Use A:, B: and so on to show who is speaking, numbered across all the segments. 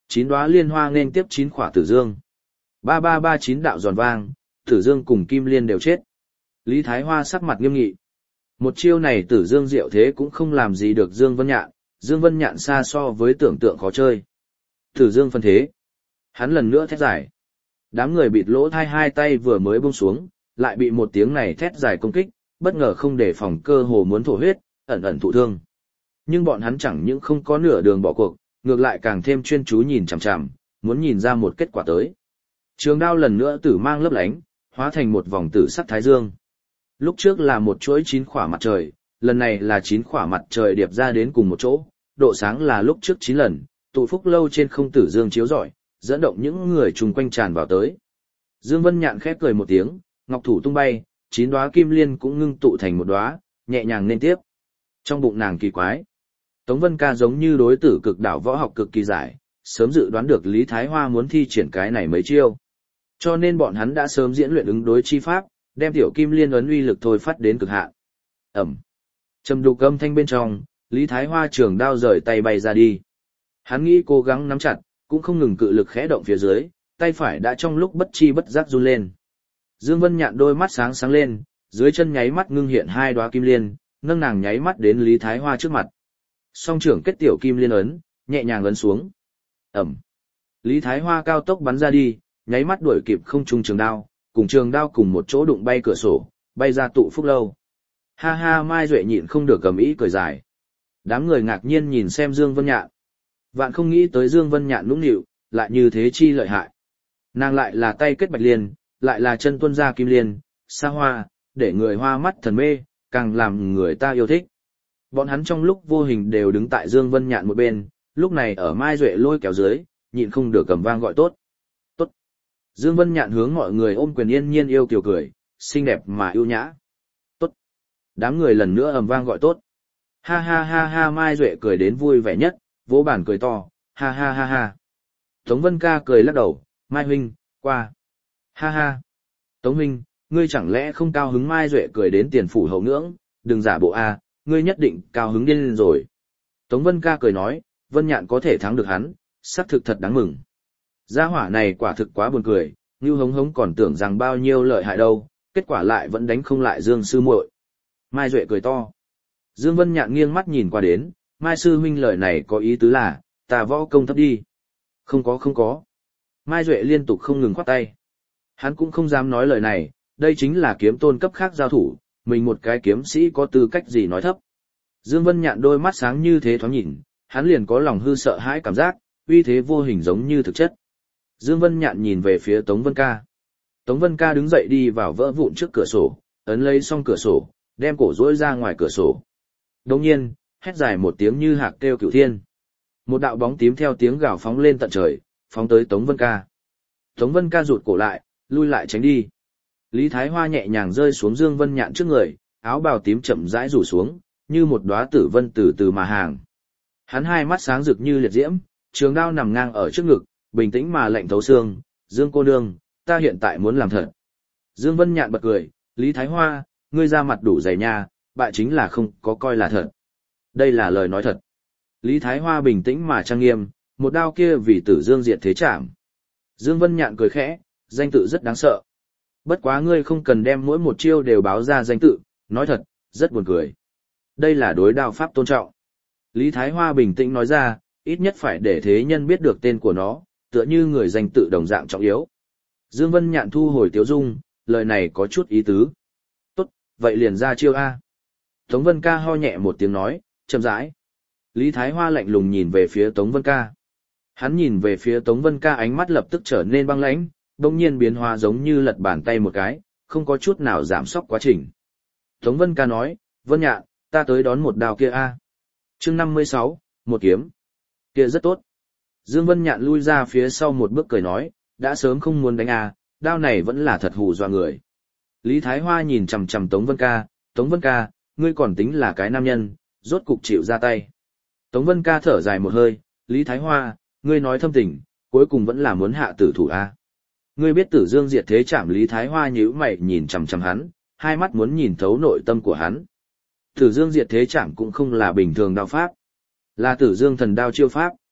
A: Chín đóa liên hoa nên tiếp chín khỏa tử dương. Ba ba ba chín đạo giòn vang, tử dương cùng kim liên đều chết. Lý Thái Hoa sắc mặt nghiêm nghị. Một chiêu này tử dương diệu thế cũng không làm gì được Dương Vân Nhạn, Dương Vân Nhạn xa so với tưởng tượng khó chơi. Tử dương phân thế. Hắn lần nữa thét dài. Đám người bịt lỗ thai hai tay vừa mới buông xuống, lại bị một tiếng này thét dài công kích, bất ngờ không để phòng cơ hồ muốn thổ huyết, ẩn ẩn thụ thương. Nhưng bọn hắn chẳng những không có nửa đường bỏ cuộc, ngược lại càng thêm chuyên chú nhìn chằm chằm, muốn nhìn ra một kết quả tới. Trường đao lần nữa tử mang lấp lánh, hóa thành một vòng tử sắc thái dương. Lúc trước là một chuỗi 9 khỏa mặt trời, lần này là 9 khỏa mặt trời điệp ra đến cùng một chỗ, độ sáng là lúc trước 9 lần, tụ phúc lâu trên không tử dương chiếu rọi, dẫn động những người chung quanh tràn vào tới. Dương Vân Nhạn khép cười một tiếng, ngọc thủ tung bay, 9 đóa kim liên cũng ngưng tụ thành một đóa, nhẹ nhàng nên tiếp. Trong bụng nàng kỳ quái, Tống Vân Ca giống như đối tử cực đảo võ học cực kỳ giải, sớm dự đoán được Lý Thái Hoa muốn thi triển cái này mấy chiêu. Cho nên bọn hắn đã sớm diễn luyện ứng đối chi pháp, đem tiểu kim liên ấn uy lực thôi phát đến cực hạn. Ẩm. Trầm đục âm thanh bên trong, Lý Thái Hoa trường đao rời tay bay ra đi. Hắn nghĩ cố gắng nắm chặt, cũng không ngừng cự lực khẽ động phía dưới, tay phải đã trong lúc bất chi bất giác run lên. Dương Vân Nhạn đôi mắt sáng sáng lên, dưới chân nháy mắt ngưng hiện 2 đóa kim liên, nâng nàng nháy mắt đến Lý Thái Hoa trước mặt. Song trưởng kết tiểu kim liên ấn, nhẹ nhàng ấn xuống. Ẩm. Lý Thái Hoa cao tốc bắn ra đi, nháy mắt đuổi kịp không trung trường đao, cùng trường đao cùng một chỗ đụng bay cửa sổ, bay ra tụ phúc lâu. Ha ha, Mai Duệ nhịn không được cầm ý cười dài. Đám người ngạc nhiên nhìn xem Dương Vân Nhạn. Vạn không nghĩ tới Dương Vân Nhạn nũng nịu, lại như thế chi lợi hại. Nàng lại là tay kết bạch liên, lại là chân tuân ra kim liên, xa hoa, để người hoa mắt thần mê, càng làm người ta yêu thích. Bọn hắn trong lúc vô hình đều đứng tại Dương Vân Nhạn một bên, lúc này ở Mai Duệ lôi kéo dưới, nhịn không được cầm vang gọi tốt. Tốt. Dương Vân Nhạn hướng mọi người ôm quyền yên nhiên yêu kiều cười, xinh đẹp mà yêu nhã. Tốt. Đám người lần nữa ầm vang gọi tốt. Ha ha ha ha, Mai Duệ cười đến vui vẻ nhất, vỗ bàn cười to, ha ha ha ha. Tống Vân Ca cười lắc đầu, Mai huynh, qua. Ha ha. Tống huynh, ngươi chẳng lẽ không cao hứng? Mai Duệ cười đến tiền phủ hậu ngưỡng, đừng giả bộ a, ngươi nhất định cao hứng điên lên rồi. Tống Vân Ca cười nói, Vân Nhạn có thể thắng được hắn, xác thực thật đáng mừng. Gia hỏa này quả thực quá buồn cười, như hống hống còn tưởng rằng bao nhiêu lợi hại đâu, kết quả lại vẫn đánh không lại Dương sư muội. Mai Duệ cười to. Dương Vân Nhạn nghiêng mắt nhìn qua đến, Mai sư huynh lời này có ý tứ là, ta võ công thấp đi. Không có. Mai Duệ liên tục không ngừng khoát tay. Hắn cũng không dám nói lời này, đây chính là kiếm tôn cấp khác giao thủ, mình một cái kiếm sĩ có tư cách gì nói thấp. Dương Vân Nhạn đôi mắt sáng như thế thoáng nhìn, hắn liền có lòng hư sợ hãi cảm giác, uy thế vô hình giống như thực chất. Dương Vân Nhạn nhìn về phía Tống Vân Ca. Tống Vân Ca đứng dậy đi vào vỡ vụn trước cửa sổ, ấn lấy xong cửa sổ, đem cổ duỗi ra ngoài cửa sổ. Đồng nhiên, hét dài một tiếng như hạc kêu cửu thiên. Một đạo bóng tím theo tiếng gào phóng lên tận trời, phóng tới Tống Vân Ca. Tống Vân Ca rụt cổ lại, lui lại tránh đi. Lý Thái Hoa nhẹ nhàng rơi xuống Dương Vân Nhạn trước người, áo bào tím chậm rãi rủ xuống, như một đóa tử vân từ từ mà hàng. Hắn hai mắt sáng rực như liệt diễm, trường đao nằm ngang ở trước ngực, bình tĩnh mà lạnh thấu xương. Dương cô nương, ta hiện tại muốn làm thật. Dương Vân Nhạn bật cười, Lý Thái Hoa, ngươi ra mặt đủ dày nha, bại chính là không có coi là thật. Đây là lời nói thật. Lý Thái Hoa bình tĩnh mà trang nghiêm, một đao kia vì tử dương diệt thế chạm. Dương Vân Nhạn cười khẽ, danh tự rất đáng sợ. Bất quá ngươi không cần đem mỗi một chiêu đều báo ra danh tự, nói thật, rất buồn cười. Đây là đối đao pháp tôn trọng. Lý Thái Hoa bình tĩnh nói ra, ít nhất phải để thế nhân biết được tên của nó, tựa như người danh tự đồng dạng trọng yếu. Dương Vân Nhạn thu hồi tiếu dung, lời này có chút ý tứ. Tốt, vậy liền ra chiêu A. Tống Vân Ca ho nhẹ một tiếng nói, chậm rãi. Lý Thái Hoa lạnh lùng nhìn về phía Tống Vân Ca. Hắn nhìn về phía Tống Vân Ca, ánh mắt lập tức trở nên băng lãnh, bỗng nhiên biến hóa giống như lật bàn tay một cái, không có chút nào giảm sóc quá trình. Tống Vân Ca nói, Vân Nhạn, ta tới đón một đao kia a. Chương 56, một kiếm. Kia rất tốt. Dương Vân Nhạn lui ra phía sau một bước cười nói, đã sớm không muốn đánh a, đao này vẫn là thật hù dọa người. Lý Thái Hoa nhìn chằm chằm Tống Vân Ca, ngươi còn tính là cái nam nhân, rốt cục chịu ra tay. Tống Vân Ca thở dài một hơi, Lý Thái Hoa, ngươi nói thâm tình, cuối cùng vẫn là muốn hạ tử thủ a. Ngươi biết tử dương diệt thế chạm. Lý Thái Hoa nhíu mày nhìn chằm chằm hắn, hai mắt muốn nhìn thấu nội tâm của hắn. Tử dương diệt thế chạm cũng không là bình thường đao pháp, là tử dương thần đao chiêu pháp.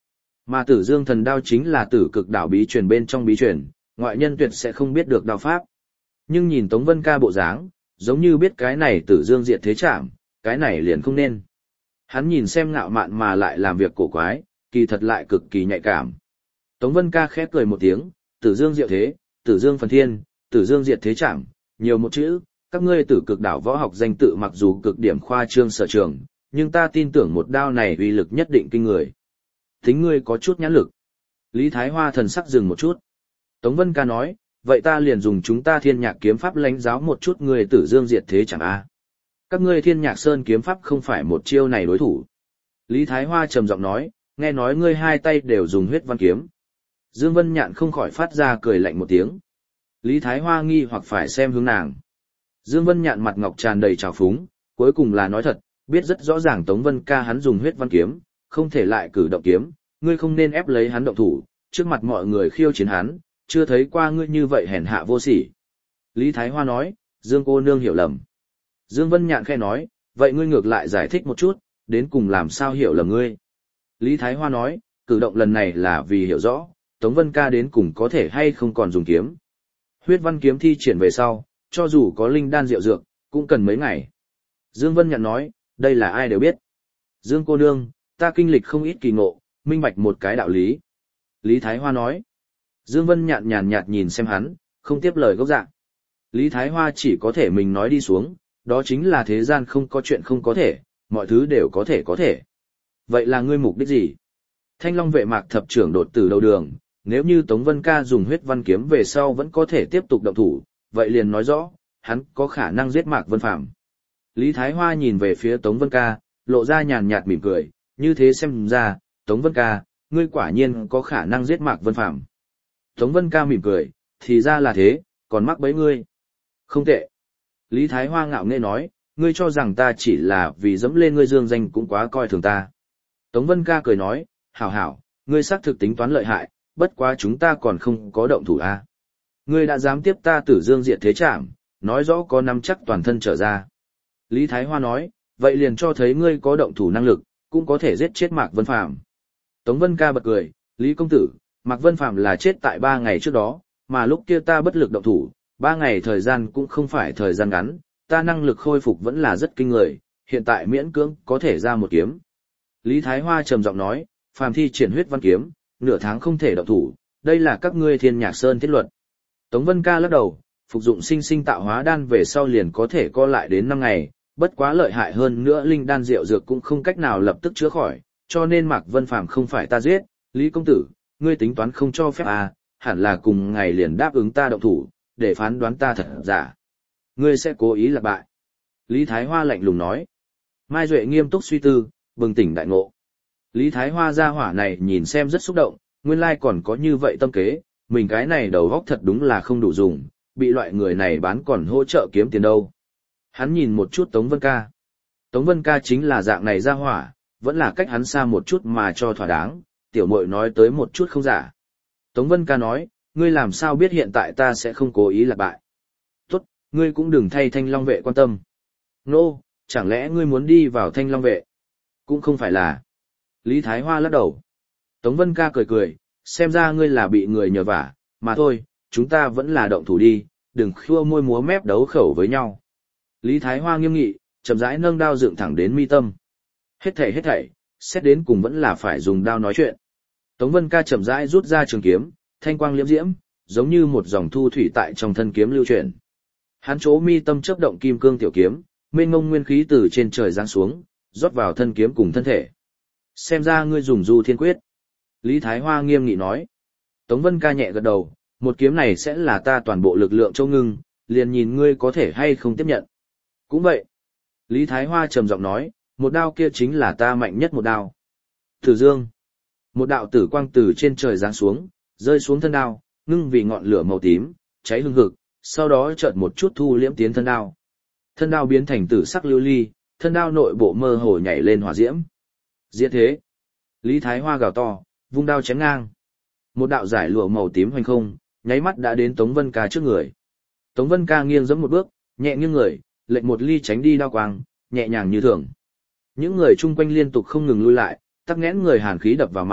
A: Mà Tử Dương thần đao chính là Tử Cực đảo bí truyền bên trong bí truyền, ngoại nhân tuyệt sẽ không biết được đao pháp. Nhưng nhìn Tống Vân Ca bộ dáng, giống như biết cái này Tử Dương diệt thế chạm, cái này liền không nên. Hắn nhìn xem ngạo mạn mà lại làm việc cổ quái, kỳ thật lại cực kỳ nhạy cảm. Tống Vân Ca khẽ cười một tiếng, Tử Dương diệu thế, Tử Dương phần thiên, Tử Dương diệt thế chạm, nhiều một chữ, các ngươi Tử Cực đảo võ học danh tự mặc dù cực điểm khoa trương sở trường, nhưng ta tin tưởng một đao này uy lực nhất định kinh người. Tính ngươi có chút nhãn lực. Lý Thái Hoa thần sắc dừng một chút. Tống Vân Ca nói, vậy ta liền dùng chúng ta Thiên Nhạc kiếm pháp lãnh giáo một chút người Tử Dương diệt thế chẳng a. Các ngươi Thiên Nhạc Sơn kiếm pháp không phải một chiêu này đối thủ. Lý Thái Hoa trầm giọng nói, nghe nói ngươi hai tay đều dùng huyết văn kiếm. Dương Vân Nhạn không khỏi phát ra cười lạnh một tiếng. Lý Thái Hoa nghi hoặc phải xem hướng nàng. Dương Vân Nhạn mặt ngọc tràn đầy trào phúng, cuối cùng là nói thật, biết rất rõ ràng Tống Vân Ca hắn dùng huyết văn kiếm, không thể lại cử động kiếm, ngươi không nên ép lấy hắn động thủ, trước mặt mọi người khiêu chiến hắn, chưa thấy qua ngươi như vậy hèn hạ vô sỉ. Lý Thái Hoa nói, Dương cô nương hiểu lầm. Dương Vân Nhạn khẽ nói, vậy ngươi ngược lại giải thích một chút, đến cùng làm sao hiểu lầm ngươi. Lý Thái Hoa nói, cử động lần này là vì hiểu rõ, Tống Vân Ca đến cùng có thể hay không còn dùng kiếm. Huyết văn kiếm thi triển về sau, cho dù có linh đan rượu dược, cũng cần mấy ngày. Dương Vân Nhạn nói, đây là ai đều biết. Dương cô nương, ta kinh lịch không ít kỳ ngộ, minh bạch một cái đạo lý. Lý Thái Hoa nói. Dương Vân Nhạn nhàn nhạt nhìn xem hắn, không tiếp lời gốc dạng. Lý Thái Hoa chỉ có thể mình nói đi xuống, đó chính là thế gian không có chuyện không có thể, mọi thứ đều có thể. Vậy là ngươi mục đích gì? Thanh Long vệ Mạc thập trưởng đột tử đầu đường, nếu như Tống Vân Ca dùng huyết văn kiếm về sau vẫn có thể tiếp tục động thủ, vậy liền nói rõ, hắn có khả năng giết Mạc Vân Phàm. Lý Thái Hoa nhìn về phía Tống Vân Ca, lộ ra nhàn nhạt mỉm cười, như thế xem ra, Tống Vân Ca, ngươi quả nhiên có khả năng giết Mạc Vân Phàm. Tống Vân Ca mỉm cười, thì ra là thế, còn mắc bẫy ngươi. Không tệ. Lý Thái Hoa ngạo nghễ nói, ngươi cho rằng ta chỉ là vì dẫm lên ngươi dương danh cũng quá coi thường ta. Tống Vân Ca cười nói, hảo hảo, ngươi xác thực tính toán lợi hại, bất quá chúng ta còn không có động thủ a. Ngươi đã dám tiếp ta Tử Dương diệt thế trảm, nói rõ có nắm chắc toàn thân trở ra. Lý Thái Hoa nói, vậy liền cho thấy ngươi có động thủ năng lực, cũng có thể giết chết Mạc Vân Phàm. Tống Vân Ca bật cười, Lý công tử, Mạc Vân Phàm là chết tại 3 ngày trước đó, mà lúc kia ta bất lực động thủ, 3 ngày thời gian cũng không phải thời gian ngắn, ta năng lực khôi phục vẫn là rất kinh người, hiện tại miễn cưỡng có thể ra một kiếm. Lý Thái Hoa trầm giọng nói, phàm thi triển huyết văn kiếm, nửa tháng không thể động thủ, đây là các ngươi Thiên Nhạc Sơn thiết luật. Tống Vân Ca lắc đầu, phục dụng sinh sinh tạo hóa đan về sau liền có thể co lại đến 5 ngày, bất quá lợi hại hơn nữa linh đan rượu dược cũng không cách nào lập tức chữa khỏi, cho nên Mạc Vân Phàm không phải ta giết, Lý công tử, ngươi tính toán không cho phép à, hẳn là cùng ngày liền đáp ứng ta động thủ, để phán đoán ta thật giả. Ngươi sẽ cố ý lạc bại. Lý Thái Hoa lạnh lùng nói. Mai Duệ nghiêm túc suy tư, bừng tỉnh đại ngộ. Lý Thái Hoa gia hỏa này nhìn xem rất xúc động, nguyên lai còn có như vậy tâm kế, mình cái này đầu óc thật đúng là không đủ dùng, bị loại người này bán còn hỗ trợ kiếm tiền đâu. Hắn nhìn một chút Tống Vân Ca. Tống Vân Ca chính là dạng này gia hỏa, vẫn là cách hắn xa một chút mà cho thỏa đáng, tiểu muội nói tới một chút không giả. Tống Vân Ca nói, ngươi làm sao biết hiện tại ta sẽ không cố ý lạc bại. Tốt, ngươi cũng đừng thay Thanh Long vệ quan tâm. Nô, chẳng lẽ ngươi muốn đi vào Thanh Long vệ? Cũng không phải là. Lý Thái Hoa lắc đầu. Tống Vân Ca cười cười, xem ra ngươi là bị người nhờ vả, mà thôi, chúng ta vẫn là động thủ đi, đừng khua môi múa mép đấu khẩu với nhau. Lý Thái Hoa nghiêm nghị, chậm rãi nâng đao dựng thẳng đến mi tâm. Hết thảy, xét đến cùng vẫn là phải dùng đao nói chuyện. Tống Vân Ca chậm rãi rút ra trường kiếm, thanh quang liễm diễm, giống như một dòng thu thủy tại trong thân kiếm lưu chuyển. Hắn chỗ mi tâm chớp động kim cương tiểu kiếm, mênh mông nguyên khí từ trên trời giáng xuống, rót vào thân kiếm cùng thân thể. Xem ra ngươi dùng Du Thiên Quyết. Lý Thái Hoa nghiêm nghị nói. Tống Vân Ca nhẹ gật đầu, một kiếm này sẽ là ta toàn bộ lực lượng châu ngưng, liền nhìn ngươi có thể hay không tiếp nhận. Cũng vậy. Lý Thái Hoa trầm giọng nói, một đao kia chính là ta mạnh nhất một đao. Tử Dương. Một đạo tử quang từ trên trời giáng xuống, rơi xuống thân đao, ngưng vì ngọn lửa màu tím, cháy hừng hực, sau đó chợt một chút thu liễm tiến thân đao. Thân đao biến thành tử sắc lưu ly, thân đao nội bộ mơ hồ nhảy lên hỏa diễm. Diệt thế. Lý Thái Hoa gào to, vung đao chém ngang. Một đạo giải lụa màu tím hoành không, nháy mắt đã đến Tống Vân Ca trước người. Tống Vân Ca nghiêng giẫm một bước, nhẹ nghiêng người, lệch một ly tránh đi đao quang, nhẹ nhàng như thường. Những người chung quanh liên tục không ngừng lui lại, tắc nghẽn người hàn khí đập vào mặt,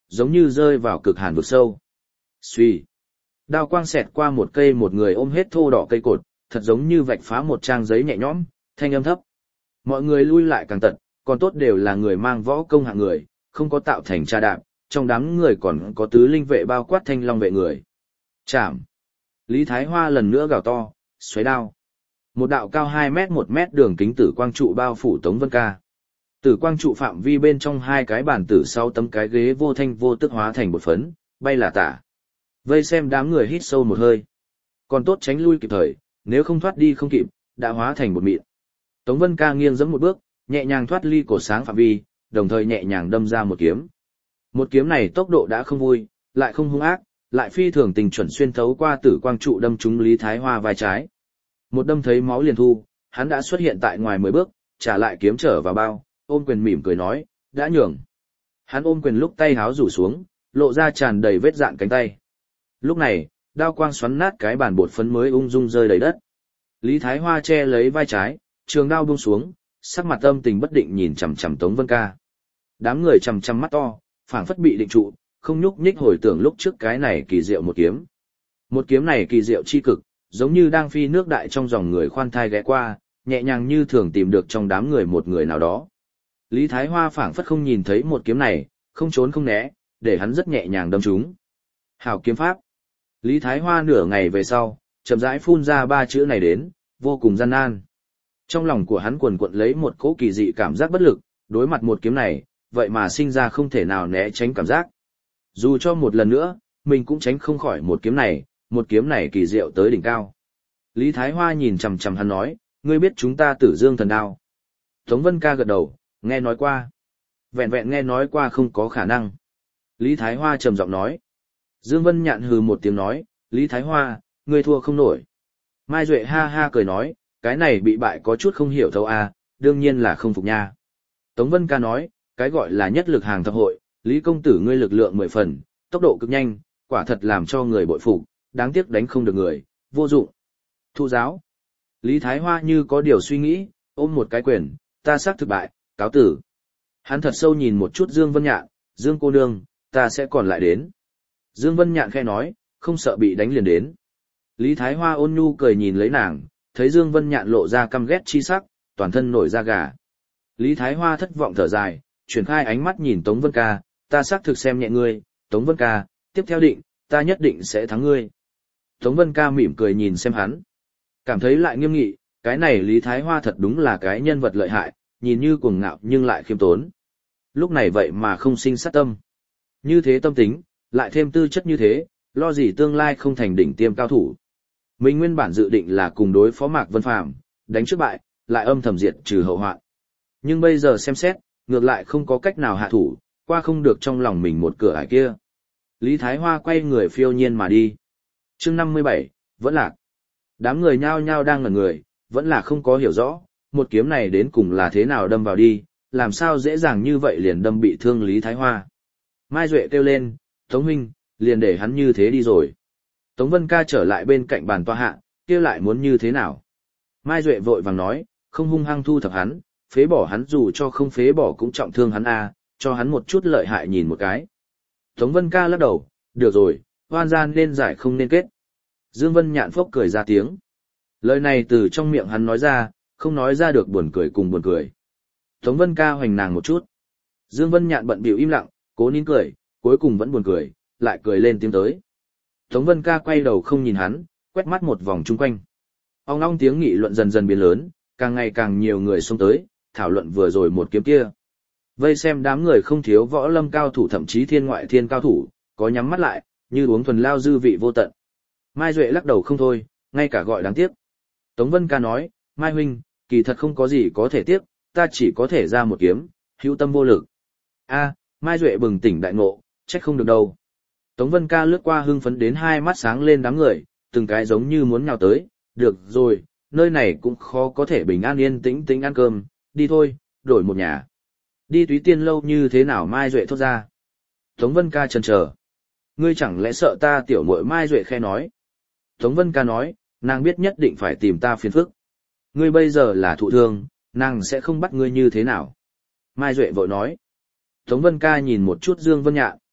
A: giống như rơi vào cực hàn vực sâu. Xuy. Đao quang xẹt qua một cây một người ôm hết thô đỏ cây cột, thật giống như vạch phá một trang giấy nhẹ nhõm, thanh âm thấp. Mọi người lui lại càng tận, còn tốt đều là người mang võ công hạng người, không có tạo thành tra đạp, trong đám người còn có tứ linh vệ bao quát thanh long vệ người. Chạm. Lý Thái Hoa lần nữa gào to, xoáy đao. Một đạo cao 2 mét 1 mét đường kính tử quang trụ bao phủ Tống Vân Ca. Tử quang trụ phạm vi bên trong hai cái bàn tử sau tấm cái ghế vô thanh vô tức hóa thành bột phấn, bay là tả. Vây xem đám người hít sâu một hơi. Còn tốt tránh lui kịp thời, nếu không thoát đi không kịp, đã hóa thành bột mịn. Tống Vân Ca nghiêng giẫm một bước, nhẹ nhàng thoát ly cổ sáng phạm vi, đồng thời nhẹ nhàng đâm ra một kiếm. Một kiếm này tốc độ đã không vui, lại không hung ác, lại phi thường tình chuẩn xuyên thấu qua tử quang trụ đâm trúng Lý Thái Hoa vai trái. Một đâm thấy máu liền thu, hắn đã xuất hiện tại ngoài 10 bước, trả lại kiếm trở vào bao, ôm quyền mỉm cười nói, đã nhường. Hắn ôm quyền lúc tay háo rủ xuống, lộ ra tràn đầy vết dạn cánh tay. Lúc này, đao quang xoắn nát cái bàn bột phấn mới ung dung rơi đầy đất. Lý Thái Hoa che lấy vai trái, trường đao buông xuống, sắc mặt âm tình bất định nhìn chằm chằm Tống Vân Ca. Đám người chằm chằm mắt to, phảng phất bị định trụ, không nhúc nhích hồi tưởng lúc trước cái này kỳ diệu một kiếm. Một kiếm này kỳ diệu chi cực, giống như đang phi nước đại trong dòng người khoan thai ghé qua, nhẹ nhàng như thường tìm được trong đám người một người nào đó. Lý Thái Hoa phảng phất không nhìn thấy một kiếm này, không trốn không né, để hắn rất nhẹ nhàng đâm trúng. Hảo kiếm pháp. Lý Thái Hoa nửa ngày về sau, chậm rãi phun ra 3 chữ này đến, vô cùng gian nan. Trong lòng của hắn quần quật lấy một cỗ kỳ dị cảm giác bất lực, đối mặt một kiếm này, vậy mà sinh ra không thể nào né tránh cảm giác. Dù cho một lần nữa, mình cũng tránh không khỏi một kiếm này kỳ diệu tới đỉnh cao. Lý Thái Hoa nhìn chằm chằm hắn nói, ngươi biết chúng ta Tử Dương thần đao. Tống Vân Ca gật đầu, nghe nói qua. Vẹn vẹn nghe nói qua không có khả năng. Lý Thái Hoa trầm giọng nói. Dương Vân Nhạn hừ một tiếng nói, Lý Thái Hoa, ngươi thua không nổi. Mai Duệ ha ha cười nói, cái này bị bại có chút không hiểu thấu à, đương nhiên là không phục nha. Tống Vân Ca nói, cái gọi là nhất lực hàng thập hội, Lý công tử ngươi lực lượng 10 phần, tốc độ cực nhanh, quả thật làm cho người bội phục, đáng tiếc đánh không được người, vô dụng. Thụ giáo. Lý Thái Hoa như có điều suy nghĩ, ôm một cái quyền, ta xác thực bại, cáo tử. Hắn thật sâu nhìn một chút Dương Vân Nhạn, Dương cô nương, ta sẽ còn lại đến. Dương Vân Nhạn khẽ nói, không sợ bị đánh liền đến. Lý Thái Hoa ôn nhu cười nhìn lấy nàng, thấy Dương Vân Nhạn lộ ra căm ghét chi sắc, toàn thân nổi da gà. Lý Thái Hoa thất vọng thở dài, chuyển khai ánh mắt nhìn Tống Vân Ca, ta xác thực xem nhẹ ngươi, Tống Vân Ca, tiếp theo định, ta nhất định sẽ thắng ngươi. Tống Vân Ca mỉm cười nhìn xem hắn. Cảm thấy lại nghiêm nghị, cái này Lý Thái Hoa thật đúng là cái nhân vật lợi hại, nhìn như cuồng ngạo nhưng lại khiêm tốn. Lúc này vậy mà không sinh sát tâm. Như thế tâm tính, lại thêm tư chất như thế, lo gì tương lai không thành đỉnh tiêm cao thủ. Mình nguyên bản dự định là cùng đối phó Mạc Vân Phàm, đánh trước bại, lại âm thầm diệt trừ hậu hoạn. Nhưng bây giờ xem xét, ngược lại không có cách nào hạ thủ, qua không được trong lòng mình một cửa ải kia. Lý Thái Hoa quay người phiêu nhiên mà đi. Chương 57, vẫn lạc. Đám người nhao nhao đang ngẩn người, vẫn là không có hiểu rõ, một kiếm này đến cùng là thế nào đâm vào đi, làm sao dễ dàng như vậy liền đâm bị thương Lý Thái Hoa. Mai Duệ kêu lên, Tống huynh, liền để hắn như thế đi rồi. Tống Vân Ca trở lại bên cạnh bàn tọa hạ, kia lại muốn như thế nào? Mai Duệ vội vàng nói, không hung hăng thu thập hắn, phế bỏ hắn dù cho không phế bỏ cũng trọng thương hắn a, cho hắn một chút lợi hại nhìn một cái. Tống Vân Ca lắc đầu, được rồi, hoan gian nên giải không nên kết. Dương Vân Nhạn phốc cười ra tiếng. Lời này từ trong miệng hắn nói ra, không nói ra được buồn cười cùng buồn cười. Tống Vân Ca hoành nàng một chút. Dương Vân Nhạn bận bịu im lặng, cố nín cười, cuối cùng vẫn buồn cười, lại cười lên tiếng tới. Tống Vân Ca quay đầu không nhìn hắn, quét mắt một vòng chung quanh. Ong ong tiếng nghị luận dần dần biến lớn, càng ngày càng nhiều người xông tới, thảo luận vừa rồi một kiếm kia. Vây xem đám người không thiếu võ lâm cao thủ thậm chí thiên ngoại thiên cao thủ, có nhắm mắt lại, như uống thuần lao dư vị vô tận. Mai Duệ lắc đầu không thôi, ngay cả gọi đáng tiếc. Tống Vân Ca nói, Mai huynh, kỳ thật không có gì có thể tiếc, ta chỉ có thể ra một kiếm, hữu tâm vô lực. A, Mai Duệ bừng tỉnh đại ngộ, trách không được đâu. Tống Vân Ca lướt qua hưng phấn đến hai mắt sáng lên đám người, từng cái giống như muốn nhào tới, được rồi, nơi này cũng khó có thể bình an yên tĩnh tĩnh ăn cơm, đi thôi, đổi một nhà. Đi Túy Tiên lâu như thế nào Mai Duệ thốt ra. Tống Vân Ca chần chờ. Ngươi chẳng lẽ sợ ta tiểu muội Mai Duệ khe nói. Tống Vân Ca nói, nàng biết nhất định phải tìm ta phiền phức. Ngươi bây giờ là thụ thương, nàng sẽ không bắt ngươi như thế nào. Mai Duệ vội nói. Tống Vân Ca nhìn một chút Dương Vân Nhạn.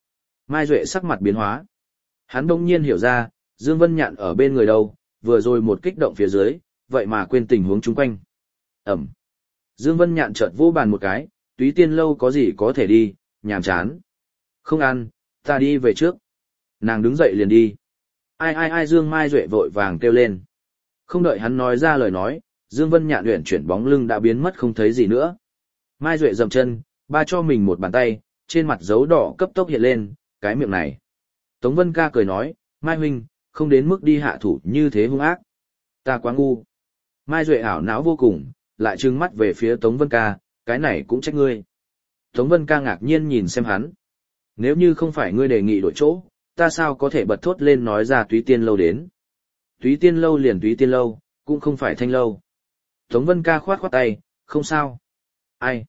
A: Mai Duệ sắc mặt biến hóa. Hắn đông nhiên hiểu ra, Dương Vân Nhạn ở bên người đâu, vừa rồi một kích động phía dưới, vậy mà quên tình huống chung quanh. Ẩm. Dương Vân Nhạn chợt vỗ bàn một cái, Túy Tiên lâu có gì có thể đi, nhàm chán. Không ăn, ta đi về trước. Nàng đứng dậy liền đi. Ai Dương Mai Duệ vội vàng kêu lên. Không đợi hắn nói ra lời nói, Dương Vân Nhạn luyện chuyển bóng lưng đã biến mất không thấy gì nữa. Mai Duệ dậm chân, ba cho mình một bàn tay, trên mặt dấu đỏ cấp tốc hiện lên, cái miệng này. Tống Vân Ca cười nói, Mai huynh, không đến mức đi hạ thủ như thế hung ác. Ta quá ngu. Mai Duệ ảo não vô cùng, lại trừng mắt về phía Tống Vân Ca, cái này cũng trách ngươi. Tống Vân Ca ngạc nhiên nhìn xem hắn. Nếu như không phải ngươi đề nghị đổi chỗ, ta sao có thể bật thốt lên nói ra Túy Tiên lâu đến. Túy Tiên lâu liền Túy Tiên lâu, cũng không phải Thanh lâu. Tống Vân Ca khoát khoát tay, không sao. Ai?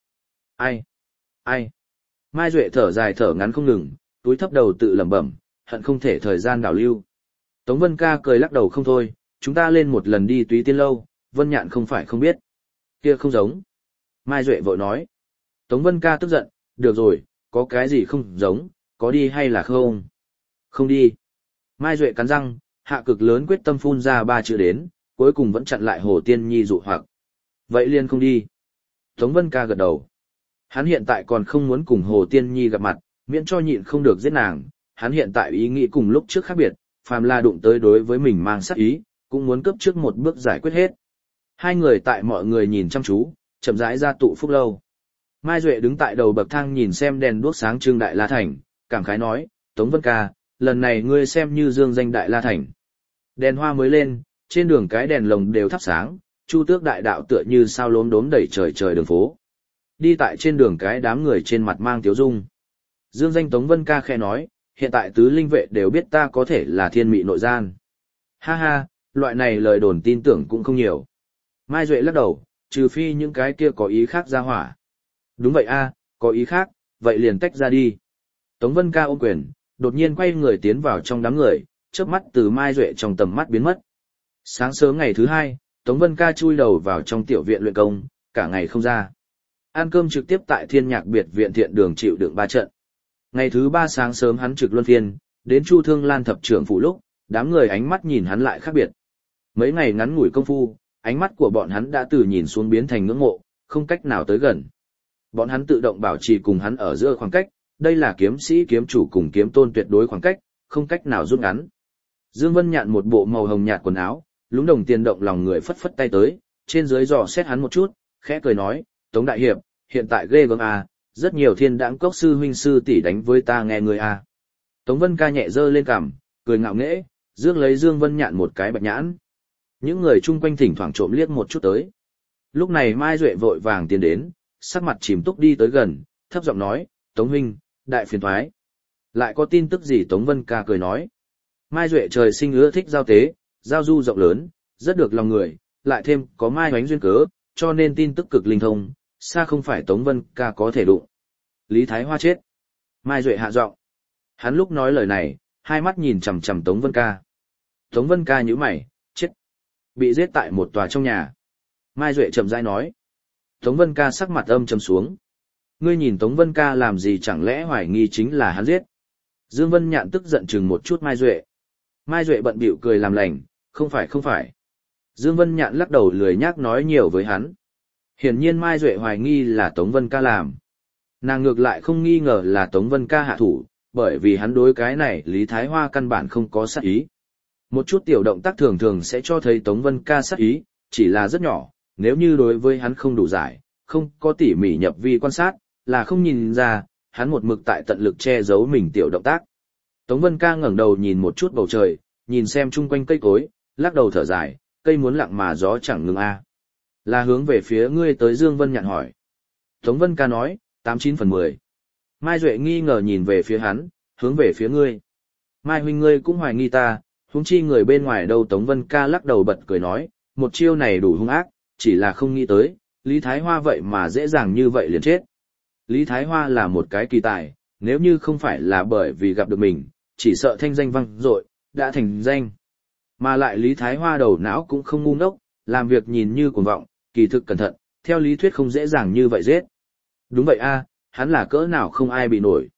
A: Mai Duệ thở dài thở ngắn không ngừng, túi thấp đầu tự lẩm bẩm, hận không thể thời gian đảo lưu. Tống Vân Ca cười lắc đầu không thôi, chúng ta lên một lần đi Túy Tiên lâu, Vân Nhạn không phải không biết. Kia không giống. Mai Duệ vội nói. Tống Vân Ca tức giận, được rồi, có cái gì không giống, có đi hay là không? Không đi. Mai Duệ cắn răng, hạ cực lớn quyết tâm phun ra 3 chữ đến, cuối cùng vẫn chặn lại Hồ Tiên Nhi dụ hoặc. Vậy liền không đi. Tống Vân Ca gật đầu. Hắn hiện tại còn không muốn cùng Hồ Tiên Nhi gặp mặt, miễn cho nhịn không được giết nàng. Hắn hiện tại ý nghĩ cùng lúc trước khác biệt, phàm là đụng tới đối với mình mang sát ý, cũng muốn cướp trước một bước giải quyết hết. Hai người tại mọi người nhìn chăm chú, chậm rãi ra tụ phúc lâu. Mai Duệ đứng tại đầu bậc thang nhìn xem đèn đuốc sáng trưng Đại La Thành, cảm khái nói, Tống Vân Ca, lần này ngươi xem như dương danh Đại La Thành. Đèn hoa mới lên, trên đường cái đèn lồng đều thắp sáng, Chu Tước đại đạo tựa như sao lốm đốm đầy trời trời đường phố. Đi tại trên đường cái đám người trên mặt mang tiếu dung. Dương danh Tống Vân Ca khẽ nói, hiện tại tứ linh vệ đều biết ta có thể là thiên mị nội gian. Ha ha, loại này lời đồn tin tưởng cũng không nhiều. Mai Duệ lắc đầu, trừ phi những cái kia có ý khác ra hỏa. Đúng vậy a, có ý khác, vậy liền tách ra đi. Tống Vân Ca ôm quyền, đột nhiên quay người tiến vào trong đám người, chớp mắt từ Mai Duệ trong tầm mắt biến mất. Sáng sớm ngày thứ 2, Tống Vân Ca chui đầu vào trong tiểu viện luyện công, cả ngày không ra. Ăn cơm trực tiếp tại Thiên Nhạc biệt viện thiện đường chịu đựng 3 trận. Ngày thứ 3 sáng sớm hắn trực luân phiên, đến Chu Thương Lan thập trưởng phủ lúc, đám người ánh mắt nhìn hắn lại khác biệt. Mấy ngày ngắn ngủi công phu, ánh mắt của bọn hắn đã từ nhìn xuống biến thành ngưỡng mộ, không cách nào tới gần. Bọn hắn tự động bảo trì cùng hắn ở giữa khoảng cách, đây là kiếm sĩ kiếm chủ cùng kiếm tôn tuyệt đối khoảng cách, không cách nào rút ngắn. Dương Vân Nhạn một bộ màu hồng nhạt quần áo, lúng đồng tiền động lòng người phất phất tay tới, trên dưới dò xét hắn một chút, khẽ cười nói, Tống đại hiệp, hiện tại ghê gớm à, rất nhiều thiên đãng cốc sư huynh sư tỷ đánh với ta nghe người à. Tống Vân Ca nhẹ giơ lên cằm, cười ngạo nghễ, rước lấy Dương Vân Nhạn một cái bạch nhãn. Những người chung quanh thỉnh thoảng trộm liếc một chút tới. Lúc này Mai Duệ vội vàng tiến đến, sắc mặt chìm túc đi tới gần, thấp giọng nói, Tống huynh, đại phiền thoái. Lại có tin tức gì? Tống Vân Ca cười nói. Mai Duệ trời sinh ưa thích giao tế, giao du rộng lớn, rất được lòng người, lại thêm có Mai Hoánh duyên cớ, cho nên tin tức cực linh thông, xa không phải Tống Vân Ca có thể đụng. Lý Thái Hoa chết. Mai Duệ hạ giọng. Hắn lúc nói lời này, hai mắt nhìn chằm chằm Tống Vân Ca. Tống Vân Ca nhíu mày, chết. Bị giết tại một tòa trong nhà. Mai Duệ chậm rãi nói. Tống Vân Ca sắc mặt âm trầm xuống. Ngươi nhìn Tống Vân Ca làm gì, chẳng lẽ hoài nghi chính là hắn giết? Dương Vân Nhạn tức giận chừng một chút Mai Duệ. Mai Duệ bận bịu cười làm lành, không phải. Dương Vân Nhạn lắc đầu lười nhác nói nhiều với hắn. Hiển nhiên Mai Duệ hoài nghi là Tống Vân Ca làm. Nàng ngược lại không nghi ngờ là Tống Vân Ca hạ thủ, bởi vì hắn đối cái này Lý Thái Hoa căn bản không có sát ý. Một chút tiểu động tác thường thường sẽ cho thấy Tống Vân Ca sát ý, chỉ là rất nhỏ, nếu như đối với hắn không đủ giải, không có tỉ mỉ nhập vi quan sát, là không nhìn ra, hắn một mực tại tận lực che giấu mình tiểu động tác. Tống Vân Ca ngẩng đầu nhìn một chút bầu trời, nhìn xem chung quanh cây cối, lắc đầu thở dài, cây muốn lặng mà gió chẳng ngừng a. Là hướng về phía ngươi tới? Dương Vân Nhạn hỏi. Tống Vân Ca nói, 89/10. Mai Duệ nghi ngờ nhìn về phía hắn, hướng về phía ngươi. Mai huynh ngươi cũng hoài nghi ta, huống chi người bên ngoài đâu? Tống Vân Ca lắc đầu bật cười nói, một chiêu này đủ hung ác, chỉ là không nghĩ tới, Lý Thái Hoa vậy mà dễ dàng như vậy liền chết. Lý Thái Hoa là một cái kỳ tài, nếu như không phải là bởi vì gặp được mình, chỉ sợ thanh danh vang dội, đã thành danh. Mà lại Lý Thái Hoa đầu não cũng không ngu ngốc, làm việc nhìn như cuồng vọng, kỳ thực cẩn thận, theo lý thuyết không dễ dàng như vậy giết. Đúng vậy a, hắn là cỡ nào không ai bị nổi.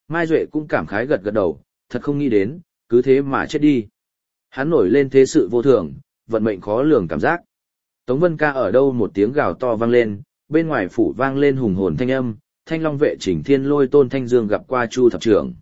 A: Mai Duệ cũng cảm khái gật gật đầu, thật không nghĩ đến, cứ thế mà chết đi. Hắn nổi lên thế sự vô thường, vận mệnh khó lường cảm giác. Tống Vân Ca ở đâu một tiếng gào to vang lên, bên ngoài phủ vang lên hùng hồn thanh âm, Thanh Long vệ Trình Thiên Lôi Tôn Thanh Dương gặp qua Chu thập trưởng.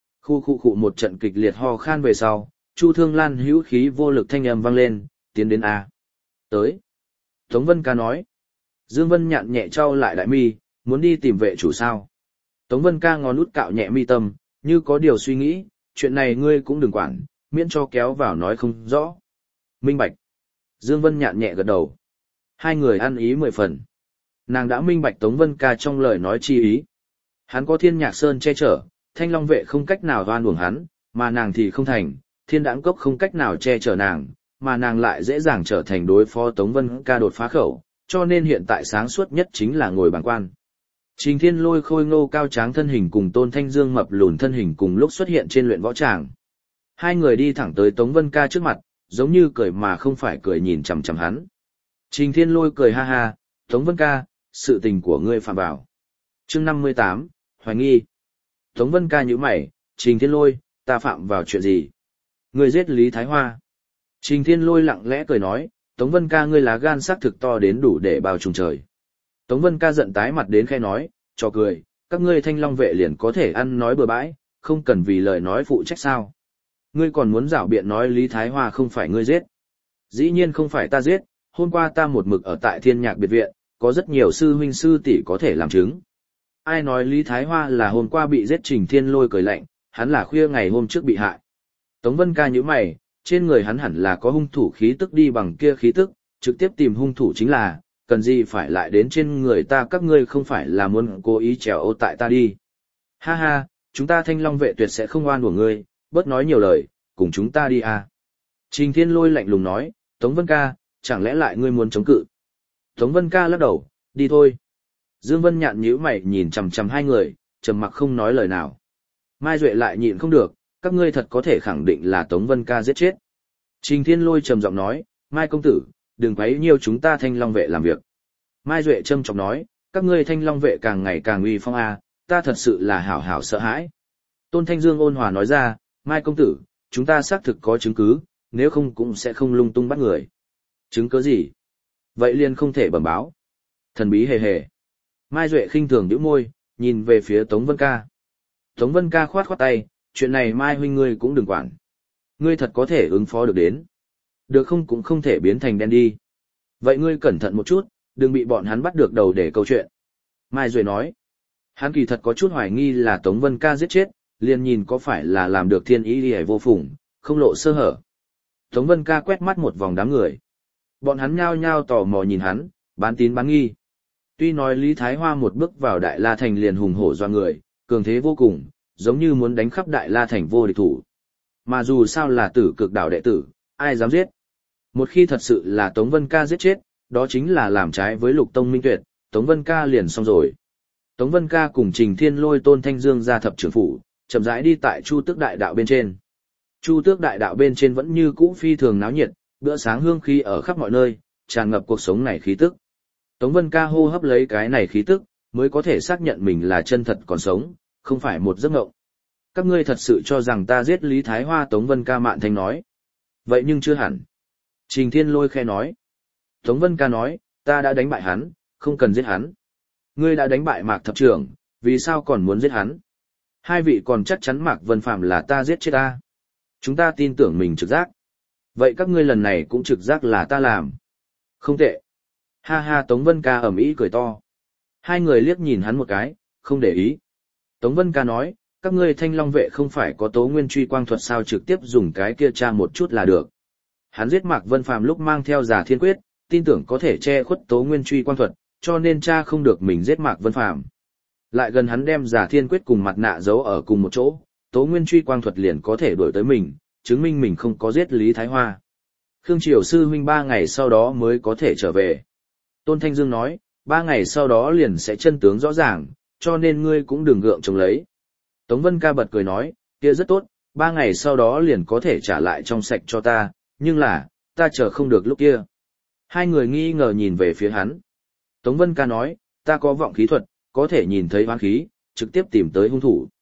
A: Khu một trận kịch liệt ho khan về sau, Chu Thương Lan hữu khí vô lực thanh âm vang lên, tiến đến a. Tới. Tống Vân Ca nói. Dương Vân Nhạn nhẹ trao lại đại mi, muốn đi tìm vệ chủ sao? Tống Vân Ca ngón út cạo nhẹ mi tâm, như có điều suy nghĩ, chuyện này ngươi cũng đừng quản, miễn cho kéo vào nói không rõ. Minh bạch. Dương Vân Nhạn nhẹ gật đầu. Hai người ăn ý 10 phần. Nàng đã minh bạch Tống Vân Ca trong lời nói chi ý. Hắn có Thiên Nhạc Sơn che chở, Thanh Long vệ không cách nào oan uổng hắn, mà nàng thì không thành, Thiên Đãng Cốc không cách nào che chở nàng, mà nàng lại dễ dàng trở thành đối phó Tống Vân Ca đột phá khẩu, cho nên hiện tại sáng suốt nhất chính là ngồi bàng quan. Trình Thiên Lôi khôi ngô cao tráng thân hình cùng Tôn Thanh Dương mập lùn thân hình cùng lúc xuất hiện trên luyện võ tràng. Hai người đi thẳng tới Tống Vân Ca trước mặt, giống như cười mà không phải cười nhìn chằm chằm hắn. Trình Thiên Lôi cười ha ha, Tống Vân Ca, sự tình của ngươi phạm vào. Chương 58, hoài nghi. Tống Vân Ca nhíu mày, Trình Thiên Lôi, ta phạm vào chuyện gì? Ngươi giết Lý Thái Hoa. Trình Thiên Lôi lặng lẽ cười nói, Tống Vân Ca ngươi lá gan xác thực to đến đủ để bao trùm trời. Tống Vân Ca giận tái mặt đến khẽ nói, cho cười, các ngươi Thanh Long vệ liền có thể ăn nói bừa bãi, không cần vì lời nói phụ trách sao. Ngươi còn muốn giảo biện nói Lý Thái Hoa không phải ngươi giết. Dĩ nhiên không phải ta giết, hôm qua ta một mực ở tại Thiên Nhạc biệt viện, có rất nhiều sư huynh sư tỷ có thể làm chứng. Ai nói Lý Thái Hoa là hôm qua bị giết? Trình Thiên Lôi cười lạnh, hắn là khuya ngày hôm trước bị hại. Tống Vân Ca nhíu mày, trên người hắn hẳn là có hung thủ khí tức đi bằng kia khí tức, trực tiếp tìm hung thủ chính là, cần gì phải lại đến trên người ta, các ngươi không phải là muốn cố ý trèo ô tại ta đi. Ha ha, chúng ta Thanh Long vệ tuyệt sẽ không oan uổng ngươi, bớt nói nhiều lời, cùng chúng ta đi à. Trình Thiên Lôi lạnh lùng nói, Tống Vân Ca, chẳng lẽ lại ngươi muốn chống cự? Tống Vân Ca lắc đầu, đi thôi. Dương Vân Nhạn nhíu mày nhìn chằm chằm hai người, trầm mặc không nói lời nào. Mai Duệ lại nhịn không được, các ngươi thật có thể khẳng định là Tống Vân Ca giết chết. Trình Thiên Lôi trầm giọng nói, Mai công tử, đừng quấy nhiều chúng ta Thanh Long vệ làm việc. Mai Duệ trầm trọng nói, các ngươi Thanh Long vệ càng ngày càng uy phong à, ta thật sự là hảo hảo sợ hãi. Tôn Thanh Dương ôn hòa nói ra, Mai công tử, chúng ta xác thực có chứng cứ, nếu không cũng sẽ không lung tung bắt người. Chứng cứ gì? Vậy liền không thể bẩm báo. Thần bí hề hề. Mai Duệ khinh thường nhíu môi, nhìn về phía Tống Vân Ca. Tống Vân Ca khoát khoát tay, chuyện này Mai huynh ngươi cũng đừng quản. Ngươi thật có thể ứng phó được đến. Được không cũng không thể biến thành đen đi. Vậy ngươi cẩn thận một chút, đừng bị bọn hắn bắt được đầu để câu chuyện. Mai Duệ nói. Hắn kỳ thật có chút hoài nghi là Tống Vân Ca giết chết, liền nhìn có phải là làm được thiên ý hay vô phùng, không lộ sơ hở. Tống Vân Ca quét mắt một vòng đám người. Bọn hắn nhao nhao tò mò nhìn hắn, bán tín bán nghi. Tuy nói Lý Thái Hoa một bước vào Đại La Thành liền hùng hổ doa người, cường thế vô cùng, giống như muốn đánh khắp Đại La Thành vô địch thủ. Mà dù sao là Tử Cực Đảo đệ tử, ai dám giết? Một khi thật sự là Tống Vân Ca giết chết, đó chính là làm trái với Lục Tông Minh Tuyệt, Tống Vân Ca liền xong rồi. Tống Vân Ca cùng Trình Thiên Lôi Tôn Thanh Dương ra thập trưởng phủ, chậm rãi đi tại Chu Tước Đại Đạo bên trên. Chu Tước Đại Đạo bên trên vẫn như cũ phi thường náo nhiệt, bữa sáng hương khí ở khắp mọi nơi, tràn ngập cuộc sống này khí tức. Tống Vân Ca hô hấp lấy cái này khí tức, mới có thể xác nhận mình là chân thật còn sống, không phải một giấc mộng. Các ngươi thật sự cho rằng ta giết Lý Thái Hoa? Tống Vân Ca mạn thanh nói. Vậy nhưng chưa hẳn. Trình Thiên Lôi khe nói. Tống Vân Ca nói, ta đã đánh bại hắn, không cần giết hắn. Ngươi đã đánh bại Mạc thập trưởng, vì sao còn muốn giết hắn? Hai vị còn chắc chắn Mạc Vân Phàm là ta giết chết ta. Chúng ta tin tưởng mình trực giác. Vậy các ngươi lần này cũng trực giác là ta làm. Không tệ. Ha ha, Tống Vân Ca ầm ĩ cười to. Hai người liếc nhìn hắn một cái, không để ý. Tống Vân Ca nói, các ngươi Thanh Long vệ không phải có Tố Nguyên Truy Quang thuật sao, trực tiếp dùng cái kia tra một chút là được. Hắn giết Mạc Vân Phàm lúc mang theo Già Thiên Quyết, tin tưởng có thể che khuất Tố Nguyên Truy Quang thuật, cho nên cha không được mình giết Mạc Vân Phàm. Lại gần hắn đem Già Thiên Quyết cùng mặt nạ giấu ở cùng một chỗ, Tố Nguyên Truy Quang thuật liền có thể đuổi tới mình, chứng minh mình không có giết Lý Thái Hoa. Khương Triều sư huynh 3 ngày sau đó mới có thể trở về. Tôn Thanh Dương nói, 3 ngày sau đó liền sẽ chân tướng rõ ràng, cho nên ngươi cũng đừng gượng chống lấy. Tống Vân Ca bật cười nói, kia rất tốt, 3 ngày sau đó liền có thể trả lại trong sạch cho ta, nhưng là, ta chờ không được lúc kia. Hai người nghi ngờ nhìn về phía hắn. Tống Vân Ca nói, ta có vọng khí thuật, có thể nhìn thấy hoán khí, trực tiếp tìm tới hung thủ.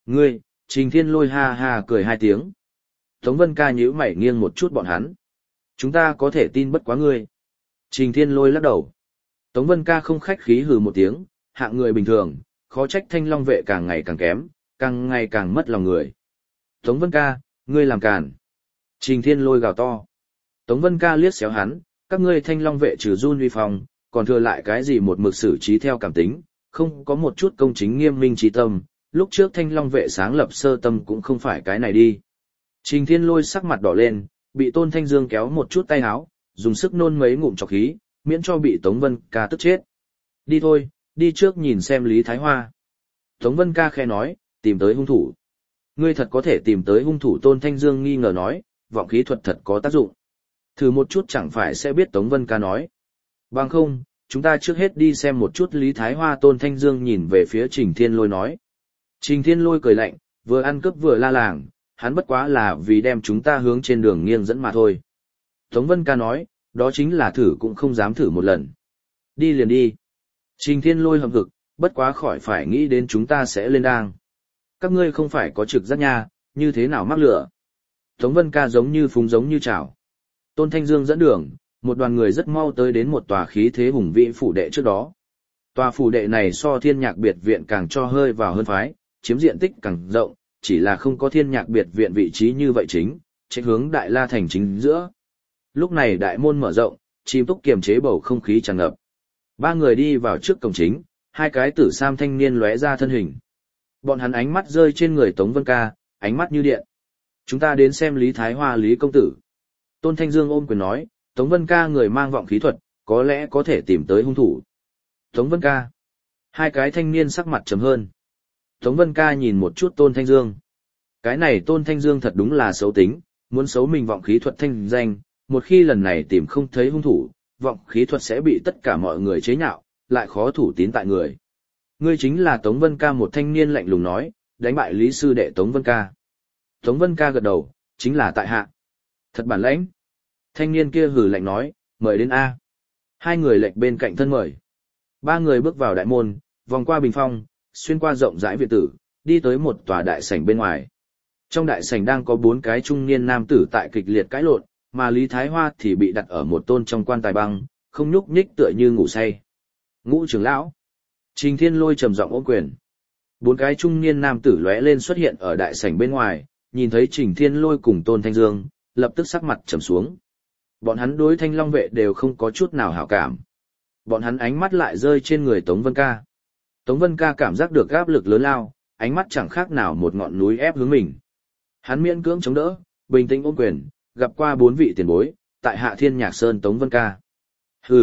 A: Ngươi, Trình Thiên Lôi ha ha cười hai tiếng. Tống Vân Ca nhíu mày nghiêng một chút bọn hắn. Chúng ta có thể tin bất quá ngươi. Trình Thiên Lôi lắc đầu. Tống Vân Ca không khách khí hừ một tiếng, hạng người bình thường, khó trách Thanh Long vệ càng ngày càng kém, càng ngày càng mất lòng người. Tống Vân Ca, ngươi làm càn. Trình Thiên Lôi gào to. Tống Vân Ca liếc xéo hắn, các ngươi Thanh Long vệ trừ run uy phong, còn thừa lại cái gì một mực xử trí theo cảm tính, không có một chút công chính nghiêm minh trí tâm, lúc trước Thanh Long vệ sáng lập sơ tâm cũng không phải cái này đi. Trình Thiên Lôi sắc mặt đỏ lên, bị Tôn Thanh Dương kéo một chút tay áo, dùng sức nôn mấy ngụm trọc khí, miễn cho bị Tống Vân Ca tức chết. Đi thôi, đi trước nhìn xem Lý Thái Hoa. Tống Vân Ca khẽ nói, tìm tới hung thủ. Ngươi thật có thể tìm tới hung thủ, Tôn Thanh Dương nghi ngờ nói, vọng khí thuật thật có tác dụng. Thử một chút chẳng phải sẽ biết, Tống Vân Ca nói. Bằng không, chúng ta trước hết đi xem một chút Lý Thái Hoa, Tôn Thanh Dương nhìn về phía Trình Thiên Lôi nói. Trình Thiên Lôi cười lạnh, vừa ăn cướp vừa la làng, hắn bất quá là vì đem chúng ta hướng trên đường nghiêng dẫn mà thôi. Tống Vân Ca nói, đó chính là thử cũng không dám thử một lần. Đi liền đi. Trình Thiên Lôi hậm hực, bất quá khỏi phải nghĩ đến chúng ta sẽ lên đang. Các ngươi không phải có trực giác nha, như thế nào mắc lửa. Tống Vân Ca giống như phúng giống như chảo. Tôn Thanh Dương dẫn đường, một đoàn người rất mau tới đến một tòa khí thế hùng vĩ phủ đệ trước đó. Tòa phủ đệ này so Thiên Nhạc biệt viện càng cho hơi vào hơn phái, chiếm diện tích càng rộng, chỉ là không có Thiên Nhạc biệt viện vị trí như vậy chính, trách hướng Đại La thành chính giữa. Lúc này đại môn mở rộng, chim túc kiềm chế bầu không khí tràn ngập. Ba người đi vào trước cổng chính, hai cái tử sam thanh niên lóe ra thân hình. Bọn hắn ánh mắt rơi trên người Tống Vân Ca, ánh mắt như điện. Chúng ta đến xem Lý Thái Hoa Lý công tử. Tôn Thanh Dương ôm quyền nói, Tống Vân Ca người mang vọng khí thuật, có lẽ có thể tìm tới hung thủ. Tống Vân Ca. Hai cái thanh niên sắc mặt trầm hơn. Tống Vân Ca nhìn một chút Tôn Thanh Dương. Cái này Tôn Thanh Dương thật đúng là xấu tính, muốn xấu mình vọng khí thuật thanh danh, một khi lần này tìm không thấy hung thủ, vọng khí thuật sẽ bị tất cả mọi người chế nhạo, lại khó thủ tín tại người. Ngươi chính là Tống Vân Ca, một thanh niên lạnh lùng nói, đánh bại Lý sư đệ Tống Vân Ca. Tống Vân Ca gật đầu, chính là tại hạ. Thật bản lãnh. Thanh niên kia hừ lạnh nói, mời đến A. Hai người lệch bên cạnh thân mời. Ba người bước vào đại môn, vòng qua bình phong, xuyên qua rộng rãi viện tử, đi tới một tòa đại sảnh bên ngoài. Trong đại sảnh đang có 4 cái trung niên nam tử tại kịch liệt cãi lộn, mà Lý Thái Hoa thì bị đặt ở một tôn trong quan tài băng, không nhúc nhích tựa như ngủ say. Ngũ trưởng lão. Trình Thiên Lôi trầm giọng ôm quyền. 4 cái trung niên nam tử lóe lên xuất hiện ở đại sảnh bên ngoài, nhìn thấy Trình Thiên Lôi cùng Tôn Thanh Dương, lập tức sắc mặt trầm xuống. Bọn hắn đối Thanh Long vệ đều không có chút nào hảo cảm. Bọn hắn ánh mắt lại rơi trên người Tống Vân Ca. Tống Vân Ca cảm giác được áp lực lớn lao, ánh mắt chẳng khác nào một ngọn núi ép hướng mình. Hắn miễn cưỡng chống đỡ, bình tĩnh ôm quyền, gặp qua 4 vị tiền bối, tại Hạ Thiên Nhạc Sơn Tống Vân Ca. Hừ.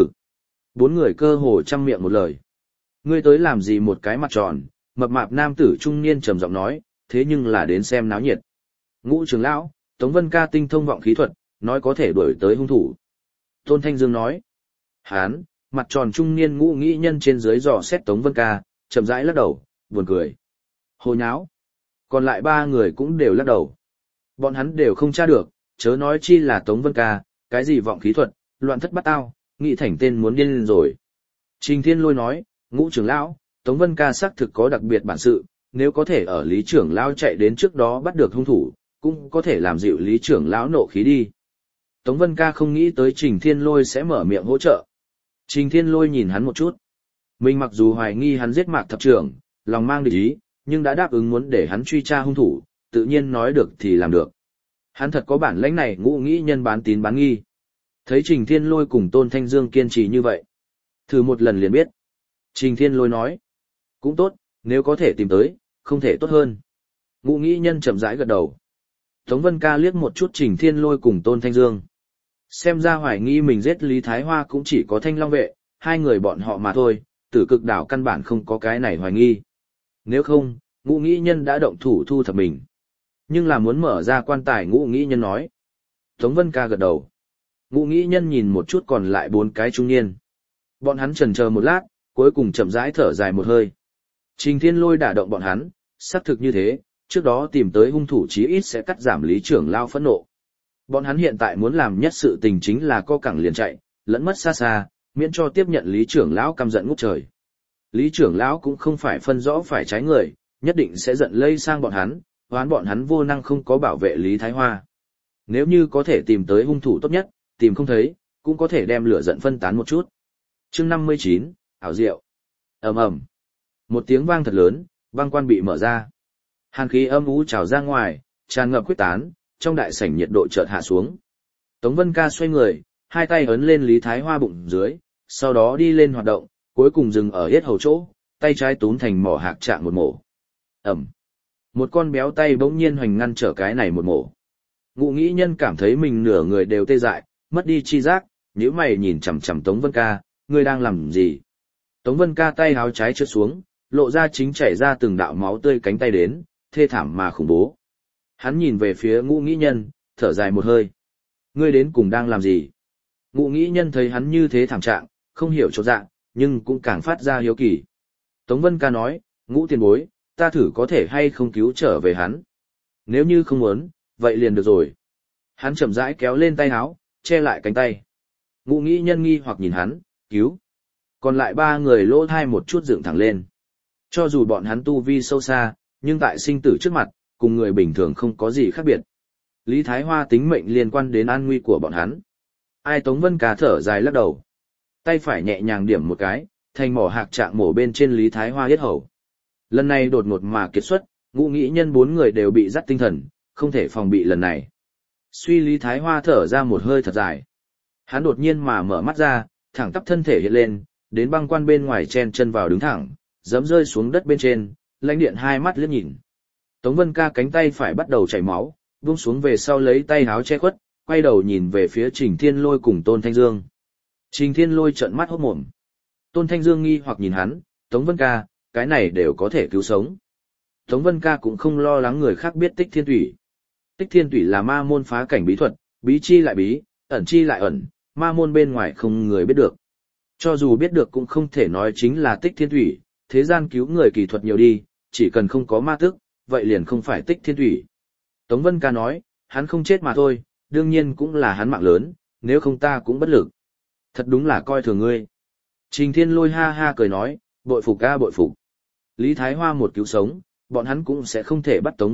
A: 4 người cơ hồ trăm miệng một lời. Ngươi tới làm gì một cái mặt tròn, mập mạp nam tử trung niên trầm giọng nói, thế nhưng là đến xem náo nhiệt. Ngũ trưởng lão, Tống Vân Ca tinh thông vọng khí thuật, nói có thể đuổi tới hung thủ. Tôn Thanh Dương nói. Hán, mặt tròn trung niên ngũ nghĩ nhân trên dưới dò xét Tống Vân Ca, chậm rãi lắc đầu, buồn cười. Hồ nháo. Còn lại 3 người cũng đều lắc đầu. Bọn hắn đều không tra được, chớ nói chi là Tống Vân Ca, cái gì vọng khí thuật, loạn thất bát tao, nghĩ thành tên muốn điên lên rồi. Trình Thiên Lôi nói, Ngũ trưởng lão, Tống Vân Ca xác thực có đặc biệt bản sự, nếu có thể ở Lý trưởng lão chạy đến trước đó bắt được hung thủ, cũng có thể làm dịu Lý trưởng lão nộ khí đi. Tống Vân Ca không nghĩ tới Trình Thiên Lôi sẽ mở miệng hỗ trợ. Trình Thiên Lôi nhìn hắn một chút. Mình mặc dù hoài nghi hắn giết Mạc thập trưởng, lòng mang địch ý, nhưng đã đáp ứng muốn để hắn truy tra hung thủ, tự nhiên nói được thì làm được. Hắn thật có bản lĩnh này, ngũ nghĩ nhân bán tín bán nghi. Thấy Trình Thiên Lôi cùng Tôn Thanh Dương kiên trì như vậy. Thử một lần liền biết. Trình Thiên Lôi nói. Cũng tốt, nếu có thể tìm tới, không thể tốt hơn. Ngũ nghĩ nhân chậm rãi gật đầu. Tống Vân Ca liếc một chút Trình Thiên Lôi cùng Tôn Thanh Dương. Xem ra hoài nghi mình giết Lý Thái Hoa cũng chỉ có Thanh Long vệ, 2 người bọn họ mà thôi, Tử Cực đảo căn bản không có cái này hoài nghi. Nếu không, ngũ nghĩ nhân đã động thủ thu thập mình. Nhưng là muốn mở ra quan tài, ngũ nghĩ nhân nói. Tống Vân Ca gật đầu. Ngũ nghĩ nhân nhìn một chút còn lại 4 cái trung niên. Bọn hắn chần chờ một lát, cuối cùng chậm rãi thở dài một hơi. Trình Thiên Lôi đả động bọn hắn, xác thực như thế, trước đó tìm tới hung thủ chí ít sẽ cắt giảm Lý trưởng lão phẫn nộ. Bọn hắn hiện tại muốn làm nhất sự tình chính là co cẳng liền chạy, lẫn mất xa xa, miễn cho tiếp nhận Lý trưởng lão căm giận ngút trời. Lý trưởng lão cũng không phải phân rõ phải trái người, nhất định sẽ giận lây sang bọn hắn, hoán bọn hắn vô năng không có bảo vệ Lý Thái Hoa. Nếu như có thể tìm tới hung thủ tốt nhất, tìm không thấy, cũng có thể đem lửa giận phân tán một chút. Chương 59, ảo diệu. Ầm ầm. Một tiếng vang thật lớn, băng quan bị mở ra. Hàn khí âm u trào ra ngoài, tràn ngập quyết tán, trong đại sảnh nhiệt độ chợt hạ xuống. Tống Vân Ca xoay người, hai tay ấn lên Lý Thái Hoa bụng dưới, sau đó đi lên hoạt động, cuối cùng dừng ở yết hầu chỗ, tay trái túm thành mỏ hạc trạng một mổ. Ẩm. Một con béo tay bỗng nhiên hoành ngăn trở cái này một mổ. Ngụ Nghĩ Nhân cảm thấy mình nửa người đều tê dại, mất đi chi giác, nhíu mày nhìn chằm chằm Tống Vân Ca, ngươi đang làm gì? Tống Vân Ca tay háo trái trượt xuống, lộ ra chính chảy ra từng đạo máu tươi cánh tay đến, thê thảm mà khủng bố. Hắn nhìn về phía Ngụ Nghĩ Nhân, thở dài một hơi. Ngươi đến cùng đang làm gì? Ngụ Nghĩ Nhân thấy hắn như thế thảm trạng, không hiểu chỗ dạng, nhưng cũng càng phát ra hiếu kỳ. Tống Vân Ca nói, Ngũ tiền bối, ta thử có thể hay không cứu trở về hắn. Nếu như không muốn, vậy liền được rồi. Hắn chậm rãi kéo lên tay áo, che lại cánh tay. Ngụ Nghĩ Nhân nghi hoặc nhìn hắn, cứu. Còn lại ba người lỗ thai một chút dựng thẳng lên. Cho dù bọn hắn tu vi sâu xa, nhưng tại sinh tử trước mặt, cùng người bình thường không có gì khác biệt. Lý Thái Hoa tính mệnh liên quan đến an nguy của bọn hắn. Ai Tống Vân Ca thở dài lắc đầu. Tay phải nhẹ nhàng điểm một cái, thành mỏ hạc trạng mổ bên trên Lý Thái Hoa yết hầu. Lần này đột ngột mà kiệt xuất, Ngụ Nghĩ Nhân bốn người đều bị dắt tinh thần, không thể phòng bị lần này. Suy Lý Thái Hoa thở ra một hơi thật dài. Hắn đột nhiên mà mở mắt ra, thẳng tắp thân thể hiện lên, đến băng quan bên ngoài chen chân vào đứng thẳng, giẫm rơi xuống đất bên trên, Lãnh Điện hai mắt liếc nhìn. Tống Vân Ca cánh tay phải bắt đầu chảy máu, buông xuống về sau lấy tay háo che khuất, quay đầu nhìn về phía Trình Thiên Lôi cùng Tôn Thanh Dương. Trình Thiên Lôi trợn mắt hốt mồm. Tôn Thanh Dương nghi hoặc nhìn hắn, Tống Vân Ca, cái này đều có thể cứu sống. Tống Vân Ca cũng không lo lắng người khác biết Tích Thiên Thủy. Tích Thiên Thủy là ma môn phá cảnh bí thuật, bí chi lại bí, ẩn chi lại ẩn, ma môn bên ngoài không người biết được. Cho dù biết được cũng không thể nói chính là Tích Thiên Thủy, thế gian cứu người kỳ thuật nhiều đi, chỉ cần không có ma tức, vậy liền không phải Tích Thiên Thủy. Tống Vân Ca nói, hắn không chết mà thôi, đương nhiên cũng là hắn mạng lớn, nếu không ta cũng bất lực. Thật đúng là coi thường ngươi. Trình Thiên Lôi ha ha cười nói, bội phục ca bội phục. Lý Thái Hoa một cứu sống, bọn hắn cũng sẽ không thể bắt Tống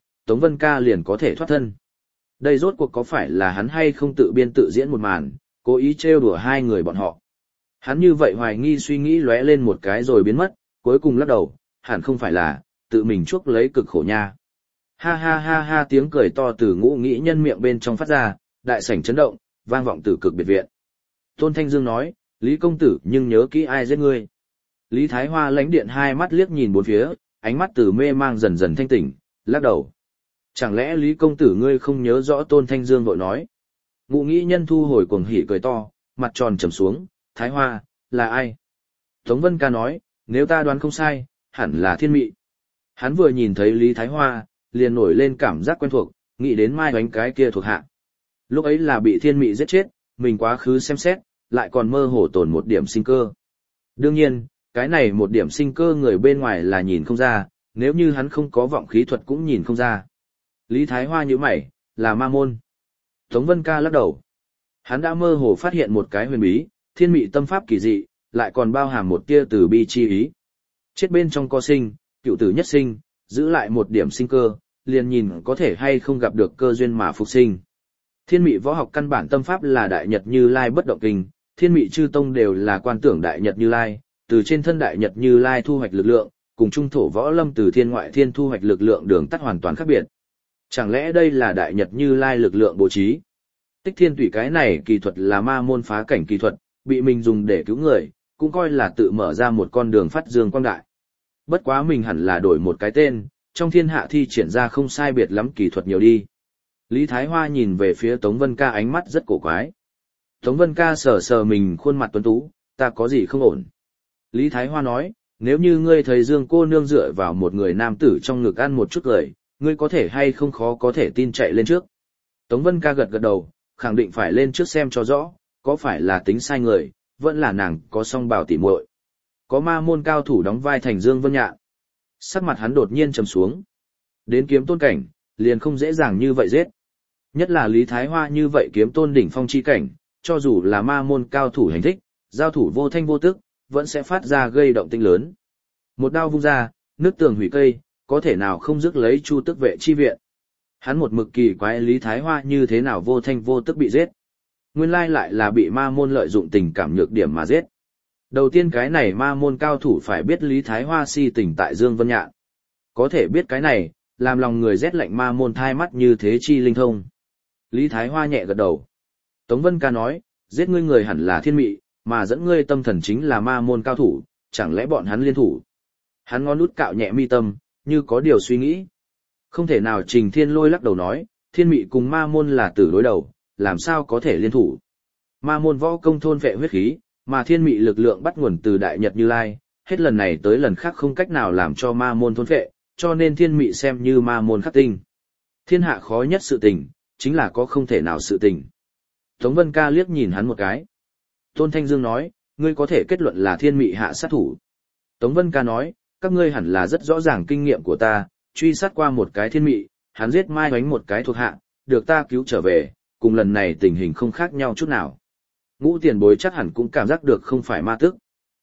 A: Vân Ca liền có thể thoát thân. Đây rốt cuộc có phải là hắn hay không tự biên tự diễn một màn, cố ý trêu đùa hai người bọn họ. Hắn như vậy hoài nghi suy nghĩ lóe lên một cái rồi biến mất, cuối cùng lắc đầu, hẳn không phải là, tự mình chuốc lấy cực khổ nha. Ha ha ha ha tiếng cười to từ Ngũ Nghĩ Nhân miệng bên trong phát ra, đại sảnh chấn động, vang vọng từ cực biệt viện. Tôn Thanh Dương nói, Lý công tử nhưng nhớ kỹ ai giết ngươi. Lý Thái Hoa Lãnh Điện hai mắt liếc nhìn bốn phía, ánh mắt từ mê mang dần dần thanh tỉnh, lắc đầu. Chẳng lẽ Lý công tử ngươi không nhớ rõ? Tôn Thanh Dương vội nói. Ngụ Nghĩ Nhân thu hồi cuồng hỉ cười to, mặt tròn trầm xuống, Thái Hoa, là ai? Tống Vân Ca nói, nếu ta đoán không sai, hẳn là Thiên Mị. Hắn vừa nhìn thấy Lý Thái Hoa, liền nổi lên cảm giác quen thuộc, nghĩ đến Mai Hoánh cái kia thuộc hạ. Lúc ấy là bị Thiên Mị giết chết, mình quá khứ xem xét, lại còn mơ hồ tồn một điểm sinh cơ. Đương nhiên, cái này một điểm sinh cơ người bên ngoài là nhìn không ra, nếu như hắn không có vọng khí thuật cũng nhìn không ra. Lý Thái Hoa nhíu mày, là ma môn. Tống Vân Ca lắc đầu. Hắn đã mơ hồ phát hiện một cái huyền bí, Thiên Mị tâm pháp kỳ dị, lại còn bao hàm một tia từ bi chi ý. Chết bên trong co sinh, cựu tử nhất sinh, giữ lại một điểm sinh cơ, liền nhìn có thể hay không gặp được cơ duyên mà phục sinh. Thiên Mị võ học căn bản tâm pháp là Đại Nhật Như Lai bất động kinh, Thiên Mị chư tông đều là quan tưởng Đại Nhật Như Lai, từ trên thân Đại Nhật Như Lai thu hoạch lực lượng, cùng trung thổ võ lâm từ thiên ngoại thiên thu hoạch lực lượng đường tắt hoàn toàn khác biệt. Chẳng lẽ đây là Đại Nhật Như Lai lực lượng bố trí? Tích Thiên Thủy cái này kỳ thuật là ma môn phá cảnh kỳ thuật, bị mình dùng để cứu người, cũng coi là tự mở ra một con đường phát dương quang đại. Bất quá mình hẳn là đổi một cái tên, trong thiên hạ thi triển ra không sai biệt lắm kỳ thuật nhiều đi. Lý Thái Hoa nhìn về phía Tống Vân Ca ánh mắt rất cổ quái. Tống Vân Ca sờ sờ mình khuôn mặt tuấn tú, ta có gì không ổn. Lý Thái Hoa nói, nếu như ngươi thấy Dương cô nương dựa vào một người nam tử trong ngực ăn một chút cười, ngươi có thể hay không khó có thể tin chạy lên trước. Tống Vân Ca gật gật đầu, khẳng định phải lên trước xem cho rõ, có phải là tính sai người, vẫn là nàng có song bào tỉ muội. Có ma môn cao thủ đóng vai thành Dương Vân Nhạn. Sắc mặt hắn đột nhiên trầm xuống. Đến kiếm tôn cảnh, liền không dễ dàng như vậy giết. Nhất là Lý Thái Hoa như vậy kiếm tôn đỉnh phong chi cảnh, cho dù là ma môn cao thủ hành thích, giao thủ vô thanh vô tức, vẫn sẽ phát ra gây động tĩnh lớn. Một đao vung ra, nứt tường hủy cây, có thể nào không rước lấy Chu Tước vệ chi viện. Hắn một mực kỳ quái Lý Thái Hoa như thế nào vô thanh vô tức bị giết. Nguyên lai lại là bị ma môn lợi dụng tình cảm nhược điểm mà giết. Đầu tiên cái này ma môn cao thủ phải biết Lý Thái Hoa si tình tại Dương Vân Nhạn. Có thể biết cái này, làm lòng người rét lạnh ma môn thai mắt như thế chi linh thông. Lý Thái Hoa nhẹ gật đầu. Tống Vân Ca nói, giết ngươi người hẳn là Thiên Mị, mà dẫn ngươi tâm thần chính là ma môn cao thủ, chẳng lẽ bọn hắn liên thủ. Hắn ngón út cạo nhẹ mi tâm, như có điều suy nghĩ. Không thể nào. Trình Thiên Lôi lắc đầu nói, Thiên Mị cùng ma môn là tử đối đầu, làm sao có thể liên thủ. Ma môn võ công thôn vệ huyết khí, mà Thiên Mị lực lượng bắt nguồn từ Đại Nhật Như Lai, hết lần này tới lần khác không cách nào làm cho ma môn thôn vệ, cho nên Thiên Mị xem như ma môn khắc tinh. Thiên hạ khó nhất sự tình, chính là có không thể nào sự tình. Tống Vân Ca liếc nhìn hắn một cái. Tôn Thanh Dương nói, ngươi có thể kết luận là Thiên Mị hạ sát thủ. Tống Vân Ca nói, các ngươi hẳn là rất rõ ràng kinh nghiệm của ta, truy sát qua một cái Thiên Mị, hắn giết Mai Hoánh một cái thuộc hạ, được ta cứu trở về, cùng lần này tình hình không khác nhau chút nào. Ngũ tiền bối chắc hẳn cũng cảm giác được không phải ma tức.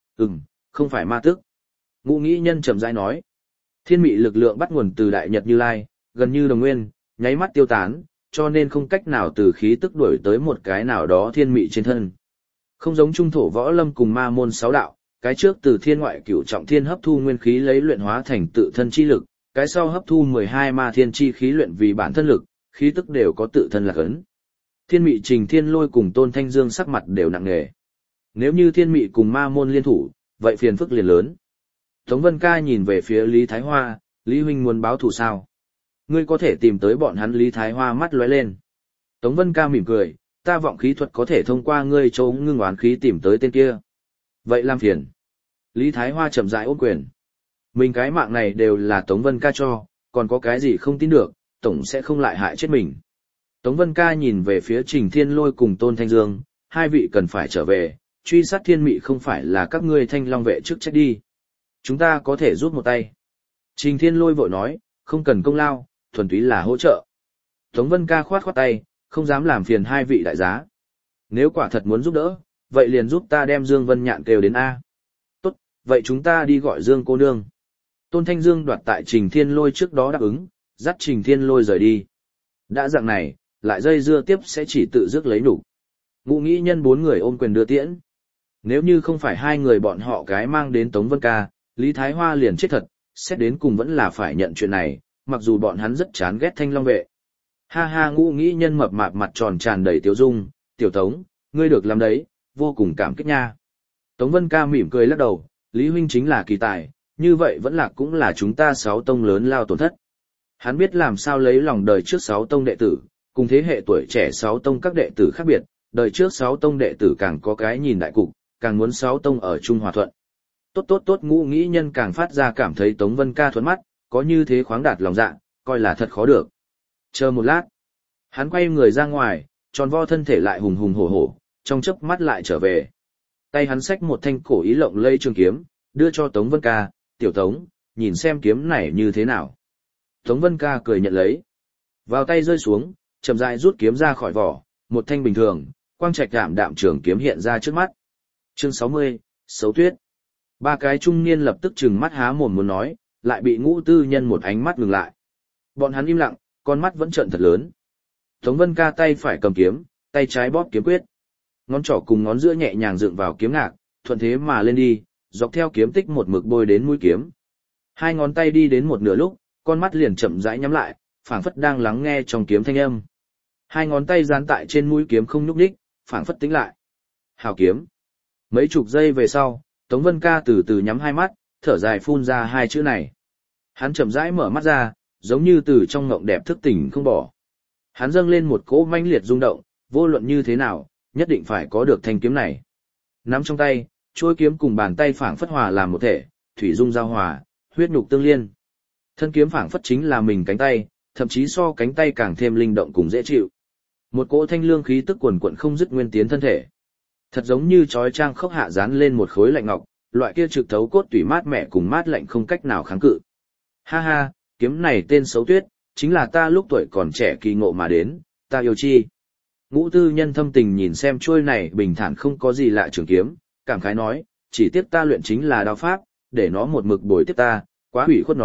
A: Không phải ma tức. Ngũ nghĩ nhân trầm rãi nói. Thiên Mị lực lượng bắt nguồn từ Đại Nhật Như Lai, gần như đồng nguyên, nháy mắt tiêu tán, cho nên không cách nào từ khí tức đuổi tới một cái nào đó Thiên Mị trên thân. Không giống trung thổ võ lâm cùng ma môn sáu đạo, cái trước từ thiên ngoại cửu trọng thiên hấp thu nguyên khí lấy luyện hóa thành tự thân chi lực, cái sau hấp thu 12 ma thiên chi khí luyện vì bản thân lực, khí tức đều có tự thân lạc ấn. Thiên Mị Trình Thiên Lôi cùng Tôn Thanh Dương sắc mặt đều nặng nề. Nếu như Thiên Mị cùng ma môn liên thủ, vậy phiền phức liền lớn. Tống Vân Ca nhìn về phía Lý Thái Hoa, Lý huynh muốn báo thù sao? Ngươi có thể tìm tới bọn hắn. Lý Thái Hoa mắt lóe lên. Tống Vân Ca mỉm cười, ta vọng khí thuật có thể thông qua ngươi chỗ ngưng oán khí tìm tới tên kia. Vậy làm phiền. Lý Thái Hoa chậm rãi ôm quyền. Mình cái mạng này đều là Tống Vân Ca cho, còn có cái gì không tin được, tổng sẽ không lại hại chết mình. Tống Vân Ca nhìn về phía Trình Thiên Lôi cùng Tôn Thanh Dương, hai vị cần phải trở về, truy sát Thiên Mị không phải là các ngươi Thanh Long vệ chức trách đi. Chúng ta có thể giúp một tay. Trình Thiên Lôi vội nói, không cần công lao, thuần túy là hỗ trợ. Tống Vân Ca khoát khoát tay, không dám làm phiền hai vị đại giá. Nếu quả thật muốn giúp đỡ, vậy liền giúp ta đem Dương Vân Nhạn kêu đến A. Tốt, vậy chúng ta đi gọi Dương cô nương. Tôn Thanh Dương đoạt tại Trình Thiên Lôi trước đó đáp ứng, dắt Trình Thiên Lôi rời đi. Đã dạng này, lại dây dưa tiếp sẽ chỉ tự dứt lấy nhục. Ngũ nghĩ nhân 4 người ôm quyền đưa tiễn. Nếu như không phải hai người bọn họ cái mang đến Tống Vân Ca, Lý Thái Hoa liền chết thật, xét đến cùng vẫn là phải nhận chuyện này, mặc dù bọn hắn rất chán ghét Thanh Long vệ. Ha ha, Ngũ nghĩ nhân mập mạp mặt tròn tràn đầy tiếu dung, tiểu Tống, ngươi được làm đấy, vô cùng cảm kích nha. Tống Vân Ca mỉm cười lắc đầu, Lý huynh chính là kỳ tài, như vậy vẫn là cũng là chúng ta 6 tông lớn lao tổn thất. Hắn biết làm sao lấy lòng đời trước 6 tông đệ tử, cùng thế hệ tuổi trẻ 6 tông các đệ tử khác biệt, đời trước 6 tông đệ tử càng có cái nhìn đại cục, càng muốn 6 tông ở chung hòa thuận. Tốt, Ngũ nghĩ nhân càng phát ra cảm thấy Tống Vân Ca thuận mắt, có như thế khoáng đạt lòng dạ, coi là thật khó được. Chờ một lát, hắn quay người ra ngoài, tròn vo thân thể lại hùng hùng hổ hổ, trong chớp mắt lại trở về. Tay hắn xách một thanh cổ ý lộng lây trường kiếm, đưa cho Tống Vân Ca, tiểu Tống, nhìn xem kiếm này như thế nào. Tống Vân Ca cười nhận lấy. Vào tay rơi xuống, chậm rãi rút kiếm ra khỏi vỏ, một thanh bình thường, quang trạch đạm đạm trường kiếm hiện ra trước mắt. Chương 60, Sấu Tuyết. Ba cái trung niên lập tức trừng mắt há mồm muốn nói, lại bị Ngũ tư nhân một ánh mắt ngừng lại. Bọn hắn im lặng, con mắt vẫn trợn thật lớn. Tống Vân Ca tay phải cầm kiếm, tay trái bóp kiếm quyết. Ngón trỏ cùng ngón giữa nhẹ nhàng dựng vào kiếm ngạc, thuận thế mà lên đi, dọc theo kiếm tích một mực bôi đến mũi kiếm. Hai ngón tay đi đến một nửa lúc, con mắt liền chậm rãi nhắm lại, phảng phất đang lắng nghe trong kiếm thanh âm. Hai ngón tay dán tại trên mũi kiếm không nhúc nhích, phảng phất tĩnh lại. Hào kiếm. Mấy chục giây về sau, Tống Vân Ca từ từ nhắm hai mắt, thở dài phun ra hai chữ này. Hắn chậm rãi mở mắt ra, giống như từ trong ngộng đẹp thức tỉnh không bỏ. Hắn dâng lên một cỗ mãnh liệt rung động, vô luận như thế nào, nhất định phải có được thanh kiếm này. Nắm trong tay, chuôi kiếm cùng bàn tay phảng phất hòa làm một thể, thủy dung giao hòa, huyết nhục tương liên. Thân kiếm phảng phất chính là mình cánh tay, thậm chí so cánh tay càng thêm linh động cùng dễ chịu. Một cỗ thanh lương khí tức quần quận không dứt nguyên tiến thân thể. Thật giống như chói trang khốc hạ dán lên một khối lạnh ngọc, loại kia trực thấu cốt tủy mát mẻ cùng mát lạnh không cách nào kháng cự. Ha ha, kiếm này tên Sấu Tuyết, chính là ta lúc tuổi còn trẻ kỳ ngộ mà đến, ta yêu chi. Ngũ tư nhân thâm tình nhìn xem chuôi này bình thản không có gì lạ trường kiếm, cảm khái nói, chỉ tiếc ta luyện chính là đao pháp, để nó một mực bồi tiếp ta, quá hủy khuất nó,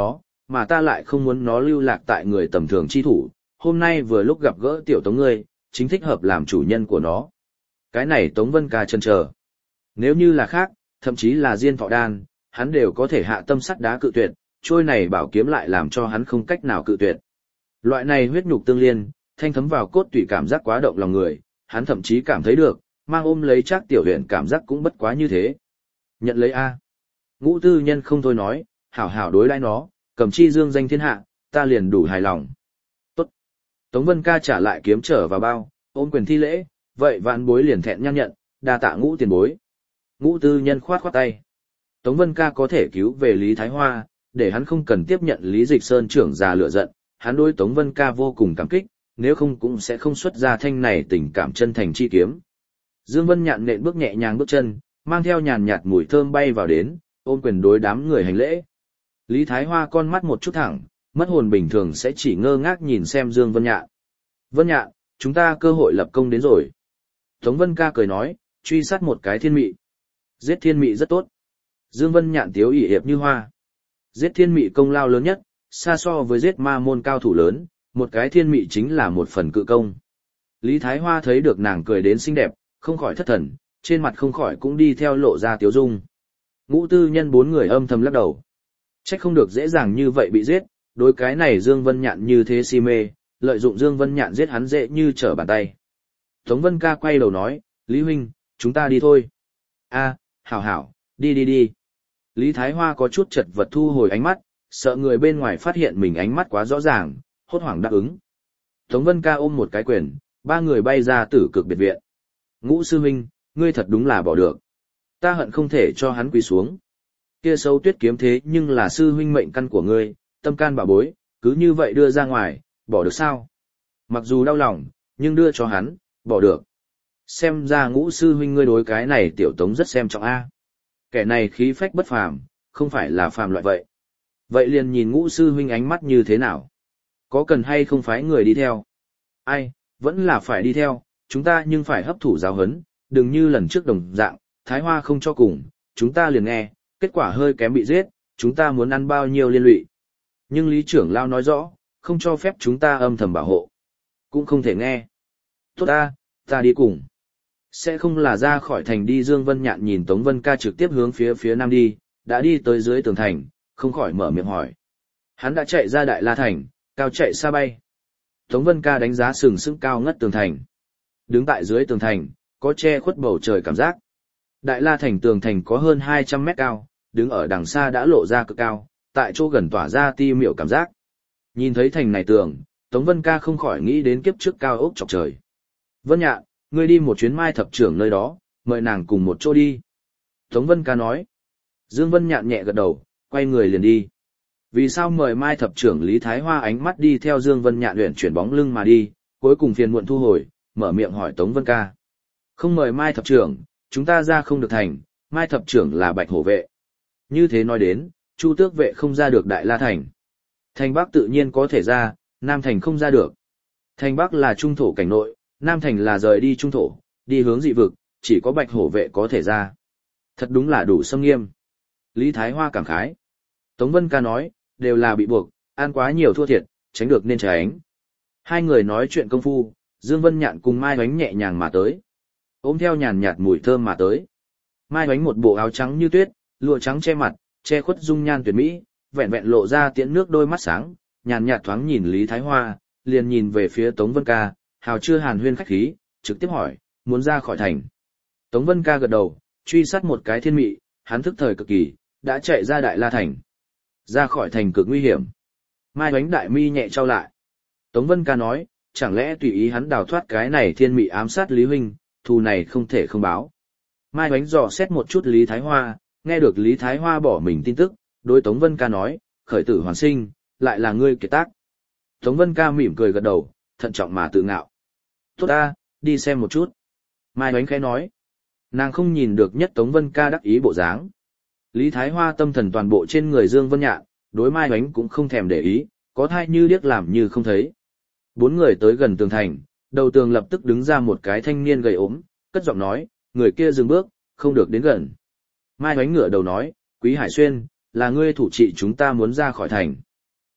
A: mà ta lại không muốn nó lưu lạc tại người tầm thường chi thủ, hôm nay vừa lúc gặp gỡ tiểu Tống ngươi, chính thích hợp làm chủ nhân của nó. Cái này Tống Vân Ca chần chờ. Nếu như là khác, thậm chí là Diên Thọ Đan, hắn đều có thể hạ tâm sắt đá cự tuyệt, trôi này bảo kiếm lại làm cho hắn không cách nào cự tuyệt. Loại này huyết nhục tương liên, thanh thấm vào cốt tủy cảm giác quá động lòng người, hắn thậm chí cảm thấy được, mang ôm lấy Trác Tiểu Huyền cảm giác cũng bất quá như thế. Nhận lấy A. Ngũ Tư Nhân không thôi nói, hảo hảo đối đãi nó, cầm chi dương danh thiên hạ, ta liền đủ hài lòng. Tốt. Tống Vân Ca trả lại kiếm trở vào bao, ôm quyền thi lễ, vậy vạn bối liền thẹn nhăn nhận, đa tạ Ngũ tiền bối. Ngũ Tư Nhân khoát khoát tay. Tống Vân Ca có thể cứu về Lý Thái Hoa, để hắn không cần tiếp nhận Lý Dịch Sơn trưởng già lửa giận, hắn đối Tống Vân Ca vô cùng cảm kích, nếu không cũng sẽ không xuất ra thanh này tình cảm chân thành chi kiếm. Dương Vân Nhạn nện bước nhẹ nhàng bước chân, mang theo nhàn nhạt mùi thơm bay vào đến, ôm quyền đối đám người hành lễ. Lý Thái Hoa con mắt một chút thẳng, mất hồn bình thường sẽ chỉ ngơ ngác nhìn xem Dương Vân Nhạn. Vân Nhạn, chúng ta cơ hội lập công đến rồi. Tống Vân Ca cười nói, truy sát một cái thiên mị. Giết thiên mị rất tốt. Dương Vân Nhạn tiếu ỉ hiệp như hoa. Giết thiên mị công lao lớn nhất, xa so với giết ma môn cao thủ lớn, một cái thiên mị chính là một phần cự công. Lý Thái Hoa thấy được nàng cười đến xinh đẹp, không khỏi thất thần, trên mặt không khỏi cũng đi theo lộ ra tiếu dung. Ngũ Tư Nhân bốn người âm thầm lắc đầu. Trách không được dễ dàng như vậy bị giết, đối cái này Dương Vân Nhạn như thế si mê, lợi dụng Dương Vân Nhạn giết hắn dễ như trở bàn tay. Tống Vân Ca quay đầu nói, Lý huynh, chúng ta đi thôi. A, hảo hảo, đi. Lý Thái Hoa có chút chật vật thu hồi ánh mắt, sợ người bên ngoài phát hiện mình ánh mắt quá rõ ràng, hốt hoảng đáp ứng. Tống Vân Ca ôm một cái quyền, ba người bay ra Tử Cực biệt viện. Ngũ sư huynh, ngươi thật đúng là bỏ được. Ta hận không thể cho hắn quỳ xuống. Kia Sâu Tuyết kiếm thế nhưng là sư huynh mệnh căn của ngươi, tâm can bảo bối, cứ như vậy đưa ra ngoài, bỏ được sao? Mặc dù đau lòng, nhưng đưa cho hắn, bỏ được. Xem ra Ngũ sư huynh ngươi đối cái này tiểu Tống rất xem trọng a. Kẻ này khí phách bất phàm, không phải là phàm loại vậy. Vậy liền nhìn Ngũ sư huynh ánh mắt như thế nào? Có cần hay không phái người đi theo? Ai, vẫn là phải đi theo, chúng ta nhưng phải hấp thụ giáo huấn, đừng như lần trước đồng dạng, Thái Hoa không cho cùng, chúng ta liền nghe, kết quả hơi kém bị giết, chúng ta muốn ăn bao nhiêu liên lụy. Nhưng Lý trưởng lao nói rõ, không cho phép chúng ta âm thầm bảo hộ. Cũng không thể nghe. Tốt ta đi cùng. Sẽ không là ra khỏi thành đi. Dương Vân Nhạn nhìn Tống Vân Ca trực tiếp hướng phía nam đi, đã đi tới dưới tường thành, không khỏi mở miệng hỏi. Hắn đã chạy ra Đại La Thành, cao chạy xa bay. Tống Vân Ca đánh giá sừng sững cao ngất tường thành. Đứng tại dưới tường thành, có che khuất bầu trời cảm giác. Đại La Thành tường thành có hơn 200 mét cao, đứng ở đằng xa đã lộ ra cực cao, tại chỗ gần tỏa ra ti miệu cảm giác. Nhìn thấy thành này tường, Tống Vân Ca không khỏi nghĩ đến kiếp trước cao ốc chọc trời. Vân Nhạn, ngươi đi một chuyến Mai Thập Trưởng nơi đó, mời nàng cùng một chỗ đi. Tống Vân Ca nói. Dương Vân Nhạn nhẹ gật đầu, quay người liền đi. Vì sao mời Mai Thập Trưởng? Lý Thái Hoa ánh mắt đi theo Dương Vân Nhạn luyện chuyển bóng lưng mà đi, cuối cùng phiền muộn thu hồi, mở miệng hỏi Tống Vân Ca. Không mời Mai Thập Trưởng, chúng ta ra không được thành, Mai Thập Trưởng là Bạch Hổ vệ. Như thế nói đến, Chu Tước vệ không ra được Đại La Thành. Thành Bắc tự nhiên có thể ra, Nam Thành không ra được. Thành Bắc là trung thổ cảnh nội, Nam Thành là rời đi trung thổ, đi hướng dị vực, chỉ có Bạch Hổ vệ có thể ra. Thật đúng là đủ xâm nghiêm. Lý Thái Hoa cảm khái. Tống Vân Ca nói, đều là bị buộc, ăn quá nhiều thua thiệt, tránh được nên tránh. Hai người nói chuyện công phu, Dương Vân Nhạn cùng Mai Hoánh nhẹ nhàng mà tới. Ôm theo nhàn nhạt mùi thơm mà tới. Mai Hoánh một bộ áo trắng như tuyết, lụa trắng che mặt, che khuất dung nhan tuyệt mỹ, vẹn vẹn lộ ra tiễn nước đôi mắt sáng, nhàn nhạt thoáng nhìn Lý Thái Hoa, liền nhìn về phía Tống Vân Ca, hào chưa hàn huyên khách khí, trực tiếp hỏi, muốn ra khỏi thành. Tống Vân Ca gật đầu, truy sát một cái thiên mị, hắn thức thời cực kỳ, đã chạy ra Đại La Thành. Ra khỏi thành cực nguy hiểm. Mai Hoánh đại mi nhẹ trao lại. Tống Vân Ca nói, chẳng lẽ tùy ý hắn đào thoát cái này thiên mị ám sát Lý huynh, thù này không thể không báo. Mai Hoánh dò xét một chút Lý Thái Hoa, nghe được Lý Thái Hoa bỏ mình tin tức, đối Tống Vân Ca nói, khởi tử hoàn sinh, lại là ngươi kiệt tác. Tống Vân Ca mỉm cười gật đầu, thận trọng mà tự ngạo. Tốt ta, đi xem một chút. Mai Hoánh khẽ nói. Nàng không nhìn được nhất Tống Vân Ca đắc ý bộ dáng. Lý Thái Hoa tâm thần toàn bộ trên người Dương Vân Nhạn, đối Mai Hoánh cũng không thèm để ý, có thai như điếc làm như không thấy. Bốn người tới gần tường thành, đầu tường lập tức đứng ra một cái thanh niên gầy ốm, cất giọng nói, người kia dừng bước, không được đến gần. Mai Hoánh ngửa đầu nói, Quý Hải Xuyên, là ngươi thủ trị chúng ta muốn ra khỏi thành.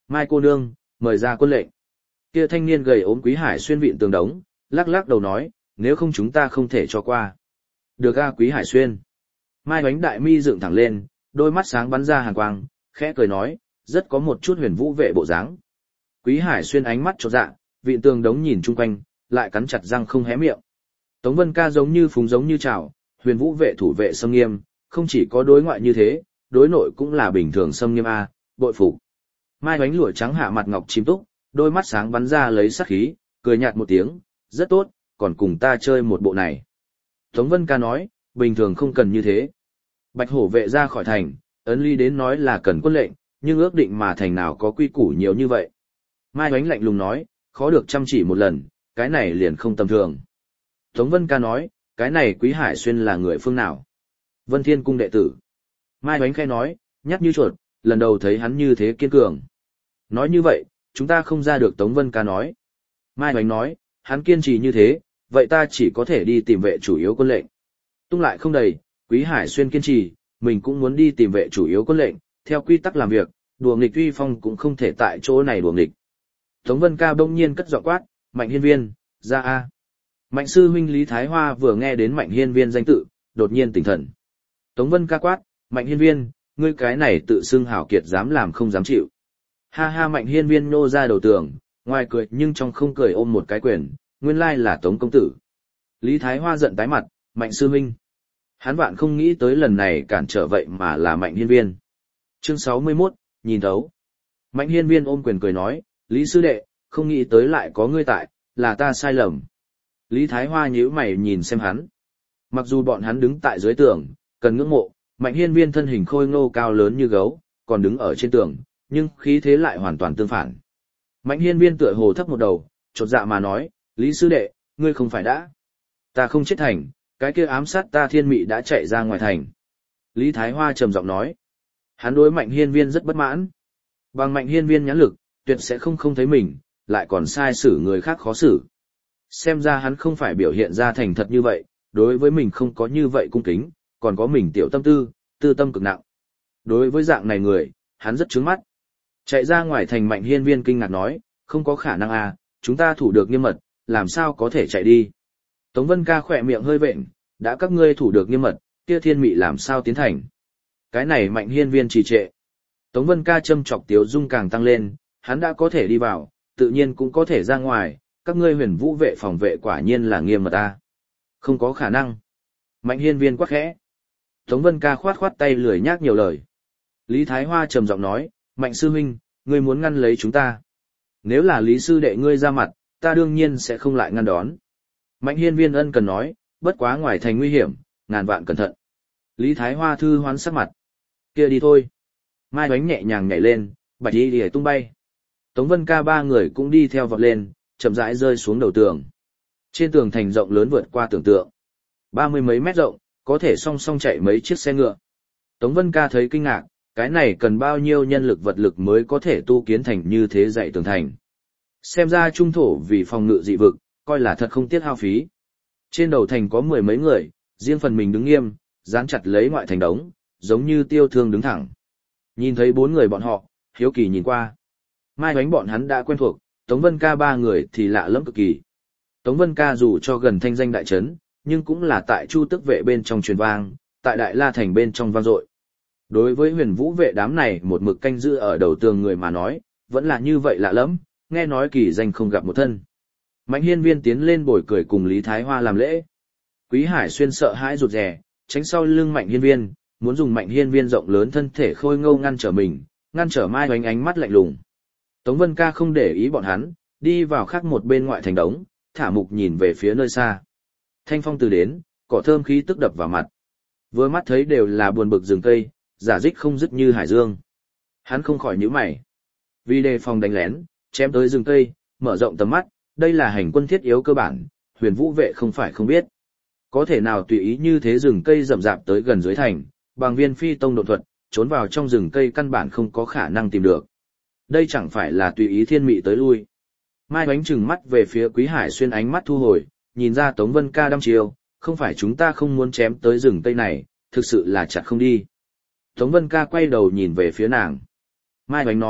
A: Mai cô nương, mời ra quân lệnh. Kia thanh niên gầy ốm Quý Hải Xuyên vịn tường đống, lắc lắc đầu nói, nếu không chúng ta không thể cho qua. Được a Quý Hải Xuyên. Mai Hoánh đại mi dựng thẳng lên, đôi mắt sáng bắn ra hàn quang, khẽ cười nói, rất có một chút huyền vũ vệ bộ dáng. Quý Hải Xuyên ánh mắt chột dạ, vịn tường đống nhìn chung quanh, lại cắn chặt răng không hé miệng. Tống Vân Ca giống như phúng giống như trào, huyền vũ vệ thủ vệ xâm nghiêm, không chỉ có đối ngoại như thế, đối nội cũng là bình thường xâm nghiêm a, bội phục. Mai Hoánh lụa trắng hạ mặt ngọc chim túc, đôi mắt sáng bắn ra lấy sắc khí, cười nhạt một tiếng, rất tốt, còn cùng ta chơi một bộ này. Tống Vân Ca nói, bình thường không cần như thế. Bạch hổ vệ ra khỏi thành, ấn ly đến nói là cần quân lệnh, nhưng ước định mà thành nào có quy củ nhiều như vậy. Mai Hoánh lạnh lùng nói, khó được chăm chỉ một lần, cái này liền không tầm thường. Tống Vân Ca nói, cái này Quý Hải Xuyên là người phương nào? Vân Thiên Cung đệ tử. Mai Hoánh khai nói, nhắc như chuột, lần đầu thấy hắn như thế kiên cường. Nói như vậy, chúng ta không ra được Tống Vân Ca nói. Mai Hoánh nói, hắn kiên trì như thế, vậy ta chỉ có thể đi tìm vệ chủ yếu quân lệnh. Tung lại không đầy, Quý Hải Xuyên kiên trì, mình cũng muốn đi tìm vệ chủ yếu quân lệnh, theo quy tắc làm việc, đùa nghịch uy phong cũng không thể tại chỗ này đùa nghịch. Tống Vân Ca bỗng nhiên cất giọng quát, Mạnh Hiên Viên, ra a. Mạnh sư huynh Lý Thái Hoa vừa nghe đến Mạnh Hiên Viên danh tự, đột nhiên tỉnh thần. Tống Vân Ca quát, Mạnh Hiên Viên, ngươi cái này tự xưng hảo kiệt dám làm không dám chịu. Ha ha Mạnh Hiên Viên nhô ra đầu tường, ngoài cười nhưng trong không cười ôm một cái quyền, nguyên lai là Tống công tử. Lý Thái Hoa giận tái mặt, Mạnh sư huynh. Hắn vạn không nghĩ tới lần này cản trở vậy mà là Mạnh Hiên Viên. Chương 61, nhìn thấu. Mạnh Hiên Viên ôm quyền cười nói, Lý sư đệ, không nghĩ tới lại có ngươi tại, là ta sai lầm. Lý Thái Hoa nhíu mày nhìn xem hắn. Mặc dù bọn hắn đứng tại dưới tường, cần ngưỡng mộ, Mạnh Hiên Viên thân hình khôi ngô cao lớn như gấu, còn đứng ở trên tường, nhưng khí thế lại hoàn toàn tương phản. Mạnh Hiên Viên tựa hồ thấp một đầu, chột dạ mà nói, Lý sư đệ, ngươi không phải đã. Ta không chết thành, cái kia ám sát ta thiên mị đã chạy ra ngoài thành. Lý Thái Hoa trầm giọng nói. Hắn đối Mạnh Hiên Viên rất bất mãn. Bằng Mạnh Hiên Viên nhãn lực, tuyệt sẽ không thấy mình, lại còn sai xử người khác khó xử. Xem ra hắn không phải biểu hiện ra thành thật như vậy, đối với mình không có như vậy cung kính, còn có mình tiểu tâm tư, tư tâm cực nặng. Đối với dạng này người, hắn rất trướng mắt. Chạy ra ngoài thành Mạnh Hiên Viên kinh ngạc nói, không có khả năng à, chúng ta thủ được nghiêm mật, làm sao có thể chạy đi. Tống Vân Ca khỏe miệng hơi vện, đã các ngươi thủ được nghiêm mật, kia thiên mị làm sao tiến thành. Cái này Mạnh Hiên Viên trì trệ. Tống Vân Ca châm chọc tiếu dung càng tăng lên, hắn đã có thể đi vào, tự nhiên cũng có thể ra ngoài, các ngươi huyền vũ vệ phòng vệ quả nhiên là nghiêm mật ta. Không có khả năng. Mạnh Hiên Viên quát khẽ. Tống Vân Ca khoát khoát tay lười nhác nhiều lời. Lý Thái Hoa trầm giọng nói, Mạnh sư huynh, ngươi muốn ngăn lấy chúng ta. Nếu là Lý sư đệ ngươi ra mặt, ta đương nhiên sẽ không lại ngăn đón. Mạnh Hiên Viên ân cần nói, bất quá ngoài thành nguy hiểm, ngàn vạn cẩn thận. Lý Thái Hoa thư hoán sắc mặt. Kia đi thôi. Mai Hoánh nhẹ nhàng nhảy lên, bạch đi lìa tung bay. Tống Vân Ca ba người cũng đi theo vọt lên, chậm rãi rơi xuống đầu tường. Trên tường thành rộng lớn vượt qua tưởng tượng. 30 mấy mét rộng, có thể song song chạy mấy chiếc xe ngựa. Tống Vân Ca thấy kinh ngạc, cái này cần bao nhiêu nhân lực vật lực mới có thể tu kiến thành như thế dạy tường thành. Xem ra trung thổ vì phòng ngự dị vực, coi là thật không tiếc hao phí. Trên đầu thành có 10 mấy người, riêng phần mình đứng nghiêm, dán chặt lấy ngoại thành đống, giống như tiêu thương đứng thẳng. Nhìn thấy 4 người bọn họ, hiếu kỳ nhìn qua. Mai Hoánh bọn hắn đã quen thuộc, Tống Vân Ca ba người thì lạ lẫm cực kỳ. Tống Vân Ca dù cho gần thanh danh đại trấn, nhưng cũng là tại Chu Tước vệ bên trong truyền vang, tại Đại La thành bên trong vang dội. Đối với huyền vũ vệ đám này một mực canh giữ ở đầu tường người mà nói, vẫn là như vậy lạ lẫm, nghe nói kỳ danh không gặp một thân. Mạnh Hiên Viên tiến lên bồi cười cùng Lý Thái Hoa làm lễ. Quý Hải Xuyên sợ hãi rụt rè, tránh sau lưng Mạnh Hiên Viên, muốn dùng Mạnh Hiên Viên rộng lớn thân thể khôi ngô ngăn trở mình, ngăn trở Mai Hoánh ánh mắt lạnh lùng. Tống Vân Ca không để ý bọn hắn, đi vào khác một bên ngoại thành đống, thả mục nhìn về phía nơi xa. Thanh phong từ đến, cỏ thơm khí tức đập vào mặt. Vừa mắt thấy đều là buồn bực rừng cây, giả dích không dứt như hải dương. Hắn không khỏi nhíu mày. Vì đề phòng đánh lén, chém tới rừng cây, mở rộng tầm mắt, đây là hành quân thiết yếu cơ bản, huyền vũ vệ không phải không biết. Có thể nào tùy ý như thế rừng cây rậm rạp tới gần dưới thành, bằng viên phi tông độn thuật, trốn vào trong rừng cây căn bản không có khả năng tìm được. Đây chẳng phải là tùy ý thiên mị tới lui. Mai Hoánh trừng mắt về phía Quý Hải Xuyên ánh mắt thu hồi, nhìn ra Tống Vân Ca đăm chiêu, không phải chúng ta không muốn chém tới rừng cây này, thực sự là chặt không đi. Tống Vân Ca quay đầu nhìn về phía nàng. Mai Hoánh nói,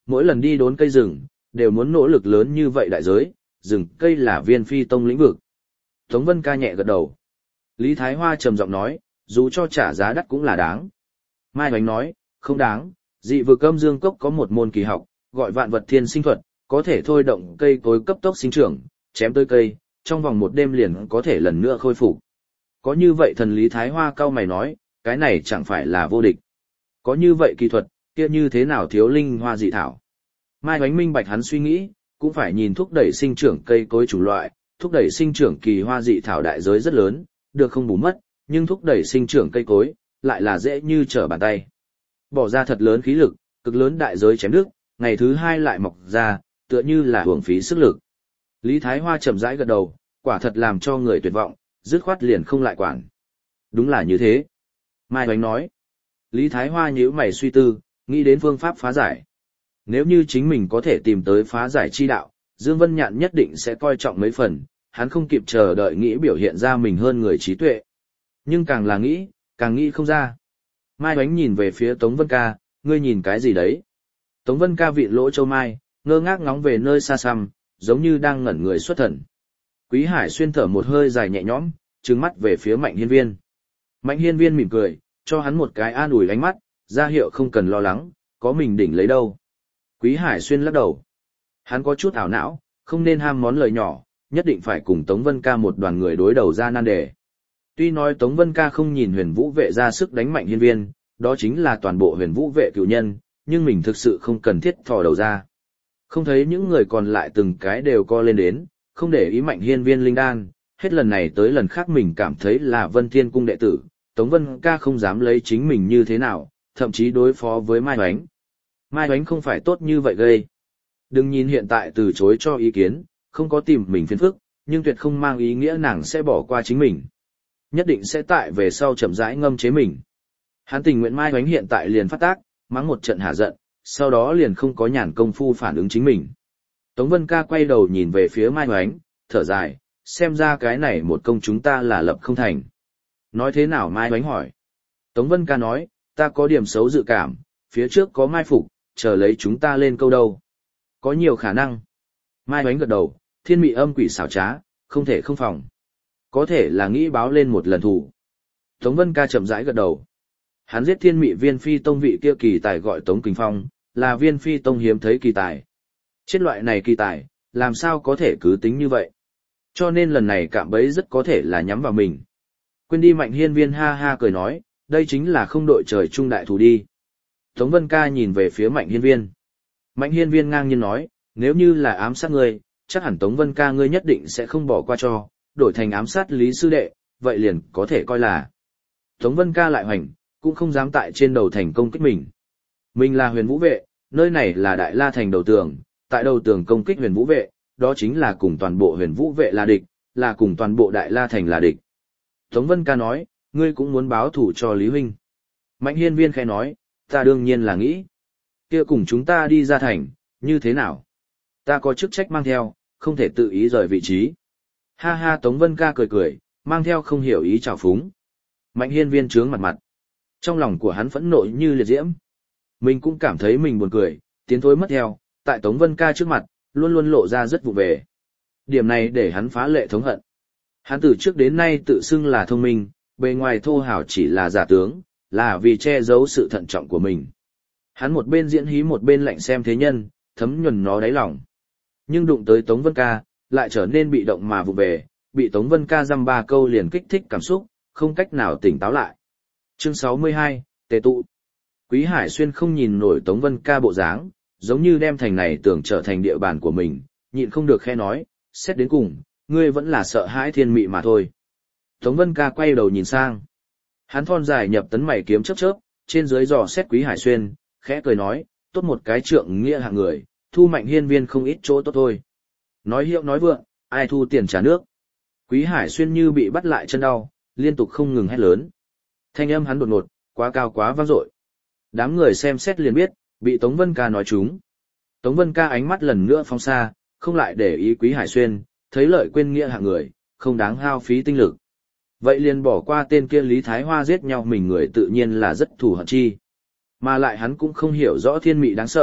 A: mỗi lần đi đốn cây rừng, đều muốn nỗ lực lớn như vậy đại giới, rừng cây là Viên Phi Tông lĩnh vực. Tống Vân Ca nhẹ gật đầu. Lý Thái Hoa trầm giọng nói, dù cho trả giá đắt cũng là đáng. Mai Hoánh nói, không đáng, dị vực âm dương cốc có một môn kỳ học, gọi vạn vật thiên sinh thuật, có thể thôi động cây cối cấp tốc sinh trưởng, chém tới cây, trong vòng một đêm liền có thể lần nữa khôi phục. Có như vậy thần Lý Thái Hoa cau mày nói, cái này chẳng phải là vô địch. Có như vậy kỳ thuật, kia như thế nào thiếu linh hoa dị thảo. Mai Hoánh minh bạch hắn suy nghĩ, cũng phải nhìn thúc đẩy sinh trưởng cây cối chủng loại, thúc đẩy sinh trưởng kỳ hoa dị thảo đại giới rất lớn, được không bù mất, nhưng thúc đẩy sinh trưởng cây cối, lại là dễ như trở bàn tay. Bỏ ra thật lớn khí lực, cực lớn đại giới chém đứt, ngày thứ hai lại mọc ra, tựa như là hưởng phí sức lực. Lý Thái Hoa chậm rãi gật đầu, quả thật làm cho người tuyệt vọng, dứt khoát liền không lại quản. Đúng là như thế. Mai Hoánh nói. Lý Thái Hoa nhíu mày suy tư, nghĩ đến phương pháp phá giải. Nếu như chính mình có thể tìm tới phá giải chi đạo, Dương Vân Nhạn nhất định sẽ coi trọng mấy phần, hắn không kịp chờ đợi nghĩ biểu hiện ra mình hơn người trí tuệ. Nhưng càng là nghĩ, càng nghĩ không ra. Mai Hoánh nhìn về phía Tống Vân Ca, ngươi nhìn cái gì đấy? Tống Vân Ca vịn lỗ châu mai, ngơ ngác ngóng về nơi xa xăm, giống như đang ngẩn người xuất thần. Quý Hải Xuyên thở một hơi dài nhẹ nhõm, trừng mắt về phía Mạnh Hiên Viên. Mạnh Hiên Viên mỉm cười, cho hắn một cái an ủi ánh mắt, ra hiệu không cần lo lắng, có mình đỉnh lấy đâu. Quý Hải Xuyên lắc đầu. Hắn có chút ảo não, không nên ham món lời nhỏ, nhất định phải cùng Tống Vân Ca một đoàn người đối đầu ra nan đề. Tuy nói Tống Vân Ca không nhìn Huyền Vũ vệ ra sức đánh Mạnh Hiên Viên, đó chính là toàn bộ Huyền Vũ vệ cựu nhân, nhưng mình thực sự không cần thiết thò đầu ra. Không thấy những người còn lại từng cái đều co lên đến, không để ý Mạnh Hiên Viên linh đan, hết lần này tới lần khác mình cảm thấy là Vân Thiên Cung đệ tử, Tống Vân Ca không dám lấy chính mình như thế nào, thậm chí đối phó với Mai Hoánh. Mai Hoánh không phải tốt như vậy gây. Đừng nhìn hiện tại từ chối cho ý kiến, không có tìm mình phiền phức, nhưng tuyệt không mang ý nghĩa nàng sẽ bỏ qua chính mình. Nhất định sẽ tại về sau chậm rãi ngâm chế mình. Hắn tình nguyện Mai Hoánh hiện tại liền phát tác, mắng một trận hả giận, sau đó liền không có nhàn công phu phản ứng chính mình. Tống Vân Ca quay đầu nhìn về phía Mai Hoánh, thở dài, xem ra cái này một công chúng ta là lập không thành. Nói thế nào Mai Hoánh hỏi. Tống Vân Ca nói, ta có điểm xấu dự cảm, phía trước có mai phục, chờ lấy chúng ta lên câu đâu. Có nhiều khả năng. Mai Hoánh gật đầu, thiên mị âm quỷ xảo trá, không thể không phòng. Có thể là nghĩ báo lên một lần thủ. Tống Vân Ca chậm rãi gật đầu. Hắn giết thiên mị Viên Phi Tông vị kia kỳ tài gọi Tống Kình Phong, là Viên Phi Tông hiếm thấy kỳ tài. Chết loại này kỳ tài, làm sao có thể cứ tính như vậy. Cho nên lần này cạm bẫy rất có thể là nhắm vào mình. Quên đi Mạnh Hiên Viên ha ha cười nói, đây chính là không đội trời chung đại thù đi. Tống Vân Ca nhìn về phía Mạnh Hiên Viên. Mạnh Hiên Viên ngang nhiên nói, nếu như là ám sát ngươi, chắc hẳn Tống Vân Ca ngươi nhất định sẽ không bỏ qua cho, đổi thành ám sát Lý sư đệ, vậy liền có thể coi là. Tống Vân Ca lại hoành, cũng không dám tại trên đầu thành công kích mình. Mình là Huyền Vũ vệ, nơi này là Đại La thành đầu tường, tại đầu tường công kích Huyền Vũ vệ, đó chính là cùng toàn bộ Huyền Vũ vệ là địch, là cùng toàn bộ Đại La thành là địch. Tống Vân Ca nói, ngươi cũng muốn báo thù cho Lý huynh. Mạnh Hiên Viên khẽ nói, ta đương nhiên là nghĩ. Kia cùng chúng ta đi ra thành, như thế nào? Ta có chức trách mang theo, không thể tự ý rời vị trí. Ha ha Tống Vân Ca cười cười, mang theo không hiểu ý trào phúng. Mạnh Hiên Viên trướng mặt mặt. Trong lòng của hắn phẫn nộ như liệt diễm. Mình cũng cảm thấy mình buồn cười, tiến thối mất theo, tại Tống Vân Ca trước mặt, luôn luôn lộ ra rất vụ về. Điểm này để hắn phá lệ thống hận. Hắn từ trước đến nay tự xưng là thông minh, bề ngoài thô hào chỉ là giả tướng, là vì che giấu sự thận trọng của mình. Hắn một bên diễn hí một bên lạnh xem thế nhân, thấm nhuần nó đáy lòng. Nhưng đụng tới Tống Vân Ca, lại trở nên bị động mà vụ về, bị Tống Vân Ca dăm ba câu liền kích thích cảm xúc, không cách nào tỉnh táo lại. Chương 62, Tề tụ. Quý Hải Xuyên không nhìn nổi Tống Vân Ca bộ dáng, giống như đem thành này tưởng trở thành địa bàn của mình, nhịn không được khe nói, xét đến cùng, ngươi vẫn là sợ hãi thiên mị mà thôi. Tống Vân Ca quay đầu nhìn sang. Hắn thon dài nhập tấn mày kiếm chớp chớp, trên dưới dò xét Quý Hải Xuyên, khẽ cười nói, tốt một cái trượng nghĩa hạng người, thu Mạnh Hiên Viên không ít chỗ tốt thôi. Nói hiệu nói vượng, ai thu tiền trả nước. Quý Hải Xuyên như bị bắt lại chân đau, liên tục không ngừng hét lớn. Thanh âm hắn đột ngột, quá cao quá vang dội. Đám người xem xét liền biết, bị Tống Vân Ca nói trúng. Tống Vân Ca ánh mắt lần nữa phóng xa, không lại để ý Quý Hải Xuyên, thấy lợi quên nghĩa hạng người, không đáng hao phí tinh lực. Vậy liền bỏ qua tên kia Lý Thái Hoa giết nhau mình người tự nhiên là rất thù hận chi. Mà lại hắn cũng không hiểu rõ thiên mị đáng sợ,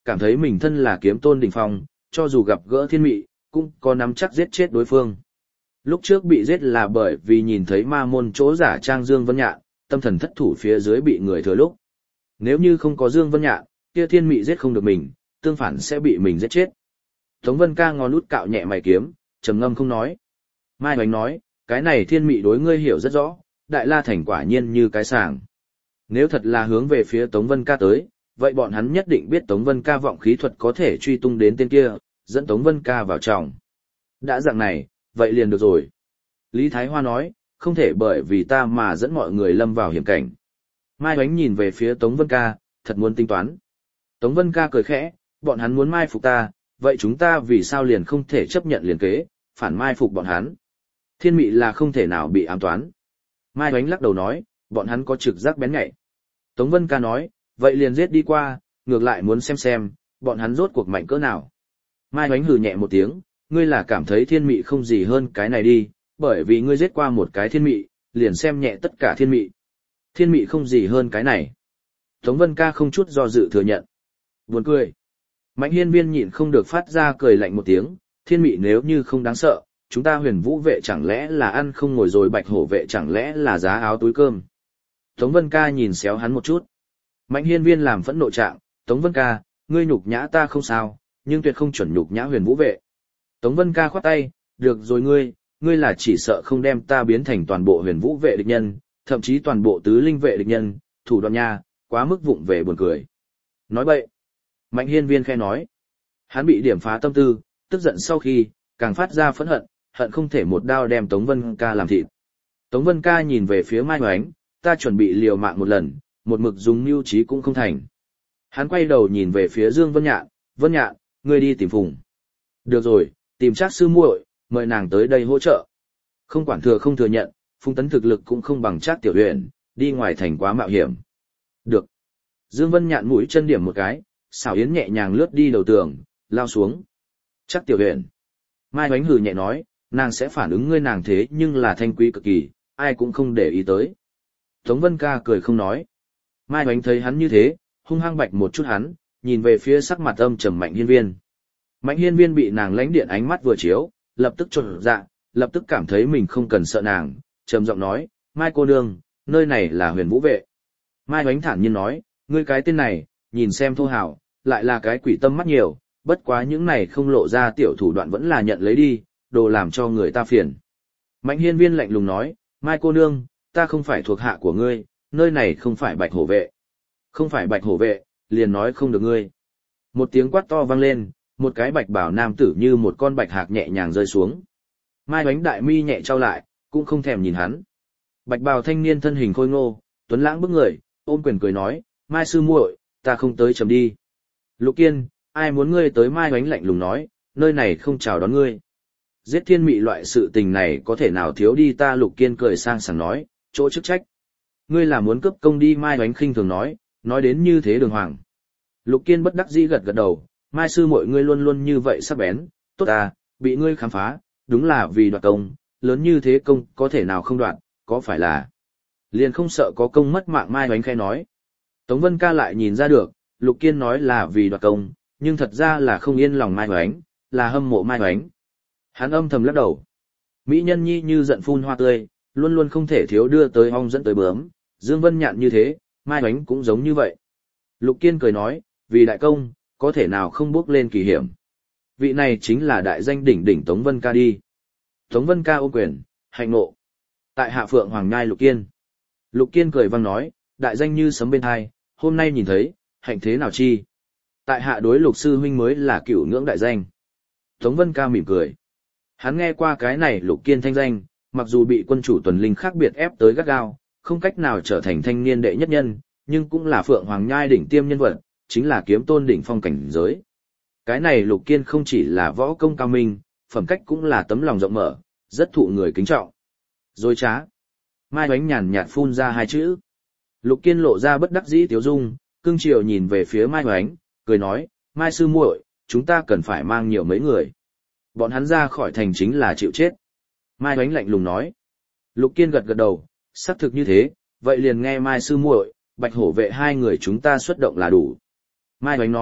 A: cảm thấy mình thân là kiếm tôn đỉnh phong, cho dù gặp gỡ thiên mị, cũng có nắm chắc giết chết đối phương. Lúc trước bị giết là bởi vì nhìn thấy ma môn chỗ giả trang Dương Vân Nhạn, tâm thần thất thủ phía dưới bị người thừa lúc. Nếu như không có Dương Vân Nhạn, kia thiên mị giết không được mình, tương phản sẽ bị mình giết chết. Tống Vân Ca ngón út cạo nhẹ mày kiếm, trầm ngâm không nói. Mai Hoánh nói, cái này thiên mị đối ngươi hiểu rất rõ, Đại La Thành quả nhiên như cái sàng. Nếu thật là hướng về phía Tống Vân Ca tới, vậy bọn hắn nhất định biết Tống Vân Ca vọng khí thuật có thể truy tung đến tên kia, dẫn Tống Vân Ca vào trong. Đã dạng này, vậy liền được rồi. Lý Thái Hoa nói, không thể bởi vì ta mà dẫn mọi người lâm vào hiểm cảnh. Mai Hoánh nhìn về phía Tống Vân Ca, thật muốn tính toán. Tống Vân Ca cười khẽ, bọn hắn muốn mai phục ta, vậy chúng ta vì sao liền không thể chấp nhận liền kế, phản mai phục bọn hắn. Thiên mị là không thể nào bị ám toán. Mai Hoánh lắc đầu nói, bọn hắn có trực giác bén nhạy. Tống Vân Ca nói, vậy liền giết đi qua, ngược lại muốn xem, bọn hắn rốt cuộc mạnh cỡ nào. Mai Hoánh hừ nhẹ một tiếng, ngươi là cảm thấy thiên mị không gì hơn cái này đi, bởi vì ngươi giết qua một cái thiên mị, liền xem nhẹ tất cả thiên mị. Thiên mị không gì hơn cái này. Tống Vân Ca không chút do dự thừa nhận. Buồn cười. Mạnh Hiên Viên nhịn không được phát ra cười lạnh một tiếng, thiên mị nếu như không đáng sợ, chúng ta Huyền Vũ vệ chẳng lẽ là ăn không ngồi rồi, Bạch Hổ vệ chẳng lẽ là giá áo túi cơm. Tống Vân Ca nhìn xéo hắn một chút. Mạnh Hiên Viên làm phẫn nộ trạng, Tống Vân Ca, ngươi nhục nhã ta không sao, nhưng tuyệt không chuẩn nhục nhã Huyền Vũ vệ. Tống Vân Ca khoát tay, được rồi ngươi là chỉ sợ không đem ta biến thành toàn bộ Huyền Vũ vệ địch nhân, thậm chí toàn bộ tứ linh vệ địch nhân, thủ đoạn nha, quá mức vụng về buồn cười. Nói bậy. Mạnh Hiên Viên khẽ nói. Hắn bị điểm phá tâm tư, tức giận sau khi, càng phát ra phẫn hận, hận không thể một đao đem Tống Vân Ca làm thịt. Tống Vân Ca nhìn về phía Mai Hoánh, ta chuẩn bị liều mạng một lần, một mực dùng mưu trí cũng không thành. Hắn quay đầu nhìn về phía Dương Vân Nhạn, ngươi đi tìm Phùng. Được rồi, tìm Trác sư muội, mời nàng tới đây hỗ trợ. Không quản thừa không thừa nhận, Phùng Tấn thực lực cũng không bằng Trác Tiểu Huyền, đi ngoài thành quá mạo hiểm. Được. Dương Vân Nhạn mũi chân điểm một cái, xảo yến nhẹ nhàng lướt đi đầu tường, lao xuống. Trác Tiểu Huyền. Mai Hoánh hừ nhẹ nói, nàng sẽ phản ứng ngươi, nàng thế nhưng là thanh quý cực kỳ, ai cũng không để ý tới. Tống Vân Ca cười không nói. Mai Hoánh thấy hắn như thế, hung hăng bạch một chút hắn, nhìn về phía sắc mặt âm trầm Mạnh Hiên Viên. Mạnh Hiên Viên bị nàng lánh điện ánh mắt vừa chiếu, lập tức chột dạ, lập tức cảm thấy mình không cần sợ nàng, trầm giọng nói, Mai cô nương, nơi này là Huyền Vũ vệ. Mai Hoánh thản nhiên nói, ngươi cái tên này, nhìn xem thô hào, lại là cái quỷ tâm mắt nhiều, bất quá những này không lộ ra tiểu thủ đoạn vẫn là nhận lấy đi, đồ làm cho người ta phiền. Mạnh Hiên Viên lạnh lùng nói, Mai cô nương, ta không phải thuộc hạ của ngươi, nơi này không phải Bạch Hổ vệ. Không phải Bạch Hổ vệ, liền nói không được ngươi. Một tiếng quát to vang lên, một cái bạch bảo nam tử như một con bạch hạc nhẹ nhàng rơi xuống. Mai Hoánh đại mi nhẹ trao lại, cũng không thèm nhìn hắn. Bạch bào thanh niên thân hình khôi ngô, tuấn lãng bức người, ôm quyền cười nói, Mai sư muội, ta không tới chấm đi. Lục Kiên, ai muốn ngươi tới? Mai Hoánh lạnh lùng nói, nơi này không chào đón ngươi. Giết thiên mị loại sự tình này có thể nào thiếu đi ta? Lục Kiên cười sang sảng nói, chỗ chức trách. Ngươi là muốn cướp công đi? Mai Hoánh khinh thường nói đến như thế đường hoàng. Lục Kiên bất đắc dĩ gật gật đầu, Mai sư muội ngươi luôn luôn như vậy sắc bén, tốt à, bị ngươi khám phá, đúng là vì đoạt công, lớn như thế công có thể nào không đoạt, có phải là liền không sợ có công mất mạng? Mai Hoánh khẽ nói. Tống Vân Ca lại nhìn ra được, Lục Kiên nói là vì đoạt công, nhưng thật ra là không yên lòng Mai Hoánh, là hâm mộ Mai Hoánh. Hắn âm thầm lắc đầu. Mỹ nhân nhi như giận phun hoa tươi, luôn luôn không thể thiếu đưa tới ong dẫn tới bướm, Dương Vân Nhạn như thế, Mai Hoánh cũng giống như vậy. Lục Kiên cười nói, vì đại công, có thể nào không bước lên kỳ hiểm. Vị này chính là đại danh đỉnh đỉnh Tống Vân Ca đi. Tống Vân Ca ôm quyền, hạnh nộ. Tại hạ Phượng Hoàng Nhai Lục Kiên. Lục Kiên cười vang nói, đại danh như sấm bên tai, hôm nay nhìn thấy, hạnh thế nào chi. Tại hạ đối Lục sư huynh mới là cửu ngưỡng đại danh. Tống Vân Ca mỉm cười. Hắn nghe qua cái này Lục Kiên thanh danh, mặc dù bị quân chủ tuần linh khác biệt ép tới gắt gao, không cách nào trở thành thanh niên đệ nhất nhân, nhưng cũng là Phượng Hoàng Nhai đỉnh tiêm nhân vật, chính là kiếm tôn đỉnh phong cảnh giới. Cái này Lục Kiên không chỉ là võ công cao minh, phẩm cách cũng là tấm lòng rộng mở, rất thụ người kính trọng. Dối trá. Mai Hoánh nhàn nhạt phun ra hai chữ. Lục Kiên lộ ra bất đắc dĩ tiếu dung, cưng chiều nhìn về phía Mai Hoánh, cười nói, Mai sư muội, chúng ta cần phải mang nhiều mấy người. Bọn hắn ra khỏi thành chính là chịu chết. Mai Hoánh lạnh lùng nói. Lục Kiên gật gật đầu, xác thực như thế, vậy liền nghe Mai sư muội, Bạch Hổ vệ hai người chúng ta xuất động là đủ. Mai Hoánh nói,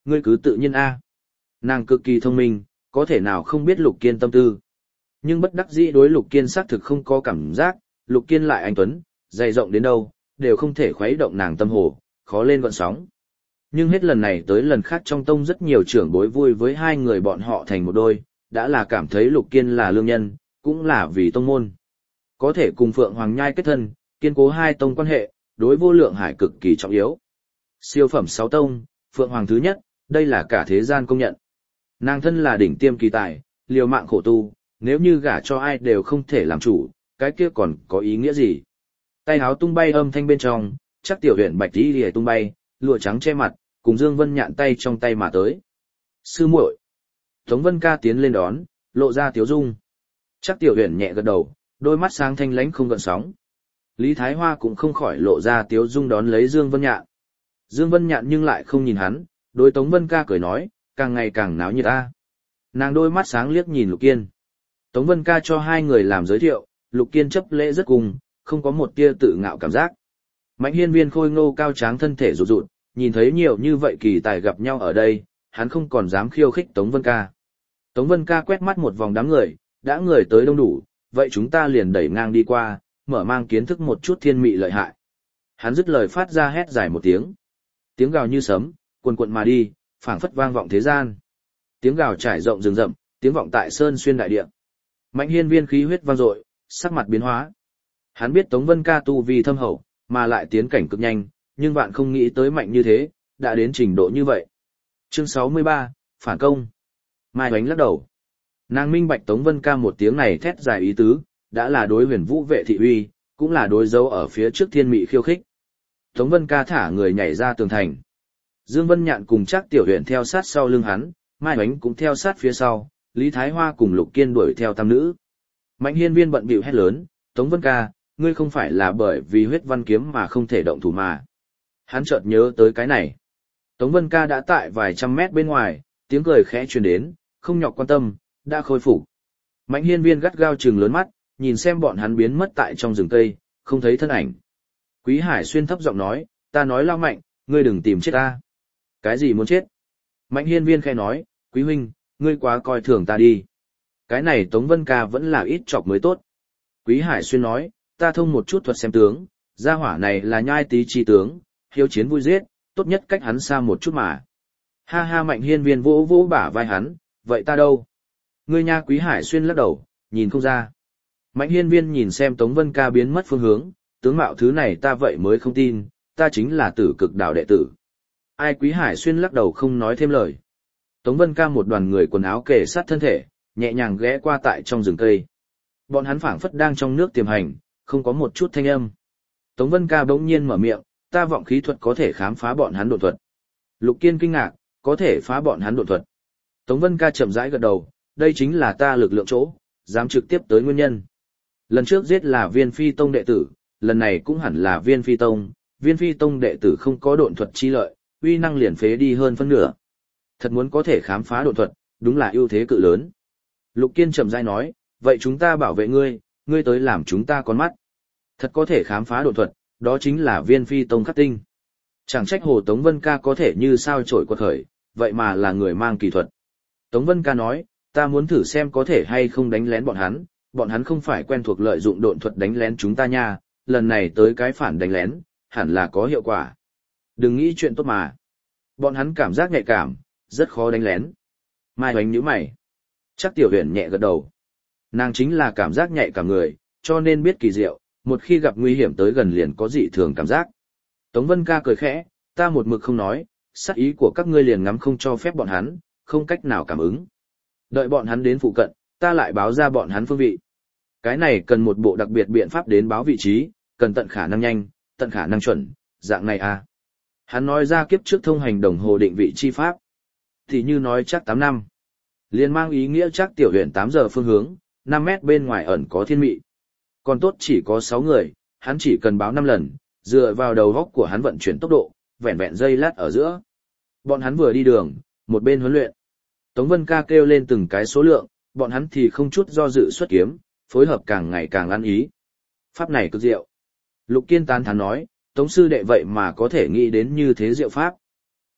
A: ngươi cứ tự nhiên a. Nàng cực kỳ thông minh, có thể nào không biết Lục Kiên tâm tư. Nhưng bất đắc dĩ đối Lục Kiên xác thực không có cảm giác, Lục Kiên lại anh tuấn, dày rộng đến đâu, đều không thể khuấy động nàng tâm hồ, khó lên gọn sóng. Nhưng hết lần này tới lần khác trong tông rất nhiều trưởng bối vui với hai người bọn họ thành một đôi, đã là cảm thấy Lục Kiên là lương nhân, cũng là vì tông môn. Có thể cùng Phượng Hoàng Nhai kết thân, kiên cố hai tông quan hệ, đối Vô Lượng Hải cực kỳ trọng yếu. Siêu phẩm 6 tông, Phượng Hoàng thứ nhất, đây là cả thế gian công nhận. Nàng thân là đỉnh tiêm kỳ tài, liều mạng khổ tu, nếu như gả cho ai đều không thể làm chủ, cái kia còn có ý nghĩa gì? Tay háo tung bay âm thanh bên trong, chắc tiểu huyện bạch tí lìa tung bay, lụa trắng che mặt, cùng Dương Vân Nhạn tay trong tay mà tới. Sư muội. Tống Vân Ca tiến lên đón, lộ ra tiếu dung. Chắc tiểu huyện nhẹ gật đầu, đôi mắt sáng thanh lãnh không gợn sóng. Lý Thái Hoa cũng không khỏi lộ ra tiếu dung đón lấy Dương Vân Nhạn. Dương Vân Nhạn nhưng lại không nhìn hắn, đối Tống Vân Ca cười nói, càng ngày càng náo nhiệt ta. Nàng đôi mắt sáng liếc nhìn Lục Kiên. Tống Vân Ca cho hai người làm giới thiệu, Lục Kiên chấp lễ rất cùng, không có một tia tự ngạo cảm giác. Mạnh Hiên Viên khôi ngô cao tráng thân thể rụt rụt, nhìn thấy nhiều như vậy kỳ tài gặp nhau ở đây, hắn không còn dám khiêu khích Tống Vân Ca. Tống Vân Ca quét mắt một vòng đám người, đã người tới đông đủ, vậy chúng ta liền đẩy ngang đi qua, mở mang kiến thức một chút thiên mị lợi hại. Hắn dứt lời phát ra hét dài một tiếng. Tiếng gào như sấm, cuồn cuộn mà đi, phảng phất vang vọng thế gian. Tiếng gào trải rộng rừng rậm, tiếng vọng tại sơn xuyên đại địa. Mạnh Hiên Viên khí huyết vang dội, sắc mặt biến hóa. Hắn biết Tống Vân Ca tu vi thâm hậu, mà lại tiến cảnh cực nhanh, nhưng bạn không nghĩ tới mạnh như thế, đã đến trình độ như vậy. Chương 63, phản công. Mai Hoánh lắc đầu. Nàng minh bạch Tống Vân Ca một tiếng này thét dài ý tứ, đã là đối Huyền Vũ vệ thị uy, cũng là đối dấu ở phía trước thiên mị khiêu khích. Tống Vân Ca thả người nhảy ra tường thành. Dương Vân Nhạn cùng Trác Tiểu Huyền theo sát sau lưng hắn, Mai Hoánh cũng theo sát phía sau, Lý Thái Hoa cùng Lục Kiên đuổi theo tam nữ. Mạnh Hiên Viên bận bịu hét lớn, Tống Vân Ca, ngươi không phải là bởi vì huyết văn kiếm mà không thể động thủ mà. Hắn chợt nhớ tới cái này. Tống Vân Ca đã tại vài trăm mét bên ngoài, tiếng cười khẽ truyền đến, không nhọc quan tâm, đã khôi phục. Mạnh Hiên Viên gắt gao trừng lớn mắt, nhìn xem bọn hắn biến mất tại trong rừng cây, không thấy thân ảnh. Quý Hải Xuyên thấp giọng nói, ta nói Lao Mạnh, ngươi đừng tìm chết ta. Cái gì muốn chết? Mạnh Hiên Viên khẽ nói, Quý huynh, ngươi quá coi thường ta đi. Cái này Tống Vân Ca vẫn là ít chọc mới tốt. Quý Hải Xuyên nói, ta thông một chút thuật xem tướng, gia hỏa này là nhai tí chi tướng, hiếu chiến vui giết, tốt nhất cách hắn xa một chút mà. Ha ha. Mạnh Hiên Viên vỗ vỗ bả vai hắn, vậy ta đâu? Ngươi nha. Quý Hải Xuyên lắc đầu, nhìn không ra. Mạnh Hiên Viên nhìn xem Tống Vân Ca biến mất phương hướng, tướng mạo thứ này ta vậy mới không tin, ta chính là Tử Cực Đạo đệ tử. Ai? Quý Hải Xuyên lắc đầu không nói thêm lời. Tống Vân Ca một đoàn người quần áo kề sát thân thể, nhẹ nhàng ghé qua tại trong rừng cây. Bọn hắn phảng phất đang trong nước tiềm hành, không có một chút thanh âm. Tống Vân Ca bỗng nhiên mở miệng, ta vọng khí thuật có thể khám phá bọn hắn độn thuật. Lục Kiên kinh ngạc, có thể phá bọn hắn độn thuật. Tống Vân Ca chậm rãi gật đầu, đây chính là ta lực lượng chỗ, dám trực tiếp tới nguyên nhân. Lần trước giết là Viên Phi Tông đệ tử, lần này cũng hẳn là Viên Phi Tông. Viên Phi Tông đệ tử không có độn thuật chi lợi, uy năng liền phế đi hơn phân nửa. Thật muốn có thể khám phá độn thuật, đúng là ưu thế cự lớn. Lục Kiên chậm rãi nói, vậy chúng ta bảo vệ ngươi, ngươi tới làm chúng ta con mắt. Thật có thể khám phá độn thuật, đó chính là Viên Phi Tông khắc tinh. Chẳng trách Hồ Tống Vân Ca có thể như sao chổi quật khởi, vậy mà là người mang kỳ thuật. Tống Vân Ca nói, ta muốn thử xem có thể hay không đánh lén bọn hắn không phải quen thuộc lợi dụng độn thuật đánh lén chúng ta nha, lần này tới cái phản đánh lén, hẳn là có hiệu quả. Đừng nghĩ chuyện tốt mà. Bọn hắn cảm giác nhạy cảm, rất khó đánh lén. Mai Hoánh nhíu mày. Chắc Tiểu Huyền nhẹ gật đầu. Nàng chính là cảm giác nhạy cảm người, cho nên biết kỳ diệu, một khi gặp nguy hiểm tới gần liền có dị thường cảm giác. Tống Vân Ca cười khẽ, ta một mực không nói, sát ý của các ngươi liền ngắm không cho phép bọn hắn, không cách nào cảm ứng. Đợi bọn hắn đến phụ cận, ta lại báo ra bọn hắn phương vị. Cái này cần một bộ đặc biệt biện pháp đến báo vị trí, cần tận khả năng nhanh, tận khả năng chuẩn, dạng này à. Hắn nói ra kiếp trước thông hành đồng hồ định vị chi pháp. Thì như nói chắc 8 năm. Liên mang ý nghĩa chắc Tiểu Huyền 8 giờ phương hướng, 5 mét bên ngoài ẩn có thiên mị. Còn tốt chỉ có 6 người, hắn chỉ cần báo 5 lần, dựa vào đầu góc của hắn vận chuyển tốc độ, vẹn vẹn giây lát ở giữa. Bọn hắn vừa đi đường, một bên huấn luyện. Tống Vân Ca kêu lên từng cái số lượng, bọn hắn thì không chút do dự xuất kiếm, phối hợp càng ngày càng ăn ý. Pháp này cực diệu. Lục Kiên tán thán nói, Tống sư đệ vậy mà có thể nghĩ đến như thế diệu pháp.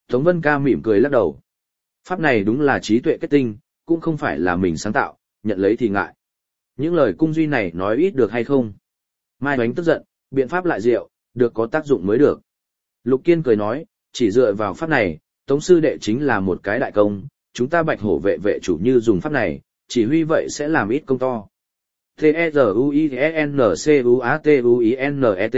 A: Tống Vân Ca mỉm cười lắc đầu. Pháp này đúng là trí tuệ kết tinh, cũng không phải là mình sáng tạo, nhận lấy thì ngại. Những lời cung duy này nói ít được hay không? Mai Hoánh tức giận, biện pháp lại diệu, được có tác dụng mới được. Lục Kiên cười nói, chỉ dựa vào pháp này, Tống sư đệ chính là một cái đại công, chúng ta Bạch Hổ vệ vệ chủ như dùng pháp này, chỉ huy vậy sẽ làm ít công to. T-E-Z-U-I-E-N-C-U-A-T-U-I-N-E-T.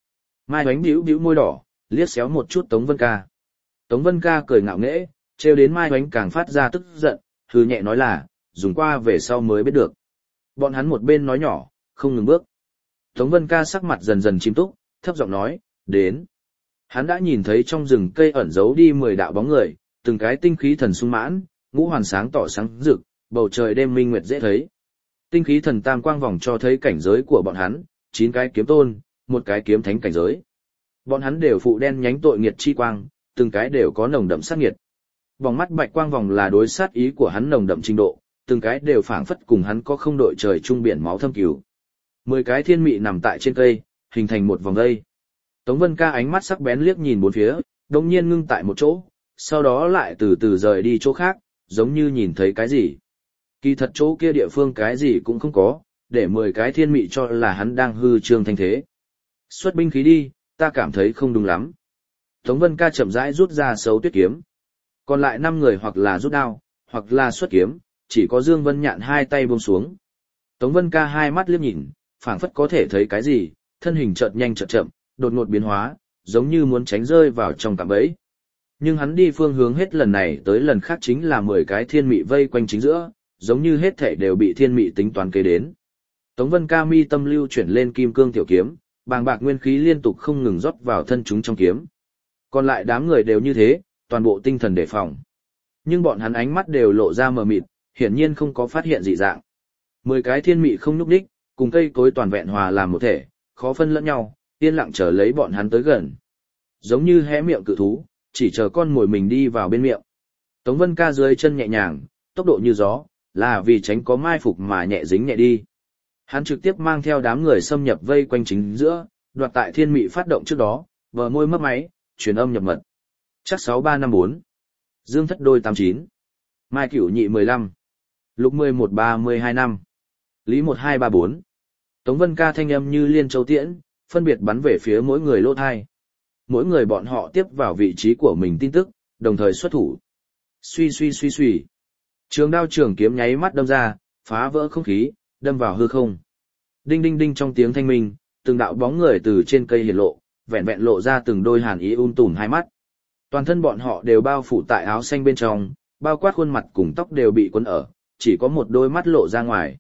A: Mai Hoánh bĩu môi đỏ, liếc xéo một chút Tống Vân Ca. Tống Vân Ca cười ngạo nghễ, trêu đến Mai Hoánh càng phát ra tức giận, hừ nhẹ nói là, dùng qua về sau mới biết được. Bọn hắn một bên nói nhỏ, không ngừng bước. Tống Vân Ca sắc mặt dần dần chim túc, thấp giọng nói, đến. Hắn đã nhìn thấy trong rừng cây ẩn giấu đi 10 đạo bóng người, từng cái tinh khí thần sung mãn, ngũ hoàn sáng tỏ sáng rực, bầu trời đêm minh nguyệt dễ thấy. Tinh khí thần tam quang vòng cho thấy cảnh giới của bọn hắn, 9 cái kiếm tôn, một cái kiếm thánh cảnh giới. Bọn hắn đều phụ đen nhánh tội nghiệt chi quang, từng cái đều có nồng đậm sát nghiệt. Vòng mắt bạch quang vòng là đối sát ý của hắn nồng đậm trình độ, từng cái đều phảng phất cùng hắn có không đội trời chung biển máu thâm cừu. 10 cái thiên mị nằm tại trên cây, hình thành một vòng dây. Tống Vân Ca ánh mắt sắc bén liếc nhìn bốn phía, đột nhiên ngưng tại một chỗ, sau đó lại từ từ rời đi chỗ khác, giống như nhìn thấy cái gì. Kỳ thật chỗ kia địa phương cái gì cũng không có, để 10 cái thiên mị cho là hắn đang hư trương thanh thế. Xuất binh khí đi, ta cảm thấy không đúng lắm. Tống Vân Ca chậm rãi rút ra Sấu Tuyết kiếm. Còn lại 5 người hoặc là rút đao, hoặc là xuất kiếm, chỉ có Dương Vân Nhạn hai tay buông xuống. Tống Vân Ca hai mắt liếc nhìn, phảng phất có thể thấy cái gì, thân hình chợt nhanh chợt chậm, đột ngột biến hóa, giống như muốn tránh rơi vào trong cạm bẫy. Nhưng hắn đi phương hướng hết lần này tới lần khác chính là 10 cái thiên mị vây quanh chính giữa, giống như hết thảy đều bị thiên mị tính toán kế đến. Tống Vân Ca mi tâm lưu chuyển lên kim cương tiểu kiếm, bàng bạc nguyên khí liên tục không ngừng rót vào thân chúng trong kiếm. Còn lại đám người đều như thế, toàn bộ tinh thần đề phòng. Nhưng bọn hắn ánh mắt đều lộ ra mờ mịt, hiển nhiên không có phát hiện dị dạng. 10 cái thiên mị không nhúc đích, cùng cây cối toàn vẹn hòa làm một thể, khó phân lẫn nhau, yên lặng chờ lấy bọn hắn tới gần. Giống như hé miệng cự thú, chỉ chờ con mồi mình đi vào bên miệng. Tống Vân Ca dưới chân nhẹ nhàng, tốc độ như gió, là vì tránh có mai phục mà nhẹ dính nhẹ đi. Hắn trực tiếp mang theo đám người xâm nhập vây quanh chính giữa, đoạt tại thiên mị phát động trước đó, vờ môi mấp máy, truyền âm nhập mật. Chắc 6354. Dương Thất Đôi 89. Mai Cửu Nhị 15. Lục 1132 năm. Lý 1234. Tống Vân Ca thanh âm như liên châu tiễn, phân biệt bắn về phía mỗi người lỗ thai. Mỗi người bọn họ tiếp vào vị trí của mình tin tức, đồng thời xuất thủ. Suy. Trường đao trường kiếm nháy mắt đâm ra, phá vỡ không khí, đâm vào hư không. Đinh đinh đinh trong tiếng thanh minh, từng đạo bóng người từ trên cây hiển lộ, vẹn vẹn lộ ra từng đôi hàn ý tủm hai mắt. Toàn thân bọn họ đều bao phủ tại áo xanh bên trong, bao quát khuôn mặt cùng tóc đều bị quấn ở, chỉ có một đôi mắt lộ ra ngoài.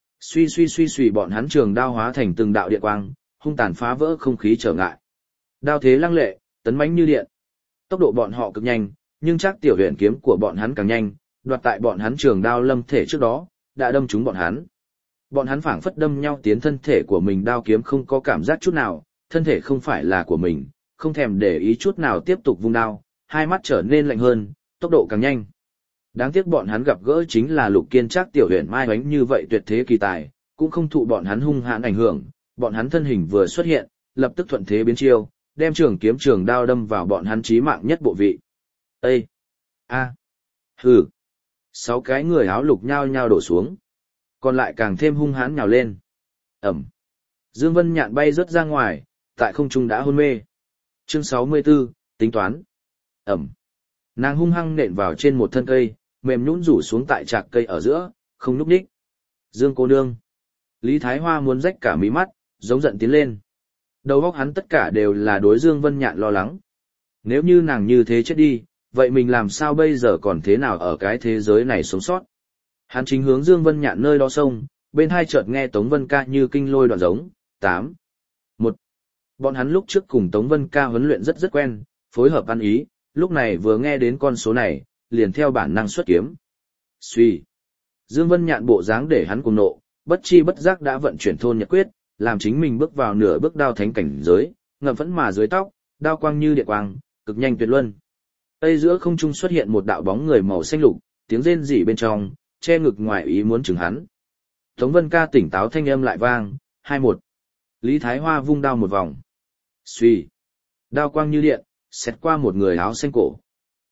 A: Suy bọn hắn trường đao hóa thành từng đạo điện quang, hung tàn phá vỡ không khí trở ngại. Đao thế lăng lệ, tấn mãnh như điện. Tốc độ bọn họ cực nhanh, nhưng chắc tiểu huyền kiếm của bọn hắn càng nhanh, đoạt tại bọn hắn trường đao lâm thể trước đó, đã đâm trúng bọn hắn. Bọn hắn phảng phất đâm nhau tiến thân thể của mình, đao kiếm không có cảm giác chút nào, thân thể không phải là của mình, không thèm để ý chút nào tiếp tục vung đao, hai mắt trở nên lạnh hơn, tốc độ càng nhanh. Đáng tiếc bọn hắn gặp gỡ chính là Lục Kiên Trác tiểu huyền Mai Hoánh như vậy tuyệt thế kỳ tài, cũng không thụ bọn hắn hung hãn ảnh hưởng, bọn hắn thân hình vừa xuất hiện, lập tức thuận thế biến chiêu, đem trường kiếm trường đao đâm vào bọn hắn chí mạng nhất bộ vị. Ê! A! Hừ! 6 cái người áo lục nhao nhao đổ xuống. Còn lại càng thêm hung hãn nhào lên. Ẩm! Dương Vân Nhạn bay rớt ra ngoài, tại không trung đã hôn mê. Chương 64, tính toán. Ẩm! Nàng hung hăng nện vào trên một thân cây, mềm nhũn rủ xuống tại trạc cây ở giữa, không nhúc nhích. Dương cô nương! Lý Thái Hoa muốn rách cả mí mắt, giống giận tiến lên. Đầu óc hắn tất cả đều là đối Dương Vân Nhạn lo lắng. Nếu như nàng như thế chết đi, vậy mình làm sao bây giờ còn thế nào ở cái thế giới này sống sót? Hắn chính hướng Dương Vân Nhạn nơi đó sông, bên hai chợt nghe Tống Vân Ca như kinh lôi đoạn giống. 8. 1. Bọn hắn lúc trước cùng Tống Vân Ca huấn luyện rất quen, phối hợp ăn ý, lúc này vừa nghe đến con số này, liền theo bản năng xuất kiếm. Suy. Dương Vân Nhạn bộ dáng để hắn cuồng nộ, bất chi bất giác đã vận chuyển thôn nhật quyết, làm chính mình bước vào nửa bước đao thánh cảnh giới, ngậm phẫn mà dưới tóc, đao quang như điện quang, cực nhanh tuyệt luân. Tây giữa không trung xuất hiện một đạo bóng người màu xanh lục, tiếng rên rỉ bên trong, che ngực ngoài ý muốn chừng hắn. Tống Vân Ca tỉnh táo thanh âm lại vang, 21. Lý Thái Hoa vung đao một vòng. Suy. Đao quang như điện, xẹt qua một người áo xanh cổ.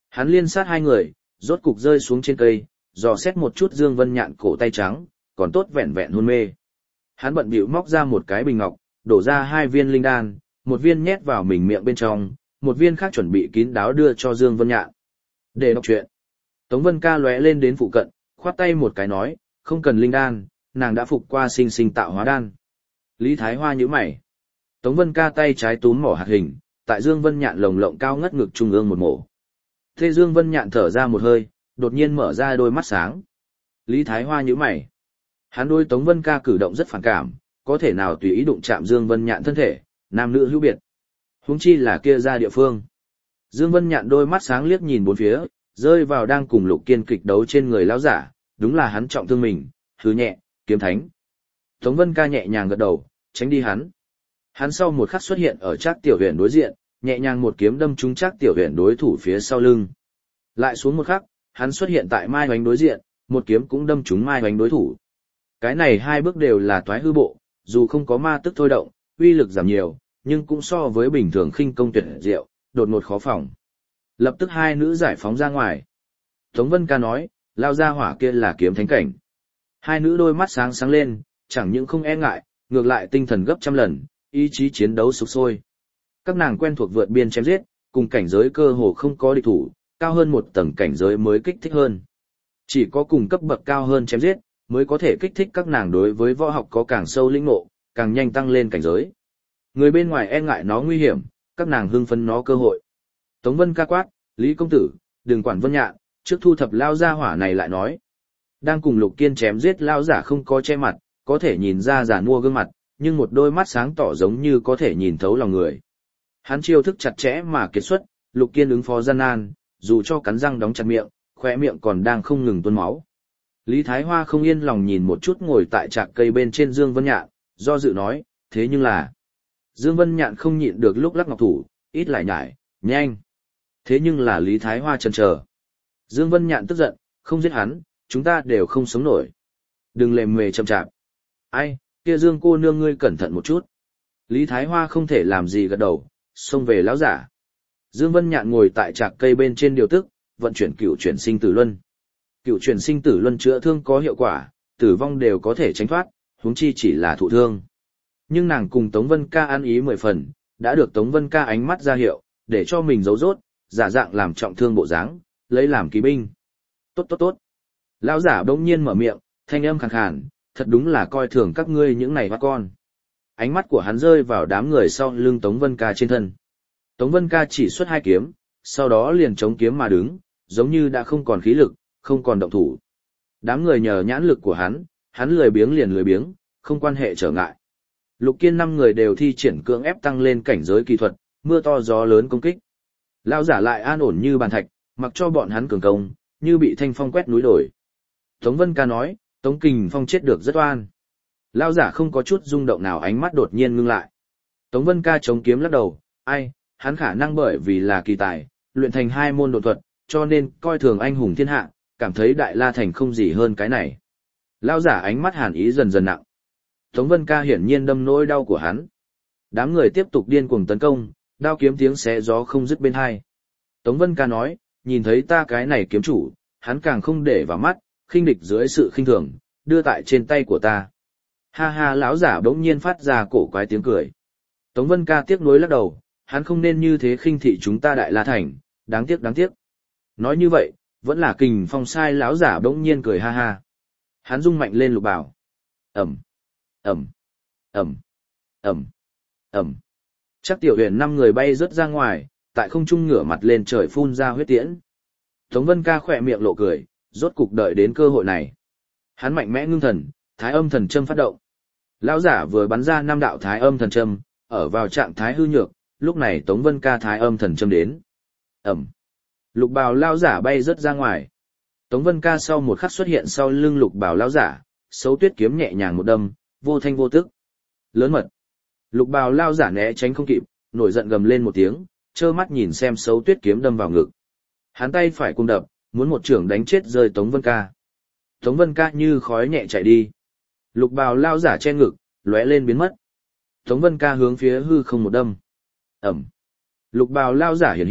A: Hắn liên sát hai người, rốt cục rơi xuống trên cây, dò xét một chút Dương Vân Nhạn cổ tay trắng, còn tốt vẹn vẹn hôn mê. Hắn bận bịu móc ra một cái bình ngọc, đổ ra 2 viên linh đan, một viên nhét vào mình miệng bên trong, một viên khác chuẩn bị kín đáo đưa cho Dương Vân Nhạn. Để đọc chuyện. Tống Vân Ca lóe lên đến phụ cận, khoát tay một cái nói, không cần linh đan, nàng đã phục qua sinh sinh tạo hóa đan. Lý Thái Hoa nhíu mày. Tống Vân Ca tay trái túm mỏ hạt hình, tại Dương Vân Nhạn lồng lộng cao ngất ngực trung ương một mổ. Thế Dương Vân Nhạn thở ra một hơi, đột nhiên mở ra đôi mắt sáng. Lý Thái Hoa nhíu mày. Hắn đối Tống Vân Ca cử động rất phản cảm, có thể nào tùy ý đụng chạm Dương Vân Nhạn thân thể, nam nữ hữu biệt. Huống chi là kia ra địa phương. Dương Vân Nhạn đôi mắt sáng liếc nhìn bốn phía, rơi vào đang cùng Lục Kiên kịch đấu trên người lão giả, đúng là hắn trọng thương mình, hứ nhẹ, kiếm thánh. Tống Vân Ca nhẹ nhàng gật đầu, tránh đi hắn. Hắn sau một khắc xuất hiện ở Trác Tiểu Huyền đối diện, nhẹ nhàng một kiếm đâm trúng Trác Tiểu Huyền đối thủ phía sau lưng. Lại xuống một khắc, hắn xuất hiện tại Mai Hoánh đối diện, một kiếm cũng đâm trúng Mai Hoánh đối thủ. Cái này hai bước đều là toái hư bộ, dù không có ma tức thôi động, uy lực giảm nhiều, nhưng cũng so với bình thường khinh công tuyệt diệu, đột ngột khó phòng. Lập tức hai nữ giải phóng ra ngoài. Tống Vân Ca nói, lao ra hỏa kia là kiếm thánh cảnh. Hai nữ đôi mắt sáng sáng lên, chẳng những không e ngại, ngược lại tinh thần gấp trăm lần, ý chí chiến đấu sục sôi. Các nàng quen thuộc vượt biên chém giết, cùng cảnh giới cơ hồ không có địch thủ, cao hơn một tầng cảnh giới mới kích thích hơn. Chỉ có cùng cấp bậc cao hơn chém giết, mới có thể kích thích các nàng đối với võ học có càng sâu lĩnh ngộ, càng nhanh tăng lên cảnh giới. Người bên ngoài e ngại nó nguy hiểm, các nàng hưng phấn nó cơ hội. Tống Vân Ca quát, Lý công tử, đừng quản Vân Nhạn, trước thu thập lao gia hỏa này lại nói. Đang cùng Lục Kiên chém giết lao giả không có che mặt, có thể nhìn ra giả mua gương mặt, nhưng một đôi mắt sáng tỏ giống như có thể nhìn thấu lòng người. Hắn chiêu thức chặt chẽ mà kiệt xuất, Lục Kiên ứng phó gian nan, dù cho cắn răng đóng chặt miệng, khóe miệng còn đang không ngừng tuôn máu. Lý Thái Hoa không yên lòng nhìn một chút ngồi tại trạc cây bên trên Dương Vân Nhạn, do dự nói, thế nhưng là... Dương Vân Nhạn không nhịn được lúc lắc ngọc thủ, ít lại nhải, nhanh. Thế nhưng là Lý Thái Hoa chần chờ. Dương Vân Nhạn tức giận, không giết hắn, chúng ta đều không sống nổi. Đừng lề mề chậm chạp. Ai, kia Dương cô nương ngươi cẩn thận một chút. Lý Thái Hoa không thể làm gì gật đầu, xông về lão giả. Dương Vân Nhạn ngồi tại trạc cây bên trên điều tức, vận chuyển cửu chuyển sinh tử luân. Cửu chuyển sinh tử luân chữa thương có hiệu quả, tử vong đều có thể tránh thoát, huống chi chỉ là thụ thương. Nhưng nàng cùng Tống Vân Ca ăn ý 10 phần, đã được Tống Vân Ca ánh mắt ra hiệu, để cho mình giấu rốt, giả dạng làm trọng thương bộ dáng, lấy làm kỳ binh. Tốt tốt tốt. Lão giả bỗng nhiên mở miệng, thanh âm khàn khàn, thật đúng là coi thường các ngươi những này bắt con. Ánh mắt của hắn rơi vào đám người sau lưng Tống Vân Ca trên thân. Tống Vân Ca chỉ xuất 2 kiếm, sau đó liền chống kiếm mà đứng, giống như đã không còn khí lực, không còn động thủ. Đám người nhờ nhãn lực của hắn lười biếng liền lười biếng, không quan hệ trở ngại. Lục Kiên 5 người đều thi triển cưỡng ép tăng lên cảnh giới kỳ thuật, mưa to gió lớn công kích. Lão giả lại an ổn như bàn thạch, mặc cho bọn hắn cường công, như bị thanh phong quét núi đồi. Tống Vân Ca nói, Tống Kình Phong chết được rất oan. Lão giả không có chút rung động nào, ánh mắt đột nhiên ngưng lại. Tống Vân Ca chống kiếm lắc đầu, ai, hắn khả năng bởi vì là kỳ tài, luyện thành 2 môn độn thuật, cho nên coi thường anh hùng thiên hạ, cảm thấy Đại La Thành không gì hơn cái này. Lão giả ánh mắt hàn ý dần dần nặng. Tống Vân Ca hiển nhiên đâm nỗi đau của hắn. Đám người tiếp tục điên cuồng tấn công, đao kiếm tiếng xé gió không dứt bên hai. Tống Vân Ca nói, nhìn thấy ta cái này kiếm chủ, hắn càng không để vào mắt, khinh địch dưới sự khinh thường, đưa tại trên tay của ta. Ha ha, lão giả bỗng nhiên phát ra cổ quái tiếng cười. Tống Vân Ca tiếc nuối lắc đầu, hắn không nên như thế khinh thị chúng ta Đại La Thành, đáng tiếc đáng tiếc. Nói như vậy, vẫn là Kình Phong sai. Lão giả bỗng nhiên cười ha ha. Hắn rung mạnh lên lục bảo. Ẩm, ẩm, ẩm, ẩm, ẩm. Chắc Tiểu Huyền 5 người bay rớt ra ngoài, tại không trung ngửa mặt lên trời phun ra huyết tiễn. Tống Vân Ca khỏe miệng lộ cười, rốt cục đợi đến cơ hội này. Hắn mạnh mẽ ngưng thần, Thái Âm Thần Châm phát động. Lão giả vừa bắn ra 5 đạo Thái Âm Thần Châm, ở vào trạng thái hư nhược, lúc này Tống Vân Ca Thái Âm Thần Châm đến. Ẩm. Lục bào lão giả bay rớt ra ngoài. Tống Vân Ca sau một khắc xuất hiện sau lưng lục bào lão giả, Sấu Tuyết kiếm nhẹ nhàng một đâm, vô thanh vô tức. Lớn mật. Lục bào lão giả né tránh không kịp, nổi giận gầm lên một tiếng, trơ mắt nhìn xem Sấu Tuyết kiếm đâm vào ngực. Hắn tay phải cung đập, muốn một chưởng đánh chết rơi Tống Vân Ca. Tống Vân Ca như khói nhẹ chạy đi. Lục bào lão giả che ngực, lóe lên biến mất. Tống Vân Ca hướng phía hư không một đâm. Ẩm. Lục bào lão giả hiện hiện,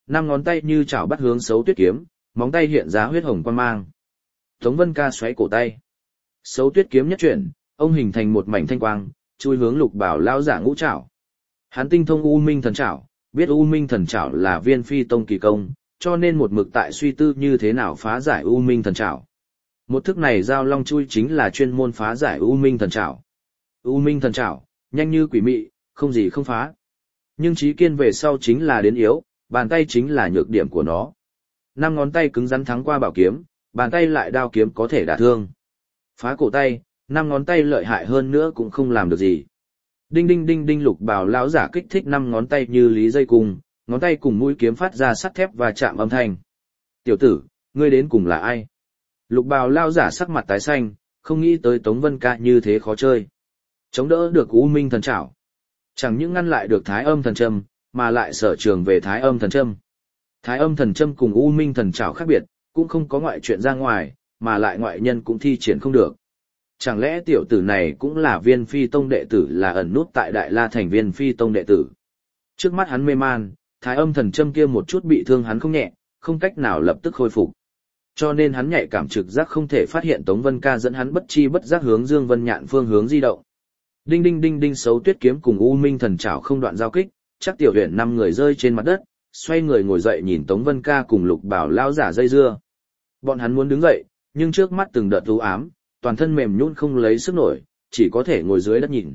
A: Năm ngón tay như chảo bắt hướng Sấu Tuyết kiếm, móng tay hiện ra huyết hồng quang mang. Tống Vân Ca xoáy cổ tay. Sấu Tuyết kiếm nhất chuyển, ông hình thành một mảnh thanh quang, chui hướng Lục Bảo lão giả ngũ trảo. Hắn tinh thông U Minh thần trảo, biết U Minh thần trảo là Viên Phi tông kỳ công, cho nên một mực tại suy tư như thế nào phá giải U Minh thần trảo. Một thức này giao long chui chính là chuyên môn phá giải U Minh thần trảo. U Minh thần trảo, nhanh như quỷ mị, không gì không phá. Nhưng trí kiên về sau chính là đến yếu, bàn tay chính là nhược điểm của nó. Năm ngón tay cứng rắn thắng qua bảo kiếm, bàn tay lại đao kiếm có thể đả thương. Phá cổ tay, năm ngón tay lợi hại hơn nữa cũng không làm được gì. Đinh đinh đinh đinh, Lục Bảo lão giả kích thích năm ngón tay như lý dây cung, ngón tay cùng mũi kiếm phát ra sắt thép và chạm âm thanh. Tiểu tử, ngươi đến cùng là ai? Lục Bảo lão giả sắc mặt tái xanh, không nghĩ tới Tống Vân Ca như thế khó chơi. Chống đỡ được U Minh thần trảo. Chẳng những ngăn lại được Thái Âm thần châm, mà lại sở trường về Thái Âm thần châm. Thái Âm thần châm cùng U Minh thần trảo khác biệt, cũng không có ngoại chuyện ra ngoài, mà lại ngoại nhân cũng thi triển không được. Chẳng lẽ tiểu tử này cũng là Viên Phi tông đệ tử, là ẩn nút tại Đại La thành Viên Phi tông đệ tử? Trước mắt hắn mê man, Thái Âm thần châm kia một chút bị thương hắn không nhẹ, không cách nào lập tức khôi phục. Cho nên hắn nhạy cảm trực giác không thể phát hiện Tống Vân Ca dẫn hắn bất chi bất giác hướng Dương Vân Nhạn phương hướng di động. Đinh đinh đinh đinh, Sấu Tuyết kiếm cùng U Minh thần trảo không đoạn giao kích, chắc tiểu huyền năm người rơi trên mặt đất, xoay người ngồi dậy nhìn Tống Vân Ca cùng Lục Bảo lão giả dây dưa. Bọn hắn muốn đứng dậy, nhưng trước mắt từng đợt u ám, toàn thân mềm nhũn không lấy sức nổi, chỉ có thể ngồi dưới đất nhìn.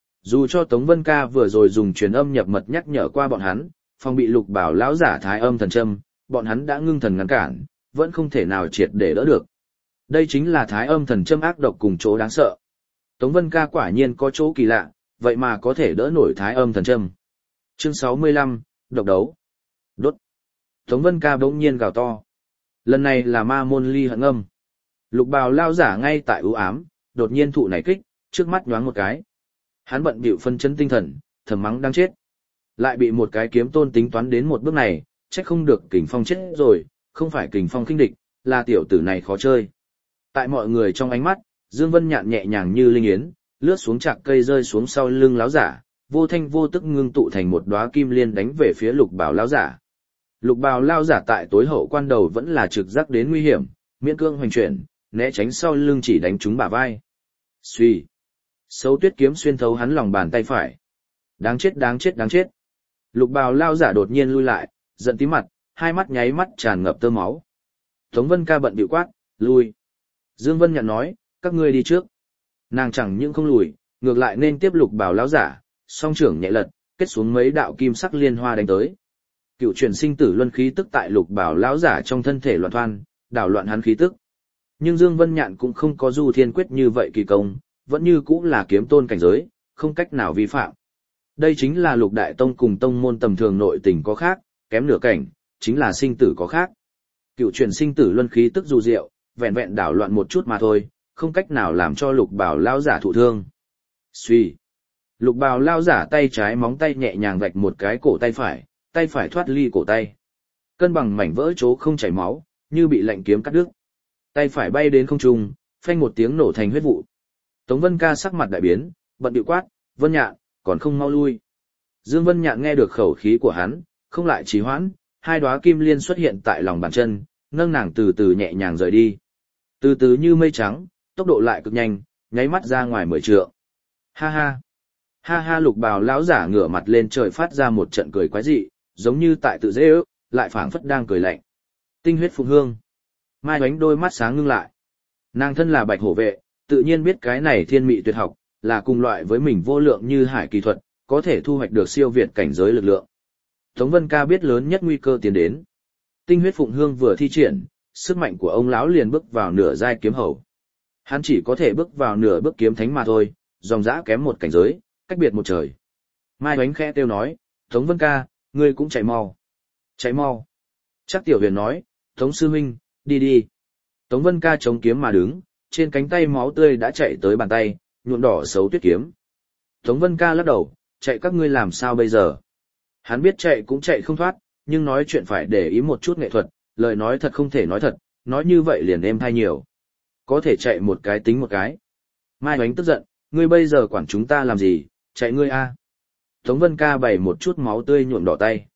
A: Dù cho Tống Vân Ca vừa rồi dùng truyền âm nhập mật nhắc nhở qua bọn hắn, phòng bị Lục Bảo lão giả Thái Âm thần châm, bọn hắn đã ngưng thần ngăn cản, vẫn không thể nào triệt để đỡ được. Đây chính là Thái Âm thần châm ác độc cùng chỗ đáng sợ. Tống Vân Ca quả nhiên có chỗ kỳ lạ, vậy mà có thể đỡ nổi Thái Âm thần châm. Chương 65, độc đấu. Đốt. Tống Vân Ca bỗng nhiên gào to. Lần này là ma môn ly hận âm. Lục Bào lao giả ngay tại ưu ám, đột nhiên thụ nảy kích, trước mắt nhoáng một cái. Hắn bận bịu phân chấn tinh thần, thầm mắng đang chết. Lại bị một cái kiếm tôn tính toán đến một bước này, trách không được Kình Phong chết rồi, không phải Kình Phong khinh địch, là tiểu tử này khó chơi. Tại mọi người trong ánh mắt, Dương Vân Nhạn nhẹ nhàng như linh yến, lướt xuống chạc cây rơi xuống sau lưng lão giả, vô thanh vô tức ngưng tụ thành một đóa kim liên đánh về phía Lục Bào lão giả. Lục Bào lão giả tại tối hậu quan đầu vẫn là trực giác đến nguy hiểm, miễn cương hoành chuyển, né tránh sau lưng chỉ đánh trúng bả vai. Suy, Sấu Tuyết kiếm xuyên thấu hắn lòng bàn tay phải. Đáng chết đáng chết đáng chết. Lục Bào lão giả đột nhiên lui lại, giận tím mặt, hai mắt nháy mắt tràn ngập tơ máu. Tống Vân Ca bận bịu quát, lui. Dương Vân Nhạn nói, các ngươi đi trước. Nàng chẳng những không lùi, ngược lại nên tiếp Lục Bào lão giả, song trưởng nhẹ lật, kết xuống mấy đạo kim sắc liên hoa đánh tới. Cựu chuyển sinh tử luân khí tức tại Lục Bào lão giả trong thân thể loạn thoan, đảo loạn hắn khí tức. Nhưng Dương Vân Nhạn cũng không có Du Thiên Quyết như vậy kỳ công, vẫn như cũng là kiếm tôn cảnh giới, không cách nào vi phạm. Đây chính là Lục Đại Tông cùng tông môn tầm thường nội tình có khác, kém nửa cảnh, chính là sinh tử có khác. Cựu chuyển sinh tử luân khí tức dù diệu, vẹn vẹn đảo loạn một chút mà thôi, không cách nào làm cho Lục Bào lão giả thụ thương. Suy, Lục Bào lão giả tay trái móng tay nhẹ nhàng vạch một cái cổ tay phải thoát ly cổ tay. Cân bằng mảnh vỡ chỗ không chảy máu, như bị lạnh kiếm cắt đứt. Tay phải bay đến không trung, phanh một tiếng nổ thành huyết vụ. Tống Vân Ca sắc mặt đại biến, bận bịu quát, Vân Nhạn, còn không mau lui. Dương Vân Nhạn nghe được khẩu khí của hắn, không lại trì hoãn, hai đóa kim liên xuất hiện tại lòng bàn chân, nâng nàng từ từ nhẹ nhàng rời đi. Từ từ như mây trắng, tốc độ lại cực nhanh, nháy mắt ra ngoài 10 trượng. Ha ha. Ha ha, Lục Bào lão giả ngửa mặt lên trời phát ra một trận cười quái dị, giống như tại tự dễ ước, lại phảng phất đang cười lạnh. Tinh huyết phụng hương. Mai Oánh đôi mắt sáng ngưng lại. Nàng thân là Bạch Hổ vệ, tự nhiên biết cái này thiên mị tuyệt học, là cùng loại với mình vô lượng như hải kỳ thuật, có thể thu hoạch được siêu việt cảnh giới lực lượng. Tống Vân Ca biết lớn nhất nguy cơ tiến đến. Tinh huyết phụng hương vừa thi triển, sức mạnh của ông lão liền bước vào nửa giai kiếm hầu. Hắn chỉ có thể bước vào nửa bước kiếm thánh mà thôi, dòng dã kém một cảnh giới, cách biệt một trời. Mai Oánh khẽ kêu nói, Tống Vân Ca, ngươi cũng chạy mau. Chạy mau. Chắc Tiểu Huyền nói, Tống sư huynh, đi đi. Tống Vân Ca chống kiếm mà đứng, trên cánh tay máu tươi đã chạy tới bàn tay, nhuộm đỏ Sấu Tuyết kiếm. Tống Vân Ca lắc đầu, chạy các ngươi làm sao bây giờ? Hắn biết chạy cũng chạy không thoát, nhưng nói chuyện phải để ý một chút nghệ thuật, lời nói thật không thể nói thật, nói như vậy liền êm thai nhiều. Có thể chạy một cái tính một cái. Mai Oánh tức giận, ngươi bây giờ quản chúng ta làm gì, chạy ngươi a. Tống Vân Ca bày một chút máu tươi nhuộm đỏ tay.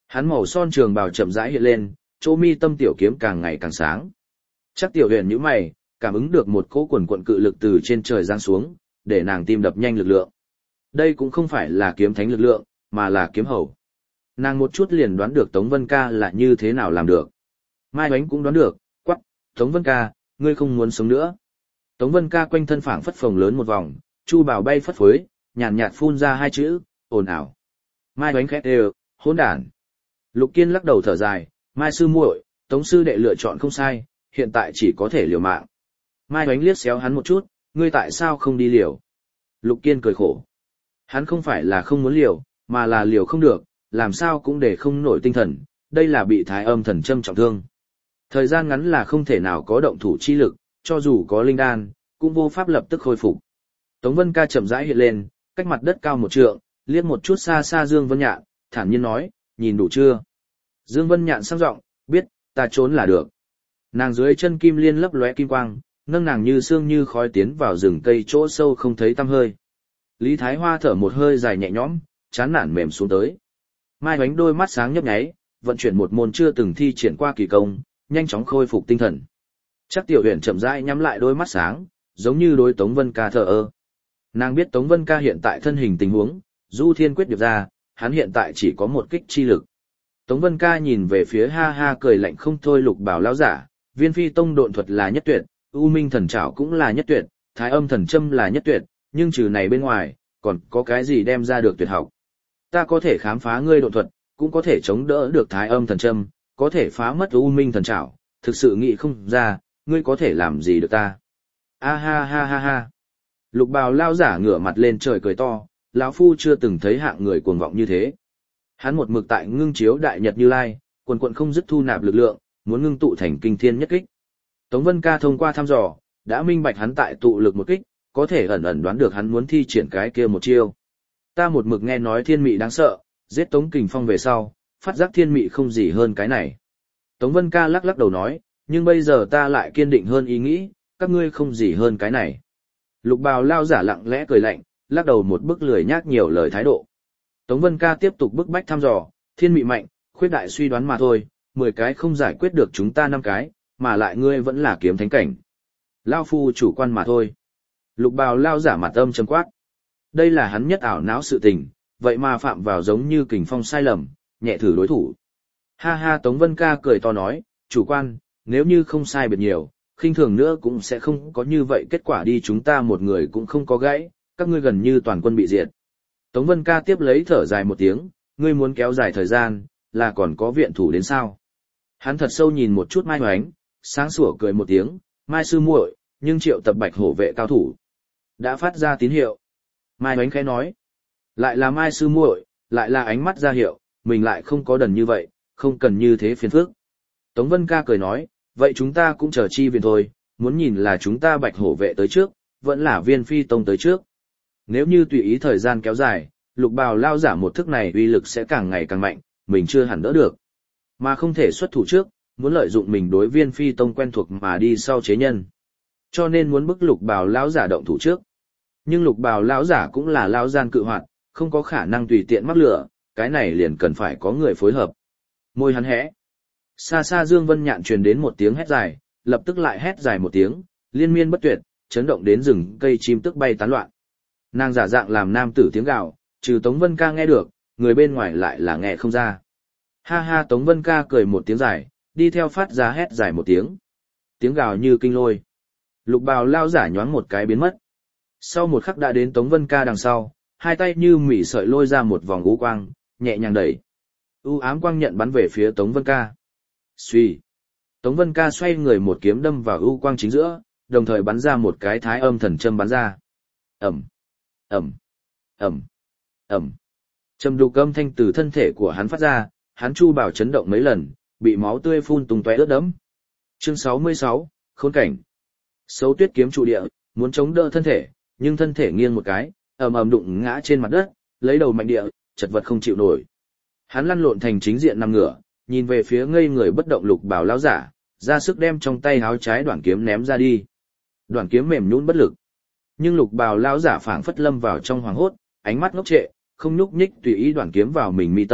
A: Hắn màu son trường bào chậm rãi hiện lên, chỗ mi tâm tiểu kiếm càng ngày càng sáng. Chắc Tiểu Huyền nhíu mày, cảm ứng được một cỗ quần quận cự lực từ trên trời giáng xuống, để nàng tim đập nhanh lực lượng. Đây cũng không phải là kiếm thánh lực lượng, mà là kiếm hầu. Nàng một chút liền đoán được Tống Vân Ca là như thế nào làm được. Mai Hoánh cũng đoán được, quắc, Tống Vân Ca, ngươi không muốn sống nữa. Tống Vân Ca quanh thân phảng phất phồng lớn một vòng, chu bào bay phất phới, nhàn nhạt phun ra hai chữ, ồn ào. Mai Hoánh khét đều, hỗn đản. Lục Kiên lắc đầu thở dài, Mai sư muội, Tống sư đệ lựa chọn không sai, hiện tại chỉ có thể liều mạng. Mai Hoánh liếc xéo hắn một chút, ngươi tại sao không đi liều? Lục Kiên cười khổ. Hắn không phải là không muốn liều, mà là liều không được, làm sao cũng để không nổi tinh thần, đây là bị Thái Âm thần châm trọng thương. Thời gian ngắn là không thể nào có động thủ chi lực, cho dù có linh đan, cũng vô pháp lập tức khôi phục. Tống Vân Ca chậm rãi hiện lên, cách mặt đất cao một trượng, liếc một chút xa xa Dương Vân Nhạn, thản nhiên nói, nhìn đủ chưa? Dương Vân Nhạn sang giọng, biết, ta trốn là được. Nàng dưới chân kim liên lấp lóe kim quang, nâng nàng như sương như khói tiến vào rừng cây chỗ sâu không thấy tăm hơi. Lý Thái Hoa thở một hơi dài nhẹ nhõm, chán nản mềm xuống tới. Mai Hoánh đôi mắt sáng nhấp nháy, vận chuyển một môn chưa từng thi triển qua kỳ công, nhanh chóng khôi phục tinh thần. Chắc Tiểu Huyền chậm rãi nhắm lại đôi mắt sáng, giống như đối Tống Vân Ca thờ ơ. Nàng biết Tống Vân Ca hiện tại thân hình tình huống, Du Thiên quyết điệp ra, hắn hiện tại chỉ có một kích chi lực. Tống Vân Ca nhìn về phía ha ha cười lạnh không thôi Lục Bảo lão giả, Viên Phi tông độn thuật là nhất tuyệt, U Minh thần trảo cũng là nhất tuyệt, Thái Âm thần châm là nhất tuyệt, nhưng trừ này bên ngoài, còn có cái gì đem ra được tuyệt học? Ta có thể khám phá ngươi độn thuật, cũng có thể chống đỡ được Thái Âm thần châm, có thể phá mất U Minh thần trảo, thực sự nghĩ không ra, ngươi có thể làm gì được ta? A ha ha ha ha. Lục Bào lão giả ngửa mặt lên trời cười to, lão phu chưa từng thấy hạng người cuồng vọng như thế. Hắn một mực tại ngưng chiếu đại nhật Như Lai, quần quần không dứt thu nạp lực lượng, muốn ngưng tụ thành kinh thiên nhất kích. Tống Vân Ca thông qua thăm dò, đã minh bạch hắn tại tụ lực một kích, có thể ẩn ẩn đoán được hắn muốn thi triển cái kia một chiêu. Ta một mực nghe nói thiên mị đáng sợ, giết Tống Kình Phong về sau, phát giác thiên mị không gì hơn cái này. Tống Vân Ca lắc lắc đầu nói, nhưng bây giờ ta lại kiên định hơn ý nghĩ, các ngươi không gì hơn cái này. Lục Bào lao giả lặng lẽ cười lạnh, lắc đầu một bức lười nhác nhiều lời thái độ. Tống Vân Ca tiếp tục bức bách thăm dò, thiên mị mạnh, khuyết đại suy đoán mà thôi, 10 cái không giải quyết được chúng ta 5 cái, mà lại ngươi vẫn là kiếm thánh cảnh. Lao phu chủ quan mà thôi. Lục Bào lao giả mặt âm trầm quát. Đây là hắn nhất ảo não sự tình, vậy mà phạm vào giống như Kình Phong sai lầm, nhẹ thử đối thủ. Ha ha Tống Vân Ca cười to nói, chủ quan, nếu như không sai biệt nhiều, khinh thường nữa cũng sẽ không có như vậy kết quả đi chúng ta một người cũng không có gãy, các ngươi gần như toàn quân bị diệt. Tống Vân Ca tiếp lấy thở dài một tiếng, ngươi muốn kéo dài thời gian, là còn có viện thủ đến sao? Hắn thật sâu nhìn một chút Mai Hoánh, sáng sủa cười một tiếng, Mai sư muội, nhưng triệu tập Bạch Hổ vệ cao thủ đã phát ra tín hiệu. Mai Hoánh khẽ nói, lại là Mai sư muội, lại là ánh mắt ra hiệu, mình lại không có đần như vậy, không cần như thế phiền phức. Tống Vân Ca cười nói, vậy chúng ta cũng chờ chi viện thôi, muốn nhìn là chúng ta Bạch Hổ vệ tới trước, vẫn là Viên Phi tông tới trước. Nếu như tùy ý thời gian kéo dài, Lục Bào lao giả một thức này uy lực sẽ càng ngày càng mạnh, mình chưa hẳn đỡ được. Mà không thể xuất thủ trước, muốn lợi dụng mình đối Viên Phi tông quen thuộc mà đi sau chế nhân. Cho nên muốn bức Lục Bào lão giả động thủ trước. Nhưng Lục Bào lão giả cũng là lao gian cự hoạt, không có khả năng tùy tiện mắc lửa, cái này liền cần phải có người phối hợp. Môi hắn hẽ. Xa xa Dương Vân Nhạn truyền đến một tiếng hét dài, lập tức lại hét dài một tiếng, liên miên bất tuyệt, chấn động đến rừng cây chim tức bay tán loạn. Nàng giả dạng làm nam tử tiếng gào, trừ Tống Vân Ca nghe được, người bên ngoài lại là nghe không ra. Ha ha Tống Vân Ca cười một tiếng dài, đi theo phát ra hét dài một tiếng. Tiếng gào như kinh lôi. Lục Bào lao giả nhoáng một cái biến mất. Sau một khắc đã đến Tống Vân Ca đằng sau, hai tay như mỉ sợi lôi ra một vòng u quang, nhẹ nhàng đẩy. U ám quang nhận bắn về phía Tống Vân Ca. Xuy. Tống Vân Ca xoay người một kiếm đâm vào u quang chính giữa, đồng thời bắn ra một cái Thái Âm thần châm bắn ra. Ầm, ầm, ầm, ầm. Trầm đục âm thanh từ thân thể của hắn phát ra, hắn chu bảo chấn động mấy lần, bị máu tươi phun tung tóe ướt đẫm. Chương 66, khốn cảnh. Sấu Tuyết kiếm trụ địa, muốn chống đỡ thân thể, nhưng thân thể nghiêng một cái, ầm ầm đụng ngã trên mặt đất, lấy đầu mạnh địa, chật vật không chịu nổi. Hắn lăn lộn thành chính diện nằm ngửa, nhìn về phía ngây người bất động Lục Bào lão giả, ra sức đem trong tay háo trái đoạn kiếm ném ra đi. Đoạn kiếm mềm nhũn bất lực. Nhưng Lục Bào lão giả phảng phất lâm vào trong hoàng hốt, ánh mắt ngốc trệ, không nhúc nhích tùy ý đoạn kiếm vào mình mi tâm,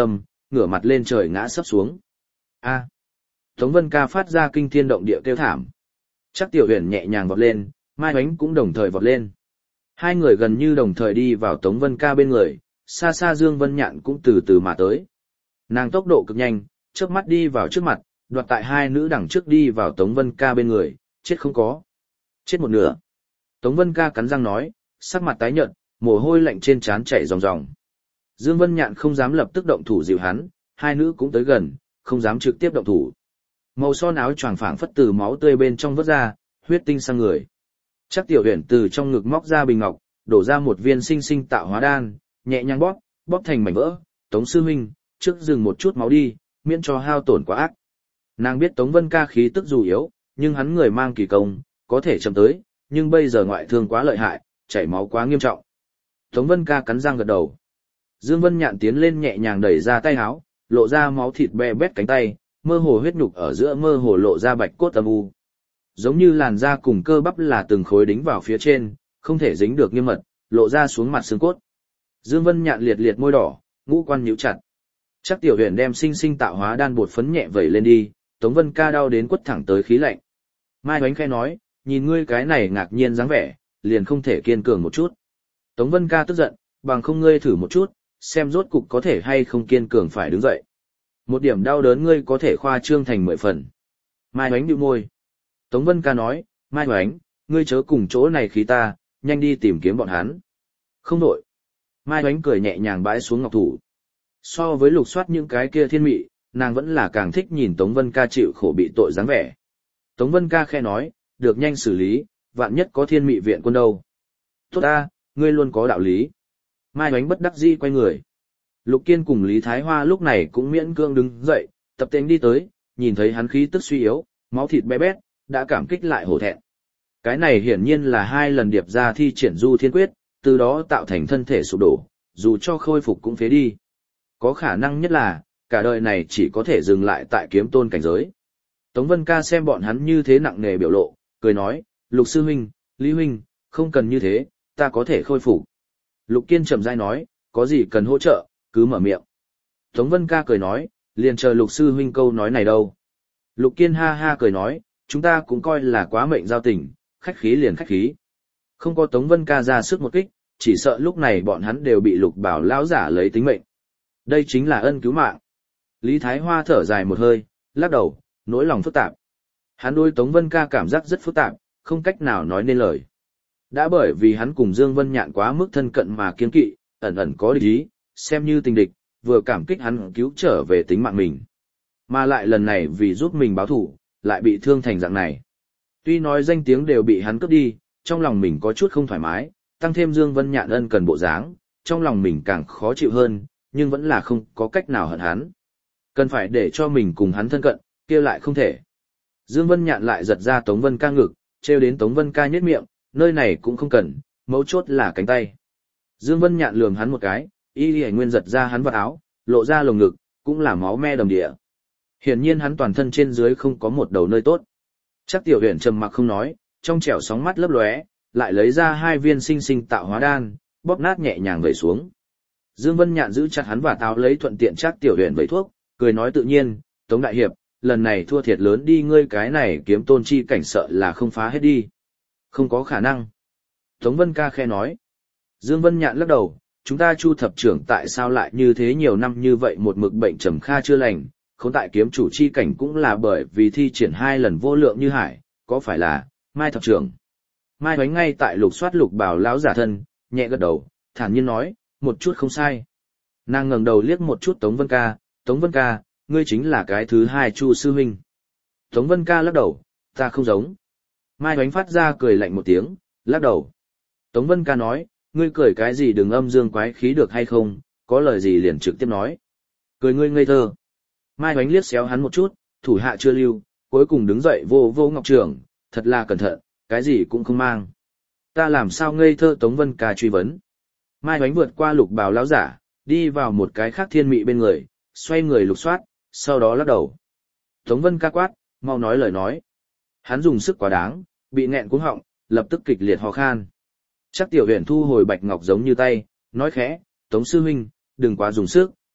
A: ngửa mặt lên trời ngã sấp xuống. A. Tống Vân Ca phát ra kinh thiên động địa kêu thảm. Chắc Tiểu Huyền nhẹ nhàng vọt lên, Mai Hoánh cũng đồng thời vọt lên. Hai người gần như đồng thời đi vào Tống Vân Ca bên người, xa xa Dương Vân Nhạn cũng từ từ mà tới. Nàng tốc độ cực nhanh, chớp mắt đi vào trước mặt, đoạt tại hai nữ đằng trước đi vào Tống Vân Ca bên người, chết không có. Chết một nửa. Tống Vân Ca cắn răng nói, sắc mặt tái nhợt, mồ hôi lạnh trên trán chảy ròng ròng. Dương Vân Nhạn không dám lập tức động thủ dịu hắn, hai nữ cũng tới gần, không dám trực tiếp động thủ. Màu son áo choàng phảng phất từ máu tươi bên trong vớt ra, huyết tinh sang người. Chắc Tiểu Huyền từ trong ngực móc ra bình ngọc, đổ ra một viên sinh sinh tạo hóa đan, nhẹ nhàng bóp, bóp thành mảnh vỡ. Tống sư huynh, trước dừng một chút máu đi, miễn cho hao tổn quá ác. Nàng biết Tống Vân Ca khí tức dù yếu, nhưng hắn người mang kỳ công, có thể chậm tới, nhưng bây giờ ngoại thương quá lợi hại, chảy máu quá nghiêm trọng. Tống Vân Ca cắn răng gật đầu. Dương Vân Nhạn tiến lên nhẹ nhàng đẩy ra tay áo, lộ ra máu thịt be bét cánh tay, mơ hồ huyết nhục ở giữa mơ hồ lộ ra bạch cốt âm u. Giống như làn da cùng cơ bắp là từng khối đính vào phía trên, không thể dính được nghiêm mật, lộ ra xuống mặt xương cốt. Dương Vân Nhạn liệt liệt môi đỏ, ngũ quan nhíu chặt. Chắc Tiểu Huyền đem sinh sinh tạo hóa đan bột phấn nhẹ vẩy lên đi, Tống Vân Ca đau đến quất thẳng tới khí lạnh. Mai Hoánh khẽ nói, nhìn ngươi cái này ngạc nhiên dáng vẻ, liền không thể kiên cường một chút. Tống Vân Ca tức giận, bằng không ngươi thử một chút, xem rốt cục có thể hay không kiên cường phải đứng dậy. Một điểm đau đớn ngươi có thể khoa trương thành 10 phần. Mai Hoánh nhíu môi. Tống Vân Ca nói, Mai Hoánh, ngươi chớ cùng chỗ này khí ta, nhanh đi tìm kiếm bọn hắn. Không đổi. Mai Hoánh cười nhẹ nhàng bãi xuống ngọc thủ. So với lục soát những cái kia thiên mị, nàng vẫn là càng thích nhìn Tống Vân Ca chịu khổ bị tội dáng vẻ. Tống Vân Ca khẽ nói, được nhanh xử lý, vạn nhất có thiên mị viện quân đâu. Tốt ta, ngươi luôn có đạo lý. Mai Hoánh bất đắc dĩ quay người. Lục Kiên cùng Lý Thái Hoa lúc này cũng miễn cương đứng dậy, tập tễnh đi tới, nhìn thấy hắn khí tức suy yếu, máu thịt bé bét, đã cảm kích lại hổ thẹn. Cái này hiển nhiên là hai lần điệp ra thi triển du thiên quyết, từ đó tạo thành thân thể sụp đổ, dù cho khôi phục cũng phế đi. Có khả năng nhất là, cả đời này chỉ có thể dừng lại tại kiếm tôn cảnh giới. Tống Vân Ca xem bọn hắn như thế nặng nề biểu lộ, cười nói, Lục sư huynh, Lý huynh, không cần như thế, ta có thể khôi phục. Lục Kiên chậm rãi nói, có gì cần hỗ trợ, cứ mở miệng. Tống Vân Ca cười nói, liền chờ Lục sư huynh câu nói này đâu. Lục Kiên ha ha cười nói, chúng ta cũng coi là quá mệnh giao tình, khách khí liền khách khí. Không có Tống Vân Ca ra sức một kích, chỉ sợ lúc này bọn hắn đều bị Lục Bảo lão giả lấy tính mệnh. Đây chính là ân cứu mạng. Lý Thái Hoa thở dài một hơi, lắc đầu, nỗi lòng phức tạp. Hắn đối Tống Vân Ca cảm giác rất phức tạp, không cách nào nói nên lời. Đã bởi vì hắn cùng Dương Vân Nhạn quá mức thân cận mà kiên kỵ, ẩn ẩn có địch ý, xem như tình địch, vừa cảm kích hắn cứu trở về tính mạng mình. Mà lại lần này vì giúp mình báo thù, lại bị thương thành dạng này. Tuy nói danh tiếng đều bị hắn cướp đi, trong lòng mình có chút không thoải mái, tăng thêm Dương Vân Nhạn ân cần bộ dáng, trong lòng mình càng khó chịu hơn, nhưng vẫn là không có cách nào hận hắn. Cần phải để cho mình cùng hắn thân cận, kia lại không thể. Dương Vân Nhạn lại giật ra Tống Vân Ca ngực, treo đến Tống Vân Ca nhếch miệng, nơi này cũng không cần, mấu chốt là cánh tay. Dương Vân Nhạn lườm hắn một cái, y lìa nguyên giật ra hắn vật áo, lộ ra lồng ngực, cũng là máu me đầm địa. Hiển nhiên hắn toàn thân trên dưới không có một đầu nơi tốt. Chắc Tiểu Huyền trầm mặc không nói, trong trẻo sóng mắt lấp lóe, lại lấy ra hai viên sinh sinh tạo hóa đan, bóp nát nhẹ nhàng vẩy xuống. Dương Vân Nhạn giữ chặt hắn và táo lấy thuận tiện Chắc Tiểu Huyền vẩy thuốc, cười nói tự nhiên, Tống đại hiệp, lần này thua thiệt lớn đi, ngươi cái này kiếm tôn chi cảnh sợ là không phá hết đi. Không có khả năng. Tống Vân Ca khẽ nói. Dương Vân Nhạn lắc đầu, chúng ta Chu thập trưởng tại sao lại như thế nhiều năm như vậy một mực bệnh trầm kha chưa lành, khốn tại kiếm chủ chi cảnh cũng là bởi vì thi triển hai lần vô lượng như hải, có phải là, Mai thập trưởng. Mai Hoánh ngay tại lục soát Lục Bảo lão giả thân, nhẹ gật đầu, thản nhiên nói, một chút không sai. Nàng ngẩng đầu liếc một chút Tống Vân Ca, ngươi chính là cái thứ hai Chu sư huynh. Tống Vân Ca lắc đầu, ta không giống. Mai Hoánh phát ra cười lạnh một tiếng, lắc đầu. Tống Vân Ca nói, ngươi cười cái gì đừng âm dương quái khí được hay không, có lời gì liền trực tiếp nói. Cười ngươi ngây thơ. Mai Hoánh liếc xéo hắn một chút, thủ hạ chưa lưu, cuối cùng đứng dậy vô vô ngọc trưởng, thật là cẩn thận, cái gì cũng không mang. Ta làm sao ngây thơ? Tống Vân Ca truy vấn. Mai Hoánh vượt qua Lục Bảo lão giả, đi vào một cái khác thiên mị bên người, xoay người lục soát, sau đó lắc đầu. Tống Vân Ca quát, mau nói lời nói. Hắn dùng sức quá đáng, bị nghẹn cuống họng, lập tức kịch liệt ho khan. Chắc Tiểu Huyền thu hồi bạch ngọc giống như tay, nói khẽ, Tống sư huynh, đừng quá dùng sức,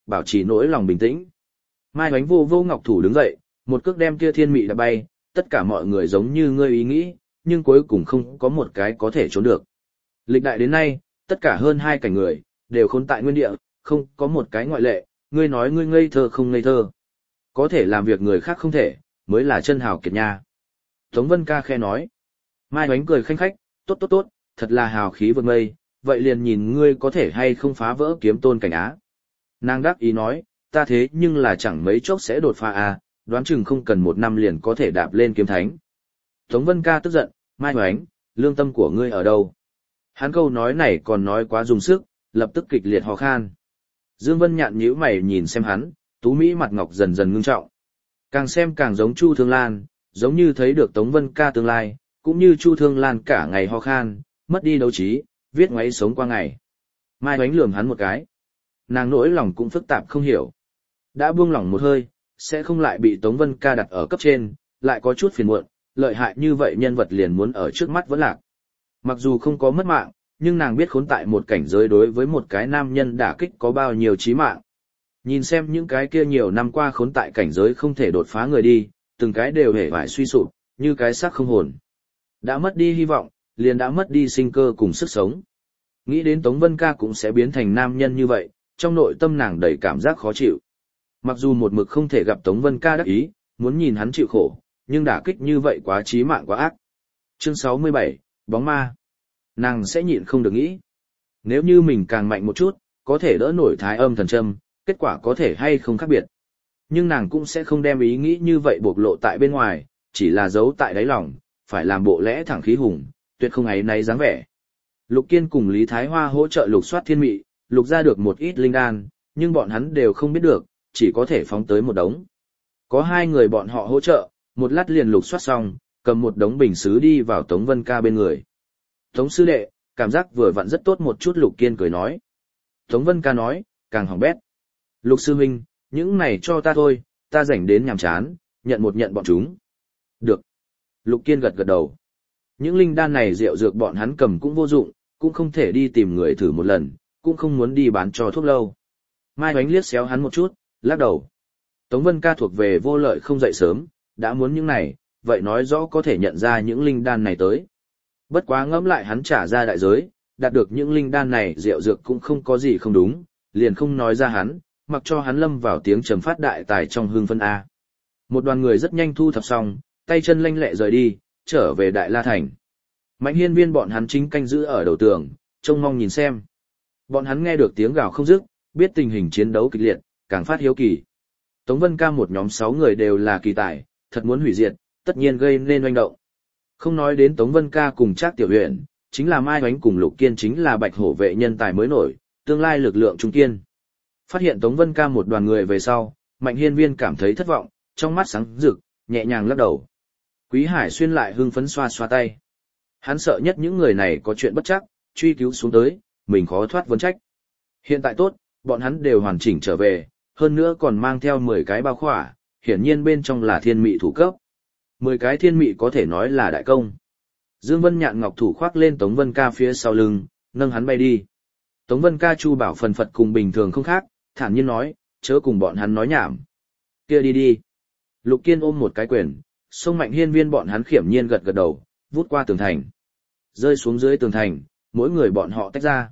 A: bảo trì nỗi lòng bình tĩnh. Mai Hoánh vô vô ngọc thủ đứng dậy, một cước đem kia thiên mị đã bay, tất cả mọi người giống như ngươi ý nghĩ, nhưng cuối cùng không có một cái có thể trốn được. Lịch đại đến nay, tất cả hơn 2 cảnh người, đều khốn tại nguyên địa, không có một cái ngoại lệ, ngươi nói ngươi ngây thơ không ngây thơ. Có thể làm việc người khác không thể, mới là chân hào kiệt nha. Tống Vân Ca khe nói. Mai Hoánh cười khanh khách, tốt, thật là hào khí vượt mây, vậy liền nhìn ngươi có thể hay không phá vỡ kiếm tôn cảnh á. Nàng đáp ý nói, ta thế nhưng là chẳng mấy chốc sẽ đột phá à, đoán chừng không cần 1 năm liền có thể đạp lên kiếm thánh. Tống Vân Ca tức giận, Mai Hoánh, lương tâm của ngươi ở đâu? Hắn câu nói này còn nói quá dùng sức, lập tức kịch liệt ho khan. Dương Vân Nhạn nhíu mày nhìn xem hắn, tú mỹ mặt ngọc dần dần ngưng trọng. Càng xem càng giống Chu Thương Lan, giống như thấy được Tống Vân Ca tương lai, cũng như Chu Thương Lan cả ngày ho khan, mất đi đấu trí, viết ngoáy sống qua ngày. Mai Hoánh lườm hắn một cái. Nàng nỗi lòng cũng phức tạp không hiểu. Đã buông lỏng một hơi, sẽ không lại bị Tống Vân Ca đặt ở cấp trên, lại có chút phiền muộn, lợi hại như vậy nhân vật liền muốn ở trước mắt vẫn lạc. Mặc dù không có mất mạng, nhưng nàng biết khốn tại một cảnh giới đối với một cái nam nhân đả kích có bao nhiêu chí mạng. Nhìn xem những cái kia nhiều năm qua khốn tại cảnh giới không thể đột phá người đi, từng cái đều hề vải suy sụp, như cái xác không hồn. Đã mất đi hy vọng, liền đã mất đi sinh cơ cùng sức sống. Nghĩ đến Tống Vân Ca cũng sẽ biến thành nam nhân như vậy, trong nội tâm nàng đầy cảm giác khó chịu. Mặc dù một mực không thể gặp Tống Vân Ca đắc ý, muốn nhìn hắn chịu khổ, nhưng đả kích như vậy quá chí mạng quá ác. Chương 67, bóng ma. Nàng sẽ nhịn không được nghĩ. Nếu như mình càng mạnh một chút, có thể đỡ nổi thái âm thần châm, kết quả có thể hay không khác biệt. Nhưng nàng cũng sẽ không đem ý nghĩ như vậy bộc lộ tại bên ngoài, chỉ là giấu tại đáy lòng, phải làm bộ lẽ thẳng khí hùng, tuyệt không áy náy dáng vẻ. Lục Kiên cùng Lý Thái Hoa hỗ trợ lục soát thiên mị, lục ra được một ít linh đan, nhưng bọn hắn đều không biết được, chỉ có thể phóng tới một đống. Có 2 người bọn họ hỗ trợ, một lát liền lục soát xong, cầm một đống bình sứ đi vào Tống Vân Ca bên người. Tống sư đệ, cảm giác vừa vặn rất tốt một chút. Lục Kiên cười nói. Tống Vân Ca nói, càng hỏng bét. Lục sư huynh, những này cho ta thôi, ta rảnh đến nhàm chán, nhận bọn chúng. Được. Lục Kiên gật gật đầu. Những linh đan này rượu dược bọn hắn cầm cũng vô dụng, cũng không thể đi tìm người thử một lần, cũng không muốn đi bán cho thuốc lâu. Mai Hoánh liếc xéo hắn một chút, lắc đầu. Tống Vân Ca thuộc về vô lợi không dậy sớm, đã muốn những này, vậy nói rõ có thể nhận ra những linh đan này tới. Bất quá ngẫm lại hắn trả ra đại giới, đạt được những linh đan này rượu dược cũng không có gì không đúng, liền không nói ra hắn, mặc cho hắn lâm vào tiếng trầm phát đại tài trong hương phân A. Một đoàn người rất nhanh thu thập xong, tay chân lanh lẹ rời đi, trở về Đại La Thành. Mạnh Hiên Viên bọn hắn chính canh giữ ở đầu tường, trông mong nhìn xem. Bọn hắn nghe được tiếng gào không dứt, biết tình hình chiến đấu kịch liệt, càng phát hiếu kỳ. Tống Vân Ca một nhóm 6 người đều là kỳ tài, thật muốn hủy diệt, tất nhiên gây nên oanh động. Không nói đến Tống Vân Ca cùng Trác Tiểu Huyền, chính là Mai Hoánh cùng Lục Kiên chính là Bạch Hổ vệ nhân tài mới nổi, tương lai lực lượng trung kiên. Phát hiện Tống Vân Ca một đoàn người về sau, Mạnh Hiên Viên cảm thấy thất vọng, trong mắt sáng rực, nhẹ nhàng lắc đầu. Quý Hải Xuyên lại hưng phấn xoa xoa tay. Hắn sợ nhất những người này có chuyện bất trắc, truy cứu xuống tới, mình khó thoát vấn trách. Hiện tại tốt, bọn hắn đều hoàn chỉnh trở về, hơn nữa còn mang theo 10 cái bao khỏa, hiển nhiên bên trong là thiên mị thủ cấp. 10 cái thiên mị có thể nói là đại công. Dương Vân Nhạn ngọc thủ khoác lên Tống Vân Ca phía sau lưng, nâng hắn bay đi. Tống Vân Ca chu bảo phần phật cùng bình thường không khác, thản nhiên nói, chớ cùng bọn hắn nói nhảm. Kia đi đi. Lục Kiên ôm một cái quyền, xông Mạnh Hiên Viên bọn hắn khiểm nhiên gật gật đầu, vút qua tường thành. Rơi xuống dưới tường thành, mỗi người bọn họ tách ra.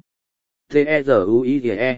A: T-E-Z-U-I-E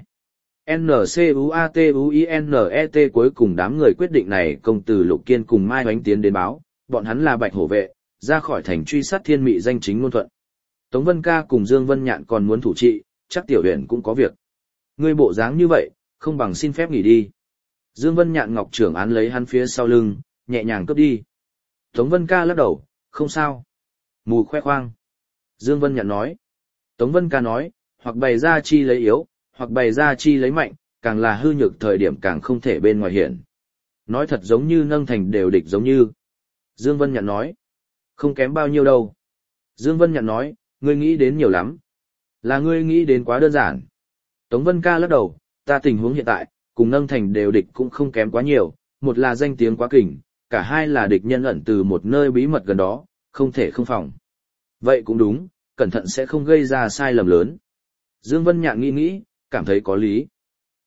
A: N-C-U-A-T-U-I-N-E-T cuối cùng đám người quyết định này công tử Lục Kiên cùng Mai Hoánh tiến đến báo, bọn hắn là Bạch Hổ vệ, ra khỏi thành truy sát thiên mị danh chính ngôn thuận. Tống Vân Ca cùng Dương Vân Nhạn còn muốn thủ trị, chắc Tiểu Huyền cũng có việc. Ngươi bộ dáng như vậy, không bằng xin phép nghỉ đi. Dương Vân Nhạn ngọc trưởng án lấy hắn phía sau lưng, nhẹ nhàng cướp đi. Tống Vân Ca lắc đầu, không sao. Mù khoe khoang. Dương Vân Nhạn nói. Tống Vân Ca nói, hoặc bày ra chi lấy yếu, hoặc bày ra chi lấy mạnh, càng là hư nhược thời điểm càng không thể bên ngoài hiện. Nói thật giống như nâng thành đều địch giống như. Dương Vân Nhạn nói. Không kém bao nhiêu đâu. Dương Vân Nhạn nói, ngươi nghĩ đến nhiều lắm. Là ngươi nghĩ đến quá đơn giản. Tống Vân Ca lắc đầu, ta tình huống hiện tại, cùng nâng thành đều địch cũng không kém quá nhiều, một là danh tiếng quá kình, cả hai là địch nhân ẩn từ một nơi bí mật gần đó, không thể không phòng. Vậy cũng đúng, cẩn thận sẽ không gây ra sai lầm lớn. Dương Vân Nhạn nghĩ nghĩ, cảm thấy có lý.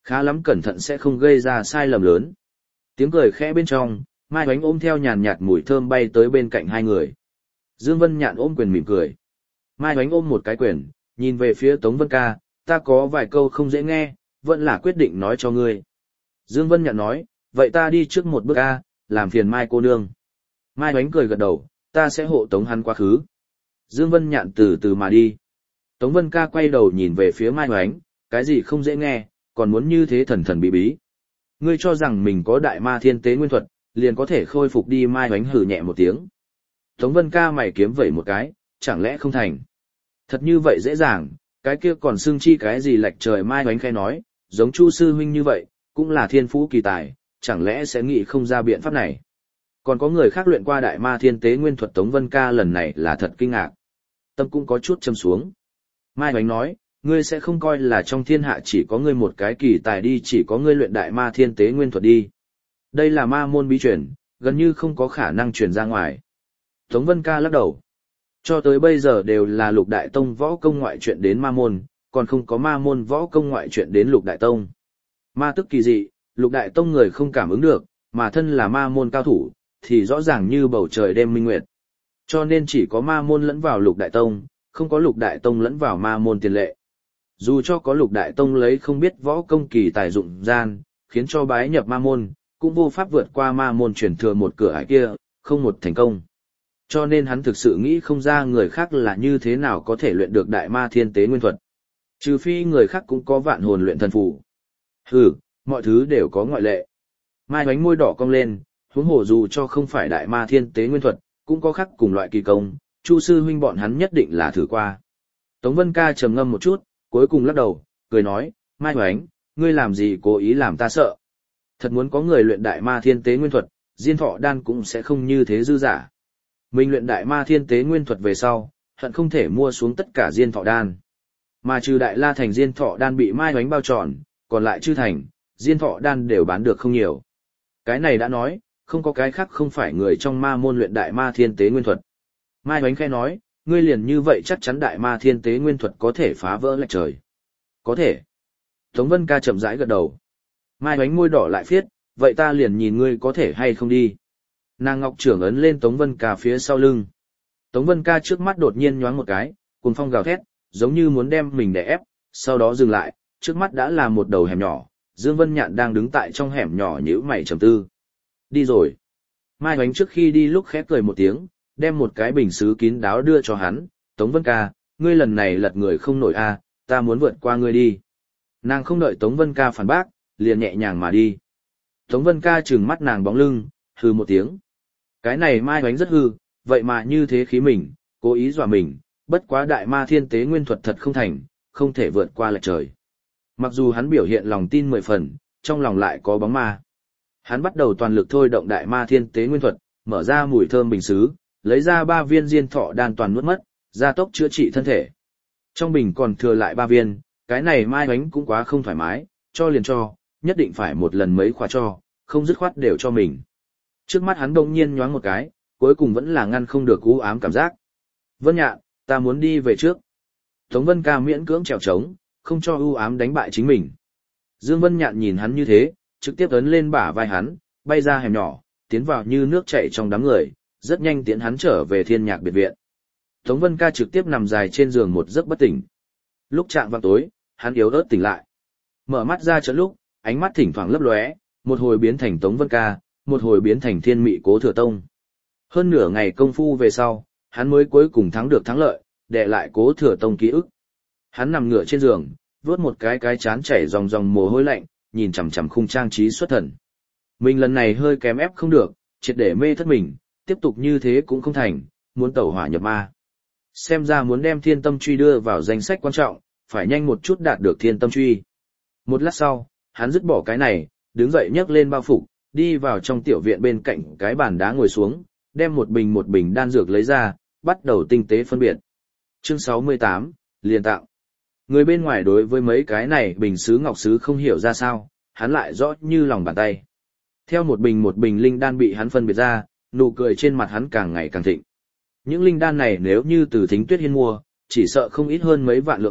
A: Khá lắm cẩn thận sẽ không gây ra sai lầm lớn. Tiếng cười khẽ bên trong, Mai Hoánh ôm theo nhàn nhạt mùi thơm bay tới bên cạnh hai người. Dương Vân Nhạn ôm quyền mỉm cười. Mai Hoánh ôm một cái quyền, nhìn về phía Tống Vân Ca, ta có vài câu không dễ nghe, vẫn là quyết định nói cho ngươi. Dương Vân Nhạn nói, vậy ta đi trước một bước a, làm phiền Mai cô nương. Mai Hoánh cười gật đầu, ta sẽ hộ tống hắn quá khứ. Dương Vân Nhạn từ từ mà đi. Tống Vân Ca quay đầu nhìn về phía Mai Hoánh, cái gì không dễ nghe, còn muốn như thế thần thần bí bí. Ngươi cho rằng mình có đại ma thiên tế nguyên thuật, liền có thể khôi phục đi. Mai Hoánh hừ nhẹ một tiếng. Tống Vân Ca mày kiếm vẩy một cái, chẳng lẽ không thành. Thật như vậy dễ dàng, cái kia còn xưng chi cái gì lệch trời. Mai Hoánh khai nói, giống Chu sư huynh như vậy, cũng là thiên phú kỳ tài, chẳng lẽ sẽ nghĩ không ra biện pháp này. Còn có người khác luyện qua đại ma thiên tế nguyên thuật. Tống Vân Ca lần này là thật kinh ngạc. Tâm cũng có chút châm xuống. Mai Hoánh nói, ngươi sẽ không coi là trong thiên hạ chỉ có ngươi một cái kỳ tài đi, chỉ có ngươi luyện đại ma thiên tế nguyên thuật đi. Đây là ma môn bí truyền, gần như không có khả năng truyền ra ngoài. Tống Vân Ca lắc đầu. Cho tới bây giờ đều là Lục Đại Tông võ công ngoại truyện đến ma môn, còn không có ma môn võ công ngoại truyện đến Lục Đại Tông. Ma tức kỳ dị, Lục Đại Tông người không cảm ứng được, mà thân là ma môn cao thủ, thì rõ ràng như bầu trời đêm minh nguyệt. Cho nên chỉ có ma môn lẫn vào Lục Đại Tông, không có Lục Đại Tông lẫn vào ma môn tiền lệ. Dù cho có Lục Đại Tông lấy không biết võ công kỳ tài dụng gian, khiến cho bái nhập ma môn, cũng vô pháp vượt qua ma môn truyền thừa một cửa ải kia, không một thành công. Cho nên hắn thực sự nghĩ không ra người khác là như thế nào có thể luyện được đại ma thiên tế nguyên thuật. Trừ phi người khác cũng có vạn hồn luyện thần phù. Hừ, mọi thứ đều có ngoại lệ. Mai Hoánh môi đỏ cong lên, huống hồ dù cho không phải đại ma thiên tế nguyên thuật, cũng có khác cùng loại kỳ công, Chu sư huynh bọn hắn nhất định là thử qua. Tống Vân Ca trầm ngâm một chút, cuối cùng lắc đầu, cười nói, Mai Hoánh, ngươi làm gì cố ý làm ta sợ. Thật muốn có người luyện đại ma thiên tế nguyên thuật, Diên Thọ đan cũng sẽ không như thế dư giả. Mình luyện đại ma thiên tế nguyên thuật về sau, hận không thể mua xuống tất cả Diên Thọ đan. Mà trừ Đại La Thành Diên Thọ đan bị Mai Hoánh bao tròn, còn lại Chư Thành, Diên Thọ đan đều bán được không nhiều. Cái này đã nói, không có cái khác không phải người trong ma môn luyện đại ma thiên tế nguyên thuật. Mai Hoánh khẽ nói, ngươi liền như vậy chắc chắn đại ma thiên tế nguyên thuật có thể phá vỡ lệch trời. Có thể. Tống Vân Ca chậm rãi gật đầu. Mai Hoánh môi đỏ lại phiết, vậy ta liền nhìn ngươi có thể hay không đi. Nàng ngọc trưởng ấn lên Tống Vân Ca phía sau lưng. Tống Vân Ca trước mắt đột nhiên nhoáng một cái, cuồng phong gào thét, giống như muốn đem mình đè ép, sau đó dừng lại, trước mắt đã là một đầu hẻm nhỏ, Dương Vân Nhạn đang đứng tại trong hẻm nhỏ nhíu mày trầm tư. Đi rồi. Mai Hoánh trước khi đi lúc khẽ cười một tiếng, đem một cái bình sứ kín đáo đưa cho hắn, Tống Vân Ca, ngươi lần này lật người không nổi a, ta muốn vượt qua ngươi đi. Nàng không đợi Tống Vân Ca phản bác, liền nhẹ nhàng mà đi. Tống Vân Ca trừng mắt nàng bóng lưng, hừ một tiếng. Cái này Mai Hoánh rất hư, vậy mà như thế khí mình, cố ý dọa mình, bất quá đại ma thiên tế nguyên thuật thật không thành, không thể vượt qua lệch trời. Mặc dù hắn biểu hiện lòng tin 10 phần, trong lòng lại có bóng ma. Hắn bắt đầu toàn lực thôi động đại ma thiên tế nguyên thuật, mở ra mùi thơm bình sứ, lấy ra 3 viên Diên Thọ đan toàn nuốt mất, gia tốc chữa trị thân thể. Trong bình còn thừa lại 3 viên, cái này Mai Hoánh cũng quá không thoải mái, cho liền cho, nhất định phải một lần mấy khóa cho, không dứt khoát đều cho mình. Trước mắt hắn đông nhiên nhoáng một cái, cuối cùng vẫn là ngăn không được u ám cảm giác. Vân Nhạn, ta muốn đi về trước. Tống Vân Ca miễn cưỡng trèo trống, không cho u ám đánh bại chính mình. Dương Vân Nhạn nhìn hắn như thế, trực tiếp ấn lên bả vai hắn, bay ra hẻm nhỏ, tiến vào như nước chảy trong đám người, rất nhanh tiến hắn trở về Thiên Nhạc biệt viện. Tống Vân Ca trực tiếp nằm dài trên giường một giấc bất tỉnh. Lúc chạng vào tối, hắn yếu ớt tỉnh lại. Mở mắt ra chợt lúc, ánh mắt thỉnh thoảng lấp lóe, một hồi biến thành Tống Vân Ca, một hồi biến thành Thiên Mị Cố Thừa Tông. Hơn nửa ngày công phu về sau, hắn mới cuối cùng thắng được thắng lợi, đè lại Cố Thừa Tông ký ức. Hắn nằm ngửa trên giường, vuốt một cái chán chảy ròng ròng mồ hôi lạnh, nhìn chằm chằm khung trang trí xuất thần. Mình lần này hơi kém ép không được, triệt để mê thất mình, tiếp tục như thế cũng không thành, muốn tẩu hỏa nhập ma. Xem ra muốn đem Thiên Tâm Truy đưa vào danh sách quan trọng, phải nhanh một chút đạt được Thiên Tâm Truy. Một lát sau, hắn dứt bỏ cái này, đứng dậy nhấc lên bao phục, đi vào trong tiểu viện bên cạnh cái bàn đá ngồi xuống, đem một bình đan dược lấy ra, bắt đầu tinh tế phân biệt. Chương 68, liền tặng. Người bên ngoài đối với mấy cái này bình sứ ngọc sứ không hiểu ra sao, hắn lại rõ như lòng bàn tay. Theo một bình linh đan bị hắn phân biệt ra, nụ cười trên mặt hắn càng ngày càng thịnh. Những linh đan này nếu như từ Thính Tuyết Hiên mua, chỉ sợ không ít hơn mấy vạn lượng bạc,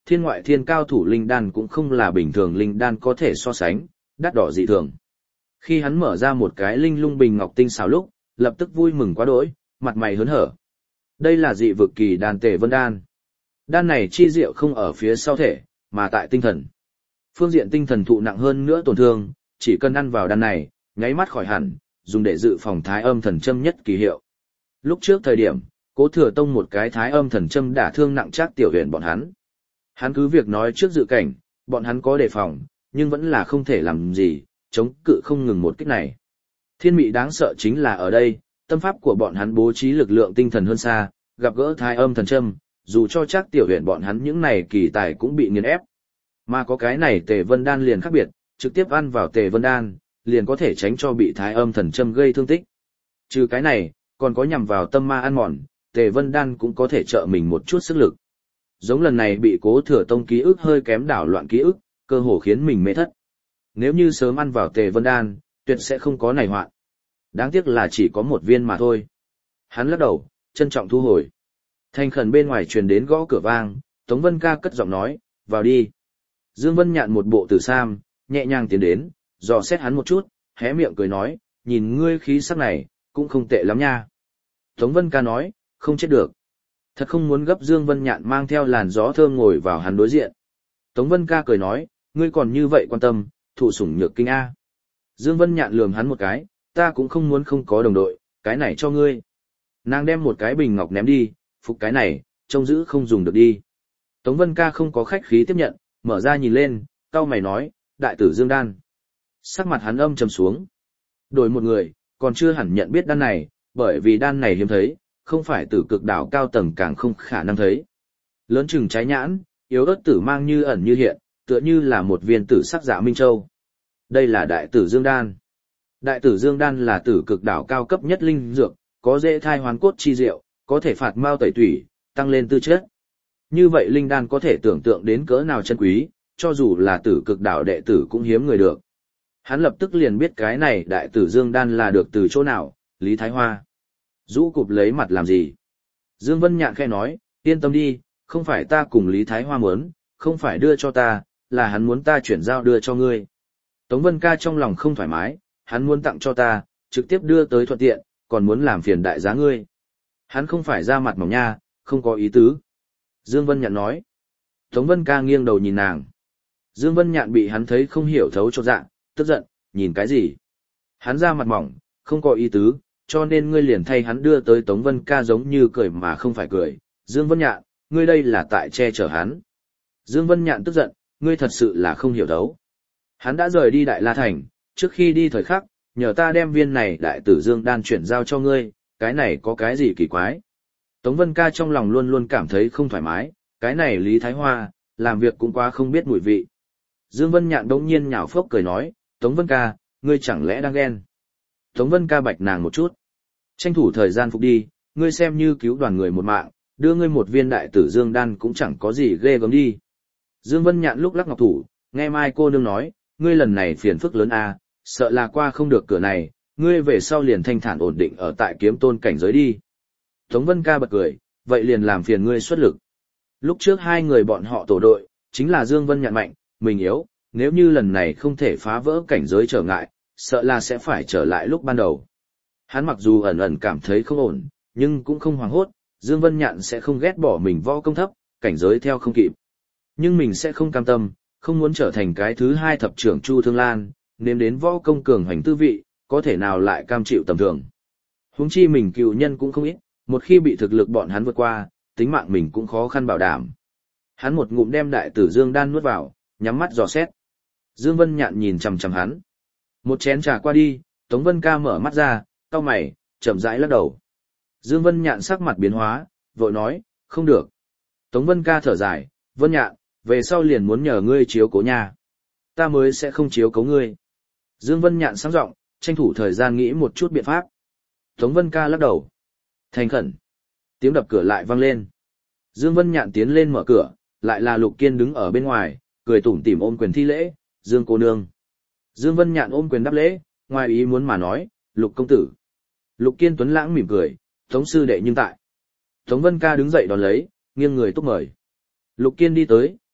A: thiên ngoại thiên cao thủ linh đan cũng không là bình thường linh đan có thể so sánh, đắt đỏ dị thường. Khi hắn mở ra một cái linh lung bình ngọc tinh xảo lúc, lập tức vui mừng quá đỗi, mặt mày hớn hở. Đây là dị vực kỳ đan Tề Vân Đan. Đan này chi diệu không ở phía sau thể, mà tại tinh thần. Phương diện tinh thần thụ nặng hơn nữa tổn thương, chỉ cần ăn vào đan này, nháy mắt khỏi hẳn, dùng để dự phòng thái âm thần châm nhất kỳ hiệu. Lúc trước thời điểm, Cố Thừa Tông một cái thái âm thần châm đả thương nặng Trác Tiểu Huyền bọn hắn. Hắn cứ việc nói trước dự cảnh, bọn hắn có đề phòng, nhưng vẫn là không thể làm gì, chống cự không ngừng một kích này. Thiên mị đáng sợ chính là ở đây, tâm pháp của bọn hắn bố trí lực lượng tinh thần hơn xa, gặp gỡ thái âm thần châm, dù cho Trác Tiểu Huyền bọn hắn những này kỳ tài cũng bị nghiền ép. Mà có cái này Tề Vân Đan liền khác biệt, trực tiếp ăn vào Tề Vân Đan, liền có thể tránh cho bị thái âm thần châm gây thương tích. Trừ cái này, còn có nhằm vào tâm ma ăn mòn, Tề Vân Đan cũng có thể trợ mình một chút sức lực. Giống lần này bị Cố Thừa Tông ký ức hơi kém đảo loạn ký ức, cơ hồ khiến mình mê thất. Nếu như sớm ăn vào Tề Vân Đan, tuyệt sẽ không có này hoạn. Đáng tiếc là chỉ có một viên mà thôi. Hắn lắc đầu, trân trọng thu hồi. Thành khẩn bên ngoài truyền đến gõ cửa vang, Tống Vân Ca cất giọng nói, vào đi. Dương Vân Nhạn một bộ tử sam, nhẹ nhàng tiến đến, dò xét hắn một chút, hé miệng cười nói, nhìn ngươi khí sắc này, cũng không tệ lắm nha. Tống Vân Ca nói, không chết được. Thật không muốn gấp Dương Vân Nhạn mang theo làn gió thơm ngồi vào hắn đối diện. Tống Vân Ca cười nói, ngươi còn như vậy quan tâm, thụ sủng nhược kinh A. Dương Vân Nhạn lườm hắn một cái, ta cũng không muốn không có đồng đội, cái này cho ngươi. Nàng đem một cái bình ngọc ném đi, phục cái này, trông giữ không dùng được đi. Tống Vân Ca không có khách khí tiếp nhận, mở ra nhìn lên, cau mày nói, đại tử Dương Đan. Sắc mặt hắn âm trầm xuống. Đổi một người, còn chưa hẳn nhận biết đan này, bởi vì đan này hiếm thấy, không phải tử cực đảo cao tầng càng không khả năng thấy. Lớn chừng trái nhãn, yếu ớt tử mang như ẩn như hiện, tựa như là một viên tử sắc dạ minh châu. Đây là đại tử Dương Đan. Đại tử Dương Đan là tử cực đảo cao cấp nhất linh dược, có dễ thai hoán cốt chi diệu, có thể phạt mao tẩy tủy, tăng lên tư chất. Như vậy linh đan có thể tưởng tượng đến cỡ nào chân quý, cho dù là tử cực đảo đệ tử cũng hiếm người được. Hắn lập tức liền biết cái này đại tử Dương Đan là được từ chỗ nào, Lý Thái Hoa. Rũ cụp lấy mặt làm gì? Dương Vân Nhạn khẽ nói, yên tâm đi, không phải ta cùng Lý Thái Hoa muốn, không phải đưa cho ta, là hắn muốn ta chuyển giao đưa cho ngươi. Tống Vân Ca trong lòng không thoải mái, hắn muốn tặng cho ta, trực tiếp đưa tới thuận tiện, còn muốn làm phiền đại giá ngươi. Hắn không phải ra mặt mỏng nha, không có ý tứ. Dương Vân Nhạn nói. Tống Vân Ca nghiêng đầu nhìn nàng. Dương Vân Nhạn bị hắn thấy không hiểu thấu cho dạng, tức giận, nhìn cái gì? Hắn ra mặt mỏng, không có ý tứ, cho nên ngươi liền thay hắn đưa tới Tống Vân Ca giống như cười mà không phải cười. Dương Vân Nhạn, ngươi đây là tại che chở hắn. Dương Vân Nhạn tức giận, ngươi thật sự là không hiểu thấu. Hắn đã rời đi Đại La Thành, trước khi đi thời khắc, nhờ ta đem viên này đại tử Dương Đan chuyển giao cho ngươi, cái này có cái gì kỳ quái? Tống Vân Ca trong lòng luôn luôn cảm thấy không thoải mái, cái này Lý Thái Hoa, làm việc cũng quá không biết mùi vị. Dương Vân Nhạn đống nhiên nhào phốc cười nói, Tống Vân Ca, ngươi chẳng lẽ đang ghen? Tống Vân Ca bạch nàng một chút. Tranh thủ thời gian phục đi, ngươi xem như cứu đoàn người một mạng, đưa ngươi một viên đại tử Dương Đan cũng chẳng có gì ghê gớm đi. Dương Vân Nhạn lúc lắc ngọc thủ, nghe Mai cô nương nói, ngươi lần này phiền phức lớn a, sợ là qua không được cửa này, ngươi về sau liền thanh thản ổn định ở tại kiếm tôn cảnh giới đi. Tống Vân Ca bật cười, vậy liền làm phiền ngươi xuất lực. Lúc trước hai người bọn họ tổ đội, chính là Dương Vân Nhạn mạnh, mình yếu, nếu như lần này không thể phá vỡ cảnh giới trở ngại, sợ là sẽ phải trở lại lúc ban đầu. Hắn mặc dù ẩn ẩn cảm thấy không ổn, nhưng cũng không hoảng hốt, Dương Vân Nhạn sẽ không ghét bỏ mình võ công thấp, cảnh giới theo không kịp. Nhưng mình sẽ không cam tâm, không muốn trở thành cái thứ hai thập trưởng Chu Thương Lan, nếm đến võ công cường hành tư vị, có thể nào lại cam chịu tầm thường. Huống chi mình cựu nhân cũng không ít, một khi bị thực lực bọn hắn vượt qua, tính mạng mình cũng khó khăn bảo đảm. Hắn một ngụm đem đại tử Dương Đan nuốt vào, nhắm mắt dò xét. Dương Vân Nhạn nhìn chằm chằm hắn. Một chén trà qua đi, Tống Vân Ca mở mắt ra, cau mày, chậm rãi lắc đầu. Dương Vân Nhạn sắc mặt biến hóa, vội nói, không được. Tống Vân Ca thở dài, Vân Nhạn, về sau liền muốn nhờ ngươi chiếu cố nhà. Ta mới sẽ không chiếu cố ngươi. Dương Vân Nhạn sáng giọng, tranh thủ thời gian nghĩ một chút biện pháp. Tống Vân Ca lắc đầu. Thành khẩn. Tiếng đập cửa lại vang lên. Dương Vân Nhạn tiến lên mở cửa, lại là Lục Kiên đứng ở bên ngoài, cười tủm tỉm ôm quyền thi lễ, Dương cô nương. Dương Vân Nhạn ôm quyền đáp lễ, ngoài ý muốn mà nói, Lục công tử. Lục Kiên tuấn lãng mỉm cười, Tống sư đệ nhưng tại. Tống Vân Ca đứng dậy đón lấy, nghiêng người túc mời. Lục Kiên đi tới,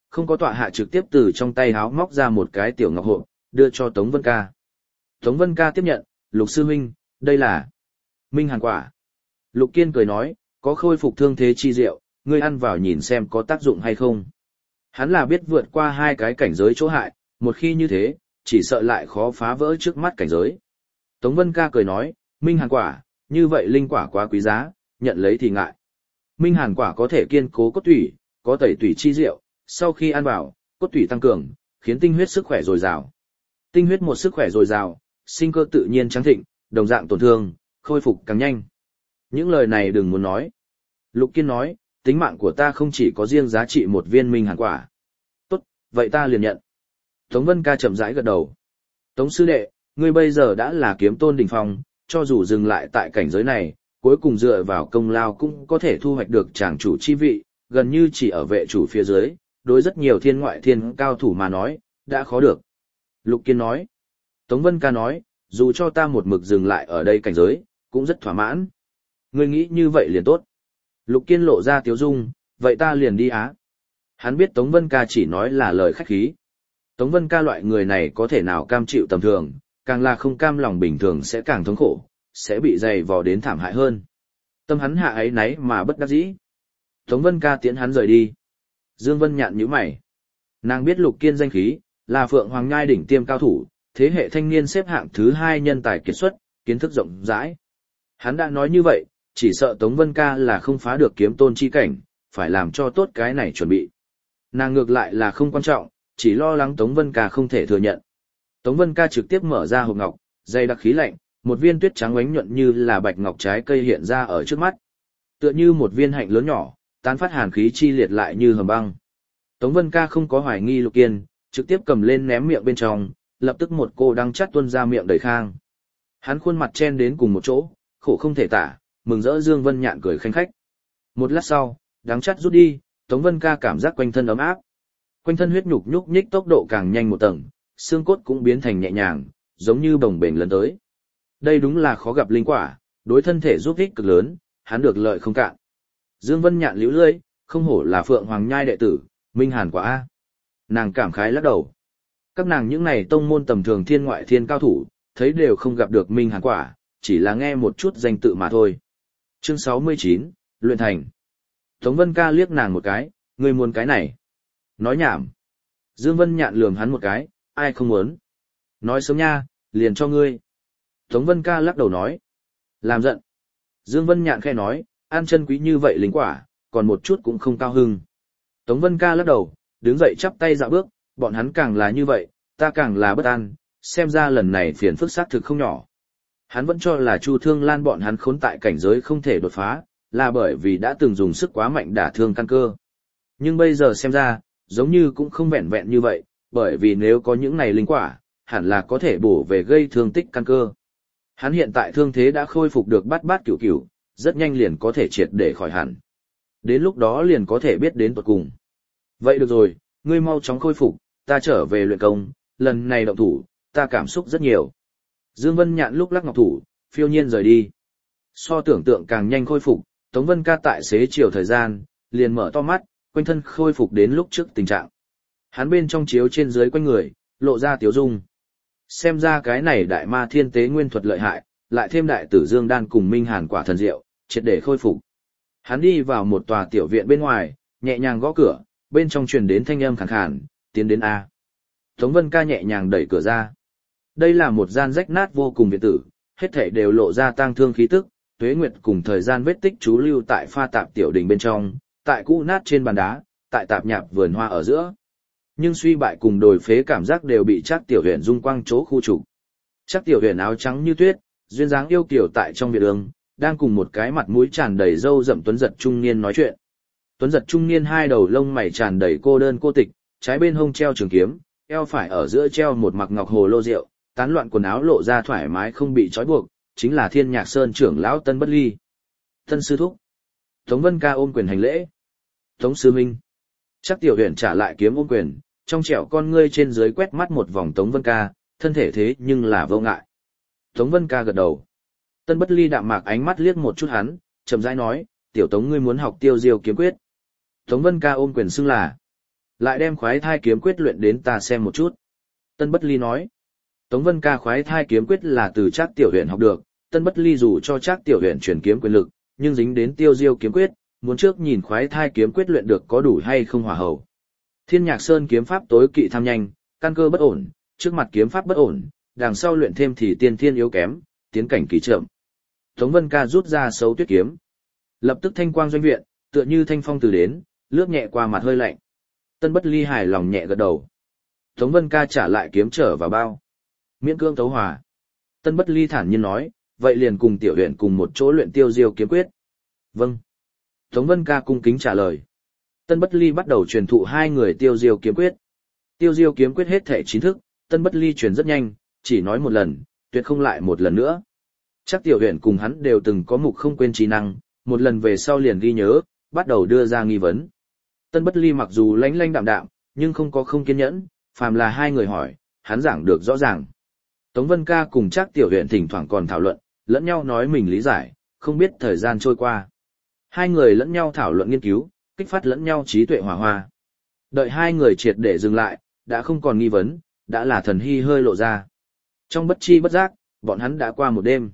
A: không có tọa hạ trực tiếp từ trong tay háo móc ra một cái tiểu ngọc hộp, đưa cho Tống Vân Ca. Tống Vân Ca tiếp nhận, Lục sư huynh, đây là Minh Hàn quả. Lục Kiên cười nói, có khôi phục thương thế chi diệu, ngươi ăn vào nhìn xem có tác dụng hay không. Hắn là biết vượt qua hai cái cảnh giới chỗ hại, một khi như thế, chỉ sợ lại khó phá vỡ trước mắt cảnh giới. Tống Vân Ca cười nói, Minh Hàn quả, như vậy linh quả quá quý giá, nhận lấy thì ngại. Minh Hàn quả có thể kiên cố cốt tủy, có tẩy tủy chi diệu, sau khi ăn vào, cốt tủy tăng cường, khiến tinh huyết sức khỏe dồi dào. Tinh huyết một sức khỏe dồi dào, sinh cơ tự nhiên trắng thịnh, đồng dạng tổn thương, khôi phục càng nhanh. Những lời này đừng muốn nói. Lục Kiên nói, tính mạng của ta không chỉ có riêng giá trị một viên Minh Hàn quả. Tốt, vậy ta liền nhận. Tống Vân Ca chậm rãi gật đầu. Tống sư đệ, ngươi bây giờ đã là kiếm tôn đỉnh phong, cho dù dừng lại tại cảnh giới này, cuối cùng dựa vào công lao cũng có thể thu hoạch được tràng chủ chi vị, gần như chỉ ở vệ chủ phía dưới, đối rất nhiều thiên ngoại thiên cao thủ mà nói, đã khó được. Lục Kiên nói. Tống Vân Ca nói, dù cho ta một mực dừng lại ở đây cảnh giới, cũng rất thỏa mãn. Ngươi nghĩ như vậy liền tốt. Lục Kiên lộ ra tiếu dung, vậy ta liền đi á. Hắn biết Tống Vân Ca chỉ nói là lời khách khí. Tống Vân Ca loại người này có thể nào cam chịu tầm thường, càng là không cam lòng bình thường sẽ càng thống khổ, sẽ bị dày vò đến thảm hại hơn. Tâm hắn hạ ấy nấy mà bất đắc dĩ. Tống Vân Ca tiễn hắn rời đi. Dương Vân nhạn nhíu mày. Nàng biết Lục Kiên danh khí, là Phượng Hoàng Nhai đỉnh tiêm cao thủ, thế hệ thanh niên xếp hạng thứ 2 nhân tài kiệt xuất, kiến thức rộng rãi. Hắn đã nói như vậy, chỉ sợ Tống Vân Ca là không phá được kiếm tôn chi cảnh, phải làm cho tốt cái này chuẩn bị. Nàng ngược lại là không quan trọng, chỉ lo lắng Tống Vân Ca không thể thừa nhận. Tống Vân Ca trực tiếp mở ra hộp ngọc, dây đặc khí lạnh, một viên tuyết trắng ánh nhuận như là bạch ngọc trái cây hiện ra ở trước mắt. Tựa như một viên hạnh lớn nhỏ, tán phát hàn khí chi liệt lại như hầm băng. Tống Vân Ca không có hoài nghi Lục Kiên, trực tiếp cầm lên ném miệng bên trong, lập tức một cô đắng chát tuôn ra miệng đầy khang. Hắn khuôn mặt chen đến cùng một chỗ, khổ không thể tả, mừng rỡ Dương Vân nhạn cười khanh khách. Một lát sau, đắng chát rút đi, Tống Vân Ca cảm giác quanh thân ấm áp. Quanh thân huyết nhục nhúc nhích tốc độ càng nhanh một tầng, xương cốt cũng biến thành nhẹ nhàng, giống như bồng bềnh lớn tới. Đây đúng là khó gặp linh quả, đối thân thể giúp ích cực lớn, hắn được lợi không cạn. Dương Vân nhạn liễu lưỡi, không hổ là Phượng Hoàng Nhai đệ tử, Minh Hàn quả a. Nàng cảm khái lắc đầu. Các nàng những này tông môn tầm thường thiên ngoại thiên cao thủ, thấy đều không gặp được Minh Hàn quả, chỉ là nghe một chút danh tự mà thôi. Chương 69, luyện thành. Tống Vân Ca liếc nàng một cái, ngươi muốn cái này? Nói nhảm. Dương Vân nhạn lườm hắn một cái, ai không muốn? Nói sớm nha, liền cho ngươi. Tống Vân Ca lắc đầu nói. Làm giận. Dương Vân nhạn khẽ nói, ăn chân quý như vậy linh quả, còn một chút cũng không cao hưng. Tống Vân Ca lắc đầu, đứng dậy chắp tay dạo bước, bọn hắn càng là như vậy, ta càng là bất an, xem ra lần này phiền phức xác thực không nhỏ. Hắn vẫn cho là Chu Thương Lan bọn hắn khốn tại cảnh giới không thể đột phá, là bởi vì đã từng dùng sức quá mạnh đả thương căn cơ. Nhưng bây giờ xem ra, giống như cũng không vẹn vẹn như vậy, bởi vì nếu có những này linh quả, hẳn là có thể bổ về gây thương tích căn cơ. Hắn hiện tại thương thế đã khôi phục được bát bát cửu cửu, rất nhanh liền có thể triệt để khỏi hẳn. Đến lúc đó liền có thể biết đến tuột cùng. Vậy được rồi, ngươi mau chóng khôi phục, ta trở về luyện công, lần này động thủ, ta cảm xúc rất nhiều. Dương Vân nhạn lúc lắc ngọc thủ, phiêu nhiên rời đi. So tưởng tượng càng nhanh khôi phục, Tống Vân Ca tại xế chiều thời gian, liền mở to mắt, quanh thân khôi phục đến lúc trước tình trạng. Hắn bên trong chiếu trên dưới quanh người, lộ ra tiếu dung. Xem ra cái này đại ma thiên tế nguyên thuật lợi hại, lại thêm đại tử dương đan cùng Minh Hàn quả thần diệu, triệt để khôi phục. Hắn đi vào một tòa tiểu viện bên ngoài, nhẹ nhàng gõ cửa, bên trong truyền đến thanh âm khàn khàn, tiến đến A. Tống Vân Ca nhẹ nhàng đẩy cửa ra. Đây là một gian rách nát vô cùng viện tử, hết thảy đều lộ ra tang thương khí tức, tuế nguyệt cùng thời gian vết tích chú lưu tại pha tạp tiểu đình bên trong, tại cũ nát trên bàn đá, tại tạp nhạp vườn hoa ở giữa. Nhưng suy bại cùng đồi phế cảm giác đều bị Trác Tiểu Huyền dung quang chỗ khu trục. Trác Tiểu Huyền áo trắng như tuyết, duyên dáng yêu kiều tại trong viện đường, đang cùng một cái mặt mũi tràn đầy râu rậm tuấn giật trung niên nói chuyện. Tuấn giật trung niên hai đầu lông mày tràn đầy cô đơn cô tịch, trái bên hông treo trường kiếm, eo phải ở giữa treo một mặc ngọc hồ lô rượu, tán loạn quần áo lộ ra thoải mái không bị trói buộc, chính là Thiên Nhạc Sơn trưởng lão Tân Bất Ly. Tân sư thúc. Tống Vân Ca ôm quyền hành lễ. Tống sư minh. Trác Tiểu Huyền trả lại kiếm ôm quyền, trong trẻo con ngươi trên dưới quét mắt một vòng Tống Vân Ca, thân thể thế nhưng là vô ngại. Tống Vân Ca gật đầu. Tân Bất Ly đạm mạc ánh mắt liếc một chút hắn, chậm rãi nói, tiểu Tống ngươi muốn học Tiêu Diêu kiếm quyết. Tống Vân Ca ôm quyền xưng là. Lại đem khoái thai kiếm quyết luyện đến ta xem một chút. Tân Bất Ly nói. Tống Vân Ca khoái thai kiếm quyết là từ Trác Tiểu Huyền học được, Tân Bất Ly dù cho Trác Tiểu Huyền truyền kiếm quyền lực, nhưng dính đến Tiêu Diêu kiếm quyết, muốn trước nhìn khoái thai kiếm quyết luyện được có đủ hay không hòa hậu. Thiên Nhạc Sơn kiếm pháp tối kỵ tham nhanh, căn cơ bất ổn, trước mặt kiếm pháp bất ổn, đằng sau luyện thêm thì tiên thiên yếu kém, tiến cảnh kỳ chậm. Tống Vân Ca rút ra Sấu Tuyết kiếm, lập tức thanh quang doanh viện, tựa như thanh phong từ đến, lướt nhẹ qua mặt hơi lạnh. Tân Bất Ly hài lòng nhẹ gật đầu. Tống Vân Ca trả lại kiếm trở vào bao. Miễn cương tấu hòa. Tân Bất Ly thản nhiên nói, vậy liền cùng Tiểu Huyền cùng một chỗ luyện Tiêu Diêu kiếm quyết. Vâng. Tống Vân Ca cung kính trả lời. Tân Bất Ly bắt đầu truyền thụ hai người Tiêu Diêu kiếm quyết. Tiêu Diêu kiếm quyết hết thể 9 thức, Tân Bất Ly truyền rất nhanh, chỉ nói một lần, tuyệt không lại một lần nữa. Chắc Tiểu Huyền cùng hắn đều từng có mục không quên trí năng, một lần về sau liền ghi nhớ, bắt đầu đưa ra nghi vấn. Tân Bất Ly mặc dù lánh lánh đạm đạm, nhưng không có không kiên nhẫn, phàm là hai người hỏi, hắn giảng được rõ ràng. Tống Vân Ca cùng Trác Tiểu Huyền thỉnh thoảng còn thảo luận, lẫn nhau nói mình lý giải, không biết thời gian trôi qua. Hai người lẫn nhau thảo luận nghiên cứu, kích phát lẫn nhau trí tuệ hỏa hoa. Đợi hai người triệt để dừng lại, đã không còn nghi vấn, đã là thần hy hơi lộ ra. Trong bất chi bất giác, bọn hắn đã qua một đêm.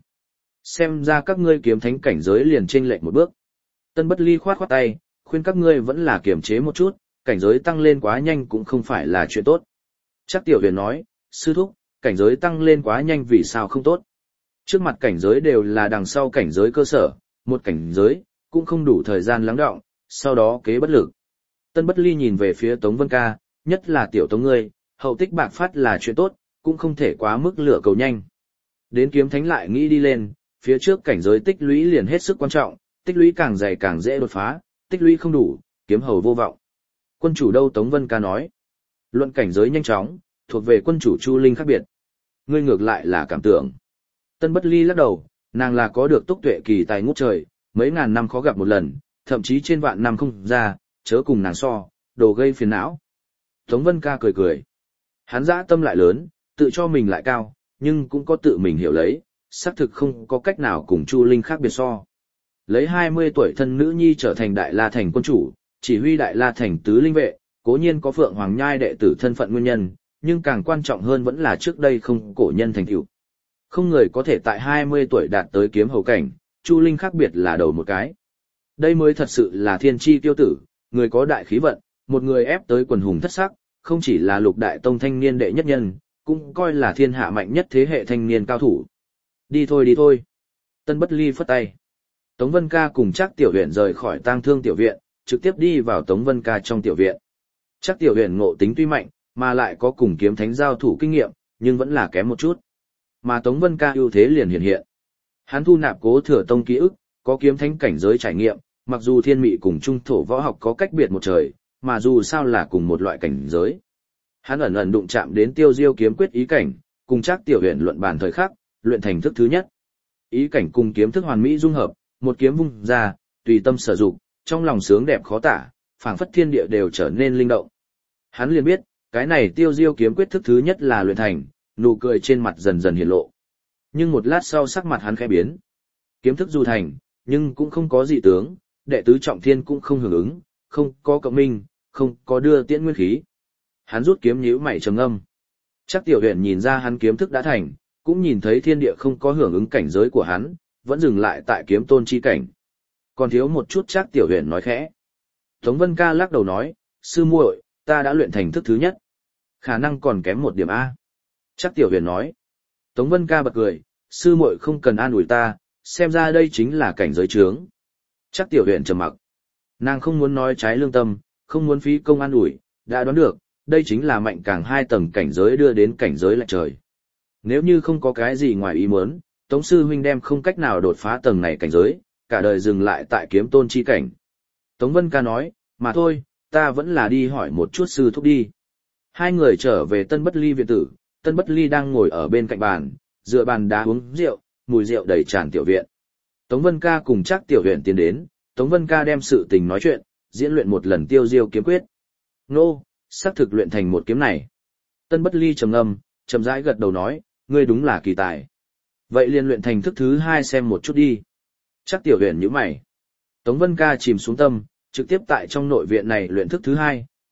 A: Xem ra các ngươi kiếm thánh cảnh giới liền chênh lệch một bước. Tân Bất Ly khoát khoát tay, khuyên các ngươi vẫn là kiềm chế một chút, cảnh giới tăng lên quá nhanh cũng không phải là chuyện tốt. Trác Tiểu Huyền nói, sư thúc, cảnh giới tăng lên quá nhanh vì sao không tốt. Trước mặt cảnh giới đều là đằng sau cảnh giới cơ sở, một cảnh giới, cũng không đủ thời gian lắng đọng, sau đó kế bất lực. Tân Bất Ly nhìn về phía Tống Vân Ca, nhất là tiểu Tống ngươi, hậu tích bạc phát là chuyện tốt, cũng không thể quá mức lửa cầu nhanh. Đến kiếm thánh lại nghĩ đi lên, phía trước cảnh giới tích lũy liền hết sức quan trọng, tích lũy càng dày càng dễ đột phá, tích lũy không đủ, kiếm hầu vô vọng. Quân chủ đâu? Tống Vân Ca nói. Luận cảnh giới nhanh chóng, thuộc về quân chủ Chu Linh khác biệt. Ngươi ngược lại là cảm tưởng. Tân Bất Ly lắc đầu, nàng là có được túc tuệ kỳ tài ngút trời, mấy ngàn năm khó gặp một lần, thậm chí trên vạn năm không ra, chớ cùng nàng so, đồ gây phiền não. Tống Vân Ca cười cười. Hắn dã tâm lại lớn, tự cho mình lại cao, nhưng cũng có tự mình hiểu lấy, xác thực không có cách nào cùng Chu Linh khác biệt so. Lấy 20 tuổi thân nữ nhi trở thành Đại La Thành quân chủ, chỉ huy Đại La Thành tứ linh vệ, cố nhiên có Phượng Hoàng Nhai đệ tử thân phận nguyên nhân, nhưng càng quan trọng hơn vẫn là trước đây không cổ nhân thành tựu. Không người có thể tại 20 tuổi đạt tới kiếm hầu cảnh, Chu Linh khác biệt là đầu một cái. Đây mới thật sự là thiên chi tiêu tử, người có đại khí vận, một người ép tới quần hùng thất sắc, không chỉ là Lục Đại Tông thanh niên đệ nhất nhân, cũng coi là thiên hạ mạnh nhất thế hệ thanh niên cao thủ. Đi thôi đi thôi. Tân Bất Ly phất tay. Tống Vân Ca cùng Trác Tiểu Huyền rời khỏi Tang Thương tiểu viện, trực tiếp đi vào Tống Vân Ca trong tiểu viện. Trác Tiểu Huyền ngộ tính tuy mạnh, mà lại có cùng kiếm thánh giao thủ kinh nghiệm, nhưng vẫn là kém một chút. Mà Tống Vân Ca ưu thế liền hiện hiện. Hắn thu nạp Cố Thừa Tông ký ức, có kiếm thánh cảnh giới trải nghiệm, mặc dù thiên mị cùng trung thổ võ học có cách biệt một trời, mà dù sao là cùng một loại cảnh giới. Hắn ẩn ẩn đụng chạm đến Tiêu Diêu kiếm quyết ý cảnh, cùng Trác Tiểu Huyền luận bàn thời khắc, luyện thành thức thứ nhất. Ý cảnh cùng kiếm thức hoàn mỹ dung hợp, một kiếm vung ra, tùy tâm sở dụng, trong lòng sướng đẹp khó tả, phảng phất thiên địa đều trở nên linh động. Hắn liền biết, cái này Tiêu Diêu kiếm quyết thức thứ nhất là luyện thành, nụ cười trên mặt dần dần hiện lộ. Nhưng một lát sau sắc mặt hắn khẽ biến. Kiếm thức dù thành, nhưng cũng không có dị tướng, đệ tứ trọng thiên cũng không hưởng ứng, không có cộng minh, không có đưa tiễn nguyên khí. Hắn rút kiếm nhíu mày trầm ngâm. Trác Tiểu Huyền nhìn ra hắn kiếm thức đã thành, cũng nhìn thấy thiên địa không có hưởng ứng cảnh giới của hắn, vẫn dừng lại tại kiếm tôn chi cảnh. Còn thiếu một chút. Trác Tiểu Huyền nói khẽ. Tống Vân Ca lắc đầu nói, sư muội, ta đã luyện thành thức thứ nhất. Khả năng còn kém một điểm A. Trác Tiểu Huyền nói. Tống Vân Ca bật cười, sư muội không cần an ủi ta, xem ra đây chính là cảnh giới trướng. Trác Tiểu Huyền trầm mặc. Nàng không muốn nói trái lương tâm, không muốn phí công an ủi, đã đoán được, đây chính là mạnh càng 2 tầng cảnh giới đưa đến cảnh giới lệch trời. Nếu như không có cái gì ngoài ý muốn, Tống sư huynh đem không cách nào đột phá tầng này cảnh giới, cả đời dừng lại tại kiếm tôn chi cảnh. Tống Vân Ca nói, mà thôi, ta vẫn là đi hỏi một chút sư thúc đi. Hai người trở về Tân Bất Ly viện tử, Tân Bất Ly đang ngồi ở bên cạnh bàn, dựa bàn đá uống rượu, mùi rượu đầy tràn tiểu viện. Tống Vân Ca cùng Trác Tiểu Huyền tiến đến, Tống Vân Ca đem sự tình nói chuyện, diễn luyện một lần Tiêu Diêu kiếm quyết. Nô, xác thực luyện thành một kiếm này. Tân Bất Ly trầm ngâm, chậm rãi gật đầu nói, ngươi đúng là kỳ tài. Vậy liền luyện thành thức thứ 2 xem một chút đi. Trác Tiểu Huyền nhíu mày. Tống Vân Ca chìm xuống tâm, trực tiếp tại trong nội viện này luyện thức thứ 2,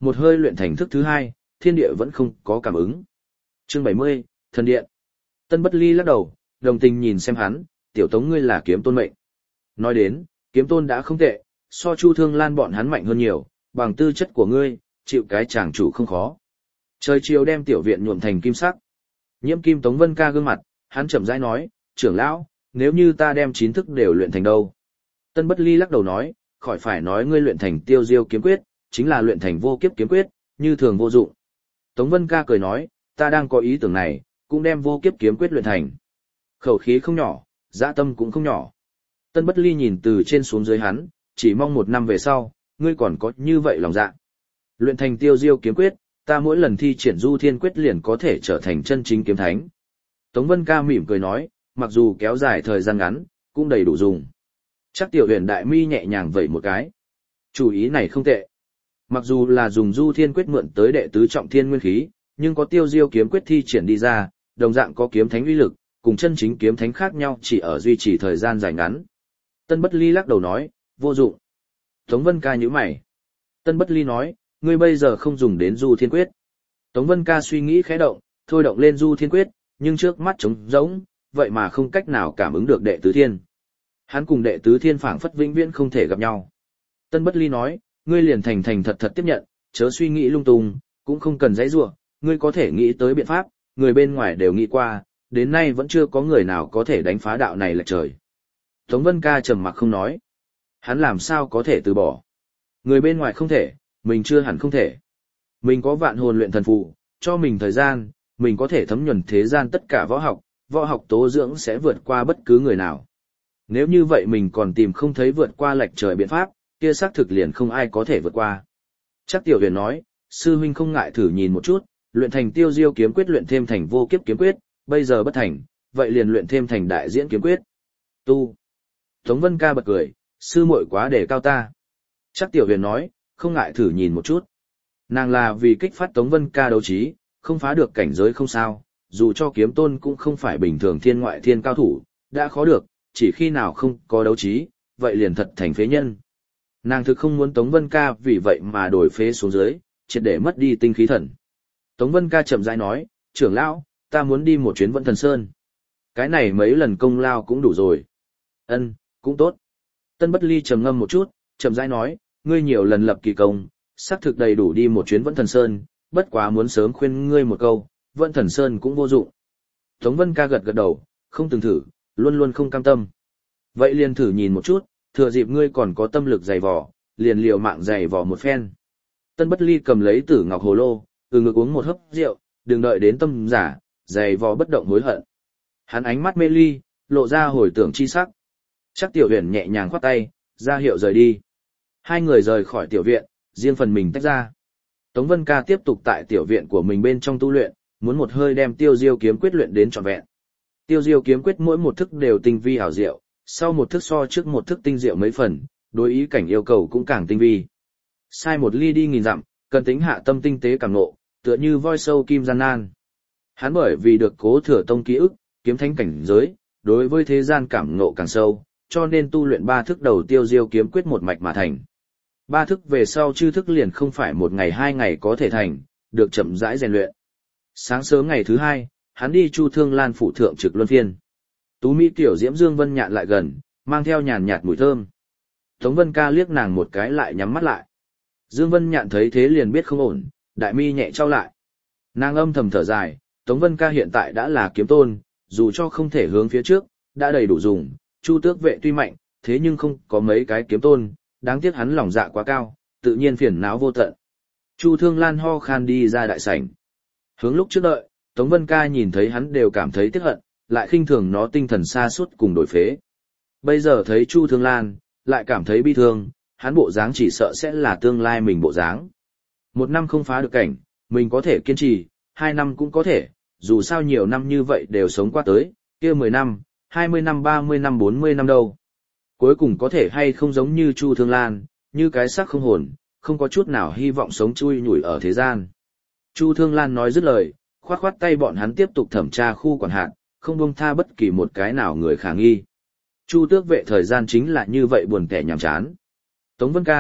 A: một hơi luyện thành thức thứ hai, thiên địa vẫn không có cảm ứng. Chương 70, Thần Điện. Tân Bất Ly lắc đầu, đồng tình nhìn xem hắn, tiểu Tống ngươi là kiếm tôn mệnh. Nói đến, kiếm tôn đã không tệ, so Chu Thương Lan bọn hắn mạnh hơn nhiều, bằng tư chất của ngươi, chịu cái chàng chủ không khó. Trời chiều đem tiểu viện nhuộm thành kim sắc. Nhiễm kim Tống Vân Ca gương mặt, hắn chậm rãi nói, trưởng lão, nếu như ta đem 9 thức đều luyện thành đâu. Tân Bất Ly lắc đầu nói, khỏi phải nói ngươi luyện thành tiêu diêu kiếm quyết, chính là luyện thành vô kiếp kiếm quyết, như thường vô dụng. Tống Vân Ca cười nói, ta đang có ý tưởng này, cũng đem vô kiếp kiếm quyết luyện thành. Khẩu khí không nhỏ, dã tâm cũng không nhỏ. Tân Bất Ly nhìn từ trên xuống dưới hắn, chỉ mong 1 năm về sau, ngươi còn có như vậy lòng dạ. Luyện thành tiêu diêu kiếm quyết, ta mỗi lần thi triển du thiên quyết liền có thể trở thành chân chính kiếm thánh. Tống Vân Ca mỉm cười nói, mặc dù kéo dài thời gian ngắn, cũng đầy đủ dùng. Chắc tiểu huyền đại mi nhẹ nhàng vẩy một cái. Chủ ý này không tệ. Mặc dù là dùng du thiên quyết mượn tới đệ tứ trọng thiên nguyên khí, nhưng có tiêu diêu kiếm quyết thi triển đi ra, đồng dạng có kiếm thánh uy lực, cùng chân chính kiếm thánh khác nhau chỉ ở duy trì thời gian dài ngắn. Tân Bất Ly lắc đầu nói, vô dụng. Tống Vân Ca nhíu mày. Tân Bất Ly nói, ngươi bây giờ không dùng đến du thiên quyết. Tống Vân Ca suy nghĩ khẽ động, thôi động lên du thiên quyết, nhưng trước mắt trống rỗng, vậy mà không cách nào cảm ứng được đệ tứ thiên. Hắn cùng đệ tứ thiên phảng phất vĩnh viễn không thể gặp nhau. Tân Bất Ly nói, ngươi liền thành thành thật thật tiếp nhận, chớ suy nghĩ lung tung, cũng không cần dãy rủa, ngươi có thể nghĩ tới biện pháp, người bên ngoài đều nghĩ qua, đến nay vẫn chưa có người nào có thể đánh phá đạo này lệch trời. Tống Vân Ca trầm mặc không nói. Hắn làm sao có thể từ bỏ? Người bên ngoài không thể, mình chưa hẳn không thể. Mình có vạn hồn luyện thần phù, cho mình thời gian, mình có thể thấm nhuần thế gian tất cả võ học tố dưỡng sẽ vượt qua bất cứ người nào. Nếu như vậy mình còn tìm không thấy vượt qua lệch trời biện pháp, kia xác thực liền không ai có thể vượt qua. Chắc tiểu huyền nói, sư huynh không ngại thử nhìn một chút, luyện thành tiêu diêu kiếm quyết luyện thêm thành vô kiếp kiếm quyết, bây giờ bất thành, vậy liền luyện thêm thành đại diễn kiếm quyết. Tu. Tống Vân Ca bật cười, sư muội quá đề cao ta. Chắc tiểu huyền nói, không ngại thử nhìn một chút. Nàng là vì kích phát Tống Vân Ca đấu trí, không phá được cảnh giới không sao, dù cho kiếm tôn cũng không phải bình thường thiên ngoại thiên cao thủ, đã khó được, chỉ khi nào không có đấu trí, vậy liền thật thành phế nhân. Nàng thực không muốn Tống Vân Ca vì vậy mà đổi phế xuống dưới, triệt để mất đi tinh khí thần. Tống Vân Ca chậm rãi nói, trưởng lão, ta muốn đi một chuyến Vẫn Thần Sơn. Cái này mấy lần công lao cũng đủ rồi. Ân, cũng tốt. Tân Bất Ly trầm ngâm một chút, chậm rãi nói, ngươi nhiều lần lập kỳ công, xác thực đầy đủ đi một chuyến Vẫn Thần Sơn, bất quá muốn sớm khuyên ngươi một câu, Vẫn Thần Sơn cũng vô dụng. Tống Vân Ca gật gật đầu, không từng thử, luôn luôn không cam tâm. Vậy liền thử nhìn một chút, thừa dịp ngươi còn có tâm lực dày vò, liền liều mạng dày vò một phen. Tân Bất Ly cầm lấy Tử Ngọc Hồ Lô, ngược uống một hớp rượu, đừng đợi đến tâm giả, dày vò bất động hối hận. Hắn ánh mắt mê ly, lộ ra hồi tưởng chi sắc. Chắc tiểu huyền nhẹ nhàng khoát tay, ra hiệu rời đi. Hai người rời khỏi tiểu viện, riêng phần mình tách ra. Tống Vân Ca tiếp tục tại tiểu viện của mình bên trong tu luyện, muốn một hơi đem tiêu diêu kiếm quyết luyện đến trọn vẹn. Tiêu diêu kiếm quyết mỗi một thức đều tinh vi hảo diệu, sau một thức so trước một thức tinh diệu mấy phần, đối ý cảnh yêu cầu cũng càng tinh vi. Sai một ly đi nghìn dặm, cần tính hạ tâm tinh tế càng ngộ, tựa như voi sâu kim gian nan. Hắn bởi vì được Cố Thừa Tông ký ức, kiếm thánh cảnh giới, đối với thế gian cảm ngộ càng sâu, cho nên tu luyện 3 thức đầu tiêu diêu kiếm quyết một mạch mà thành. 3 thức về sau chư thức liền không phải 1 ngày 2 ngày có thể thành, được chậm rãi rèn luyện. Sáng sớm ngày thứ 2, hắn đi Chu Thương Lan phủ thượng trực luân phiên. Tú mỹ tiểu diễm Dương Vân Nhạn lại gần, mang theo nhàn nhạt mùi thơm. Tống Vân Ca liếc nàng một cái lại nhắm mắt lại. Dương Vân Nhạn thấy thế liền biết không ổn, đại mi nhẹ trao lại. Nàng âm thầm thở dài, Tống Vân Ca hiện tại đã là kiếm tôn, dù cho không thể hướng phía trước, đã đầy đủ dùng. Chu Tước vệ tuy mạnh, thế nhưng không có mấy cái kiếm tôn, đáng tiếc hắn lòng dạ quá cao, tự nhiên phiền não vô tận. Chu Thương Lan ho khan đi ra đại sảnh. Hướng lúc trước đợi, Tống Vân Ca nhìn thấy hắn đều cảm thấy tiếc hận, lại khinh thường nó tinh thần sa sút cùng đổi phế. Bây giờ thấy Chu Thương Lan, lại cảm thấy bi thương, hắn bộ dáng chỉ sợ sẽ là tương lai mình bộ dáng. 1 năm không phá được cảnh, mình có thể kiên trì, 2 năm cũng có thể, dù sao nhiều năm như vậy đều sống qua tới, kia 10 năm, 20 năm 30 năm 40 năm đâu. Cuối cùng có thể hay không giống như Chu Thương Lan, như cái xác không hồn, không có chút nào hy vọng sống chui nhủi ở thế gian. Chu Thương Lan nói dứt lời, khoát khoát tay bọn hắn tiếp tục thẩm tra khu quản hạt, không buông tha bất kỳ một cái nào người khả nghi. Chu Tước vệ thời gian chính là như vậy buồn tẻ nhàm chán. Tống Vân Ca,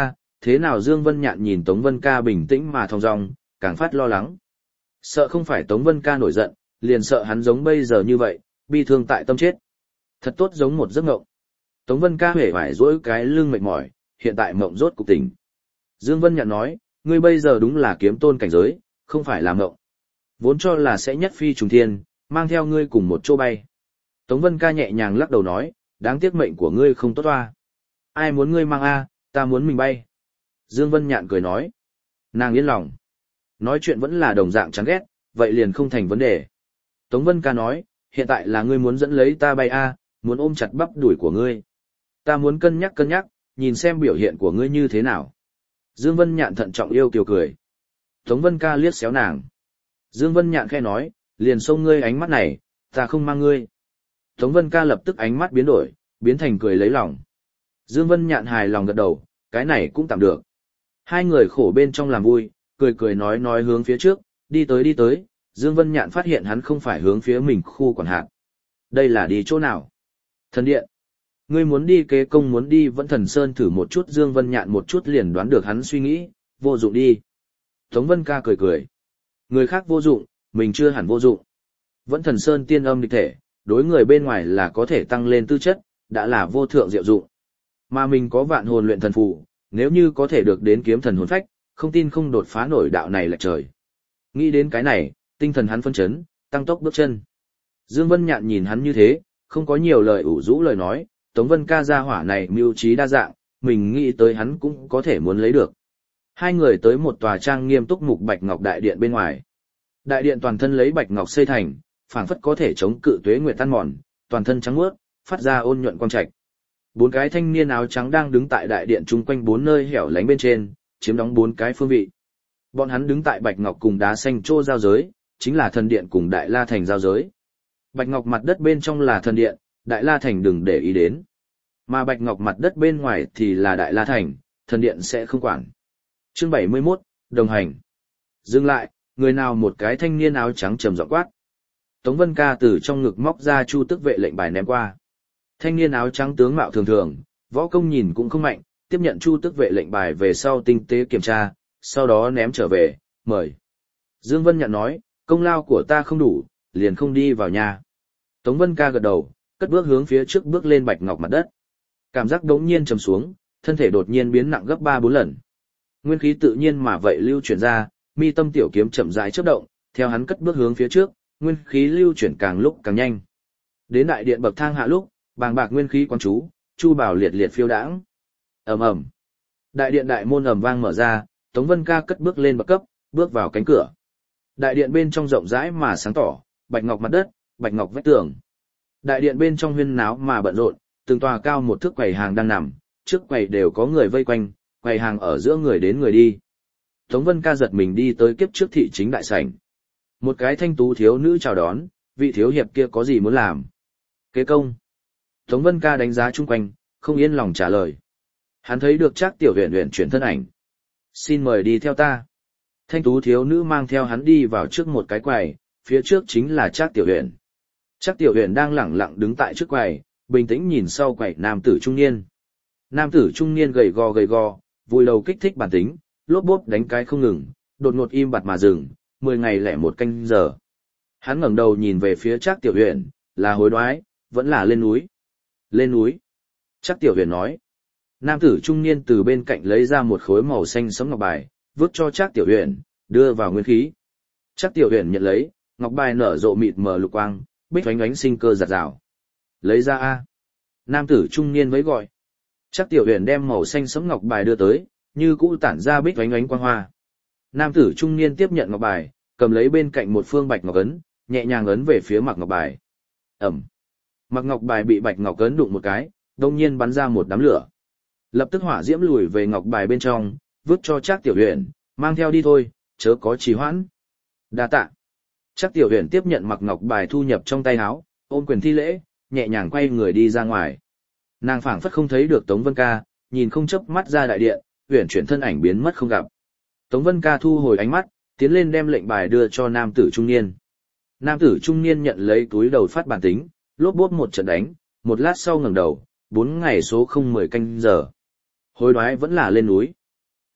A: thế nào Dương Vân Nhạn nhìn Tống Vân Ca bình tĩnh mà thong dong, càng phát lo lắng. Sợ không phải Tống Vân Ca nổi giận, liền sợ hắn giống bây giờ như vậy, bi thương tại tâm chết. Thật tốt giống một giấc mộng. Tống Vân Ca hề vải duỗi cái lưng mệt mỏi, hiện tại mộng rốt cục tỉnh. Dương Vân Nhạn nói, ngươi bây giờ đúng là kiếm tôn cảnh giới, không phải là mộng. Vốn cho là sẽ nhất phi trùng thiên, mang theo ngươi cùng một chỗ bay. Tống Vân Ca nhẹ nhàng lắc đầu nói, đáng tiếc mệnh của ngươi không tốt hoa. Ai muốn ngươi mang a, ta muốn mình bay. Dương Vân Nhạn cười nói. Nàng yên lòng. Nói chuyện vẫn là đồng dạng chán ghét, vậy liền không thành vấn đề. Tống Vân Ca nói, hiện tại là ngươi muốn dẫn lấy ta bay a, muốn ôm chặt bắp đùi của ngươi. Ta muốn cân nhắc, nhìn xem biểu hiện của ngươi như thế nào. Dương Vân Nhạn thận trọng yêu kiều cười. Tống Vân Ca liếc xéo nàng. Dương Vân Nhạn khẽ nói, liền xông ngươi ánh mắt này, ta không mang ngươi. Tống Vân Ca lập tức ánh mắt biến đổi, biến thành cười lấy lòng. Dương Vân Nhạn hài lòng gật đầu, cái này cũng tạm được. Hai người khổ bên trong làm vui, cười nói hướng phía trước, đi tới, Dương Vân Nhạn phát hiện hắn không phải hướng phía mình khu quản hạt. Đây là đi chỗ nào? Thần điện. Ngươi muốn đi kế công muốn đi Vẫn Thần Sơn thử một chút. Dương Vân Nhạn một chút liền đoán được hắn suy nghĩ, vô dụng đi. Tống Vân Ca cười. Người khác vô dụng, mình chưa hẳn vô dụng. Vẫn Thần Sơn tiên âm địch thể, đối người bên ngoài là có thể tăng lên tư chất, đã là vô thượng diệu dụng. Mà mình có vạn hồn luyện thần phù, nếu như có thể được đến kiếm thần hồn phách, không tin không đột phá nổi đạo này là trời. Nghĩ đến cái này, tinh thần hắn phân chấn, tăng tốc bước chân. Dương Vân Nhạn nhìn hắn như thế, không có nhiều lời ủ rũ lời nói, Tống Vân Ca gia hỏa này mưu trí đa dạng, mình nghĩ tới hắn cũng có thể muốn lấy được. Hai người tới một tòa trang nghiêm túc mục bạch ngọc đại điện bên ngoài. Đại điện toàn thân lấy bạch ngọc xây thành, phảng phất có thể chống cự tuế nguyệt tan mòn, toàn thân trắng muốt, phát ra ôn nhuận quang trạch. Bốn cái thanh niên áo trắng đang đứng tại đại điện chung quanh bốn nơi hẻo lánh bên trên, chiếm đóng bốn cái phương vị. Bọn hắn đứng tại bạch ngọc cùng đá xanh trô giao giới, chính là thần điện cùng Đại La Thành giao giới. Bạch ngọc mặt đất bên trong là thần điện, Đại La Thành đừng để ý đến. Mà bạch ngọc mặt đất bên ngoài thì là Đại La Thành, thần điện sẽ không quản. Chương 71, đồng hành. Dừng lại, người nào một cái thanh niên áo trắng trầm giọng quát. Tống Vân Ca từ trong ngực móc ra Chu Tức vệ lệnh bài ném qua. Thanh niên áo trắng tướng mạo thường thường, võ công nhìn cũng không mạnh, tiếp nhận Chu Tức vệ lệnh bài về sau tinh tế kiểm tra, sau đó ném trở về, mời. Dương Vân Nhạn nói, công lao của ta không đủ, liền không đi vào nhà. Tống Vân Ca gật đầu, cất bước hướng phía trước bước lên bạch ngọc mặt đất. Cảm giác đống nhiên trầm xuống, thân thể đột nhiên biến nặng gấp 3-4 lần. Nguyên khí tự nhiên mà vậy lưu chuyển ra, mi tâm tiểu kiếm chậm rãi chớp động, theo hắn cất bước hướng phía trước, nguyên khí lưu chuyển càng lúc càng nhanh. Đến đại điện bậc thang hạ lúc, bàng bạc nguyên khí quán chú, chu bảo liệt liệt phiêu đãng. Ầm ầm. Đại điện đại môn ầm vang mở ra, Tống Vân Ca cất bước lên bậc cấp, bước vào cánh cửa. Đại điện bên trong rộng rãi mà sáng tỏ, bạch ngọc mặt đất, bạch ngọc vách tường. Đại điện bên trong huyên náo mà bận rộn, từng tòa cao một thước quầy hàng đang nằm, trước quầy đều có người vây quanh, quầy hàng ở giữa người đến người đi. Tống Vân Ca giật mình đi tới kiếp trước thị chính đại sảnh. Một cái thanh tú thiếu nữ chào đón, vị thiếu hiệp kia có gì muốn làm? Kế công. Tống Vân Ca đánh giá chung quanh, không yên lòng trả lời. Hắn thấy được Trác Tiểu Huyền Huyền chuyển thân ảnh. Xin mời đi theo ta. Thanh tú thiếu nữ mang theo hắn đi vào trước một cái quầy, phía trước chính là Trác Tiểu Huyền. Trác Tiểu Huyền đang lẳng lặng đứng tại trước quầy, bình tĩnh nhìn sau quầy nam tử trung niên. Nam tử trung niên gầy gò, vùi đầu kích thích bản tính, lốp bốp đánh cái không ngừng, đột ngột im bặt mà dừng, 10 ngày lẻ một canh giờ. Hắn ngẩng đầu nhìn về phía Trác Tiểu Huyền, là hối đoái, vẫn là lên núi. Lên núi. Trác Tiểu Huyền nói. Nam tử trung niên từ bên cạnh lấy ra một khối màu xanh sẫm ngọc bài, vứt cho Trác Tiểu Huyền, đưa vào nguyên khí. Trác Tiểu Huyền nhận lấy, ngọc bài nở rộ mịt mờ lục quang, bích oánh oánh sinh cơ giạt rào. Lấy ra a. Nam tử trung niên mới gọi. Trác Tiểu Huyền đem màu xanh sẫm ngọc bài đưa tới, như cũ tản ra bích oánh oánh quang hoa. Nam tử trung niên tiếp nhận ngọc bài, cầm lấy bên cạnh một phương bạch ngọc ấn, nhẹ nhàng ấn về phía mặc ngọc bài. Ẩm. Mặc ngọc bài bị bạch ngọc ấn đụng một cái, đông nhiên bắn ra một đám lửa. Lập tức hỏa diễm lùi về ngọc bài bên trong, vứt cho Trác Tiểu Huyền, mang theo đi thôi, chớ có trì hoãn. Đa tạ. Trác Tiểu Huyền tiếp nhận mặc ngọc bài thu nhập trong tay áo, ôm quyền thi lễ, nhẹ nhàng quay người đi ra ngoài. Nàng phảng phất không thấy được Tống Vân Ca, nhìn không chớp mắt ra đại điện, Huyền chuyển thân ảnh biến mất không gặp. Tống Vân Ca thu hồi ánh mắt, tiến lên đem lệnh bài đưa cho nam tử trung niên. Nam tử trung niên nhận lấy túi đầu phát bản tính, lốp bốp một trận đánh, một lát sau ngẩng đầu, 4 ngày số 010 canh giờ. Hối đoái vẫn là lên núi.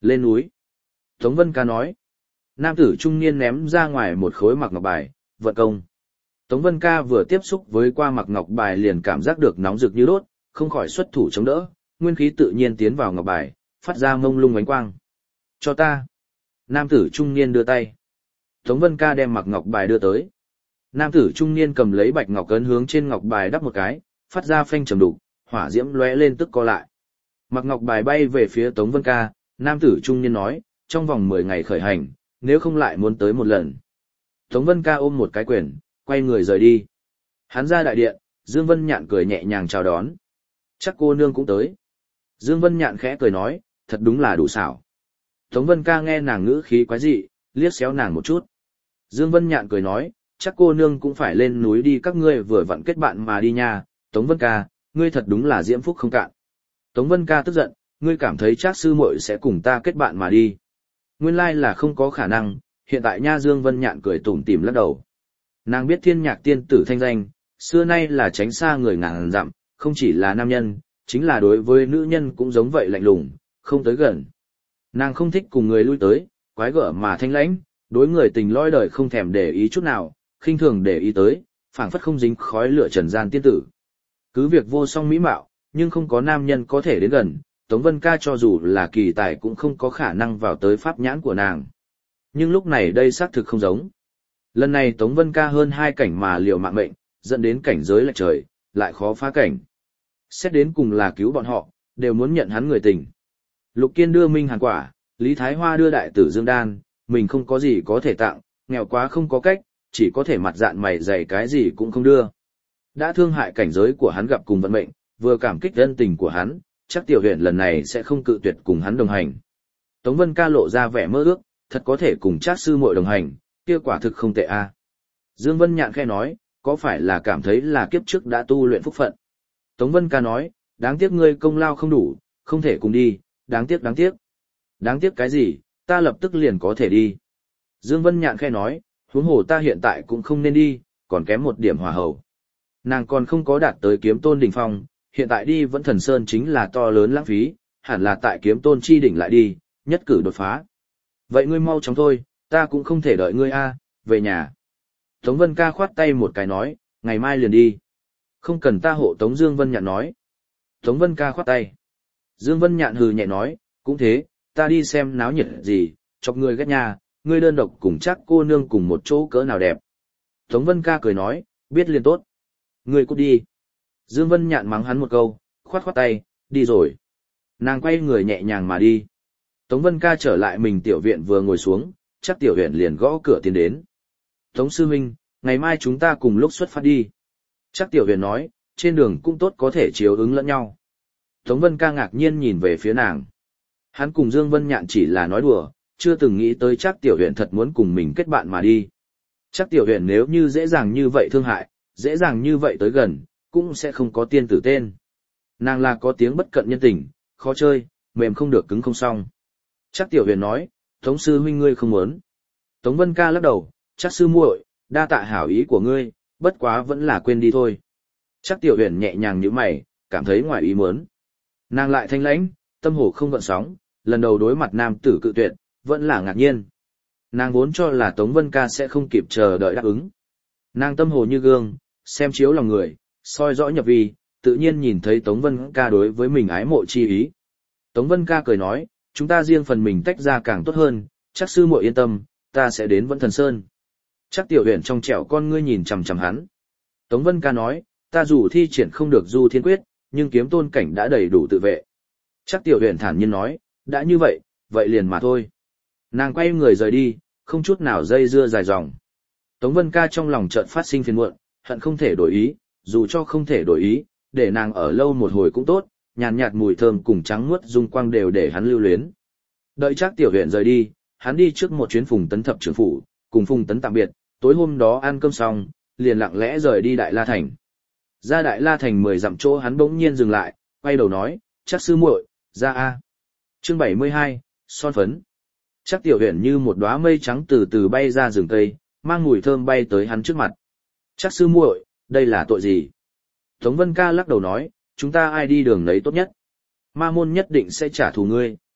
A: Lên núi. Tống Vân Ca nói. Nam tử trung niên ném ra ngoài một khối mặc ngọc bài, vận công. Tống Vân Ca vừa tiếp xúc với qua mặc ngọc bài liền cảm giác được nóng rực như đốt, không khỏi xuất thủ chống đỡ, nguyên khí tự nhiên tiến vào ngọc bài, phát ra mông lung ánh quang. Cho ta. Nam tử trung niên đưa tay. Tống Vân Ca đem mặc ngọc bài đưa tới. Nam tử trung niên cầm lấy bạch ngọc ấn hướng trên ngọc bài đắp một cái, phát ra phanh trầm đục, hỏa diễm lóe lên tức co lại. Mặc ngọc bài bay về phía Tống Vân Ca, nam tử trung niên nói, trong vòng 10 ngày khởi hành, nếu không lại muốn tới một lần. Tống Vân Ca ôm một cái quyền, quay người rời đi. Hắn ra đại điện, Dương Vân Nhạn cười nhẹ nhàng chào đón. Chắc cô nương cũng tới. Dương Vân Nhạn khẽ cười nói, thật đúng là đủ xảo. Tống Vân Ca nghe nàng ngữ khí quái dị, liếc xéo nàng một chút. Dương Vân Nhạn cười nói, chắc cô nương cũng phải lên núi đi, các ngươi vừa vặn kết bạn mà đi nha. Tống Vân Ca, ngươi thật đúng là diễm phúc không cạn. Tống Vân Ca tức giận, ngươi cảm thấy Trác sư muội sẽ cùng ta kết bạn mà đi. Nguyên lai là không có khả năng, hiện tại nha. Dương Vân Nhạn cười tủm tỉm lắc đầu. Nàng biết Thiên Nhạc tiên tử thanh danh, xưa nay là tránh xa người ngàn dặm, không chỉ là nam nhân, chính là đối với nữ nhân cũng giống vậy lạnh lùng, không tới gần. Nàng không thích cùng người lui tới, quái gở mà thanh lãnh, đối người tình loi đời không thèm để ý chút nào, khinh thường để ý tới, phảng phất không dính khói lửa trần gian tiên tử. Cứ việc vô song mỹ mạo, nhưng không có nam nhân có thể đến gần, Tống Vân Ca cho dù là kỳ tài cũng không có khả năng vào tới pháp nhãn của nàng. Nhưng lúc này đây xác thực không giống. Lần này Tống Vân Ca hơn 2 cảnh mà liều mạng mệnh, dẫn đến cảnh giới lệch trời, lại khó phá cảnh. Xét đến cùng là cứu bọn họ, đều muốn nhận hắn người tình. Lục Kiên đưa Minh Hàn quả, Lý Thái Hoa đưa đại tử Dương Đan, mình không có gì có thể tặng, nghèo quá không có cách, chỉ có thể mặt dạn mày dày cái gì cũng không đưa. Đã thương hại cảnh giới của hắn gặp cùng vận mệnh, vừa cảm kích ân tình của hắn, chắc Tiểu Huyền lần này sẽ không cự tuyệt cùng hắn đồng hành. Tống Vân Ca lộ ra vẻ mơ ước, thật có thể cùng Trác sư muội đồng hành, kia quả thực không tệ a. Dương Vân Nhạn khẽ nói, có phải là cảm thấy là kiếp trước đã tu luyện phúc phận. Tống Vân Ca nói, đáng tiếc ngươi công lao không đủ, không thể cùng đi, đáng tiếc đáng tiếc. Đáng tiếc cái gì, ta lập tức liền có thể đi. Dương Vân Nhạn khẽ nói, huống hồ ta hiện tại cũng không nên đi, còn kém một điểm hỏa hầu. Nàng còn không có đạt tới kiếm tôn đỉnh phong, hiện tại đi vẫn thần sơn chính là to lớn lãng phí, hẳn là tại kiếm tôn chi đỉnh lại đi, nhất cử đột phá. Vậy ngươi mau chóng thôi, ta cũng không thể đợi ngươi a, về nhà. Tống Vân Ca khoát tay một cái nói, ngày mai liền đi. Không cần ta hộ tống. Dương Vân Nhạn nói. Tống Vân Ca khoát tay. Dương Vân Nhạn hừ nhẹ nói, cũng thế, ta đi xem náo nhiệt gì, chọc ngươi ghét nhà, ngươi đơn độc cùng chắc cô nương cùng một chỗ cỡ nào đẹp. Tống Vân Ca cười nói, biết liền tốt. Ngươi cút đi. Dương Vân Nhạn mắng hắn một câu, khoát khoát tay, đi rồi. Nàng quay người nhẹ nhàng mà đi. Tống Vân Ca trở lại mình tiểu viện vừa ngồi xuống, chắc Tiểu Huyền liền gõ cửa tiến đến. Tống sư huynh, ngày mai chúng ta cùng lúc xuất phát đi. Chắc Tiểu Huyền nói, trên đường cũng tốt có thể chiếu ứng lẫn nhau. Tống Vân Ca ngạc nhiên nhìn về phía nàng. Hắn cùng Dương Vân Nhạn chỉ là nói đùa, chưa từng nghĩ tới chắc Tiểu Huyền thật muốn cùng mình kết bạn mà đi. Chắc Tiểu Huyền nếu như dễ dàng như vậy thương hại, dễ dàng như vậy tới gần, cũng sẽ không có tiên tử tên. Nàng là có tiếng bất cận nhân tình, khó chơi, mềm không được cứng không xong. Chắc Tiểu Huyền nói, Tống sư huynh ngươi không muốn. Tống Vân Ca lắc đầu, chắc sư muội, đa tạ hảo ý của ngươi, bất quá vẫn là quên đi thôi. Chắc Tiểu Huyền nhẹ nhàng nhíu mày, cảm thấy ngoài ý muốn. Nàng lại thanh lãnh, tâm hồ không gợn sóng, lần đầu đối mặt nam tử cự tuyệt, vẫn là ngạc nhiên. Nàng vốn cho là Tống Vân Ca sẽ không kịp chờ đợi đáp ứng. Nàng tâm hồ như gương, xem chiếu lòng người, soi rõ nhập vi, tự nhiên nhìn thấy Tống Vân Ca đối với mình ái mộ chi ý. Tống Vân Ca cười nói, chúng ta riêng phần mình tách ra càng tốt hơn, chắc sư muội yên tâm, ta sẽ đến Vẫn Thần Sơn. Chắc Tiểu Huyền trong trẻo con ngươi nhìn chằm chằm hắn. Tống Vân Ca nói, ta dù thi triển không được Du Thiên Quyết, nhưng kiếm tôn cảnh đã đầy đủ tự vệ. Chắc Tiểu Huyền thản nhiên nói, đã như vậy, vậy liền mà thôi. Nàng quay người rời đi, không chút nào dây dưa dài dòng. Tống Vân Ca trong lòng chợt phát sinh phiền muộn, hận không thể đổi ý, dù cho không thể đổi ý, để nàng ở lâu một hồi cũng tốt, nhàn nhạt mùi thơm cùng trắng muốt dung quang đều để hắn lưu luyến. Đợi chắc Tiểu Huyền rời đi, hắn đi trước một chuyến Phùng Tấn thập trưởng phủ, cùng Phùng Tấn tạm biệt, tối hôm đó ăn cơm xong, liền lặng lẽ rời đi Đại La Thành. Ra Đại La Thành 10 dặm chỗ hắn bỗng nhiên dừng lại, quay đầu nói, chắc sư muội, ra a. Chương 72, son phấn. Chắc Tiểu Huyền như một đóa mây trắng từ từ bay ra rừng cây, mang mùi thơm bay tới hắn trước mặt. Chắc sư muội, đây là tội gì? Tống Vân Ca lắc đầu nói, chúng ta ai đi đường nấy tốt nhất. Ma môn nhất định sẽ trả thù ngươi.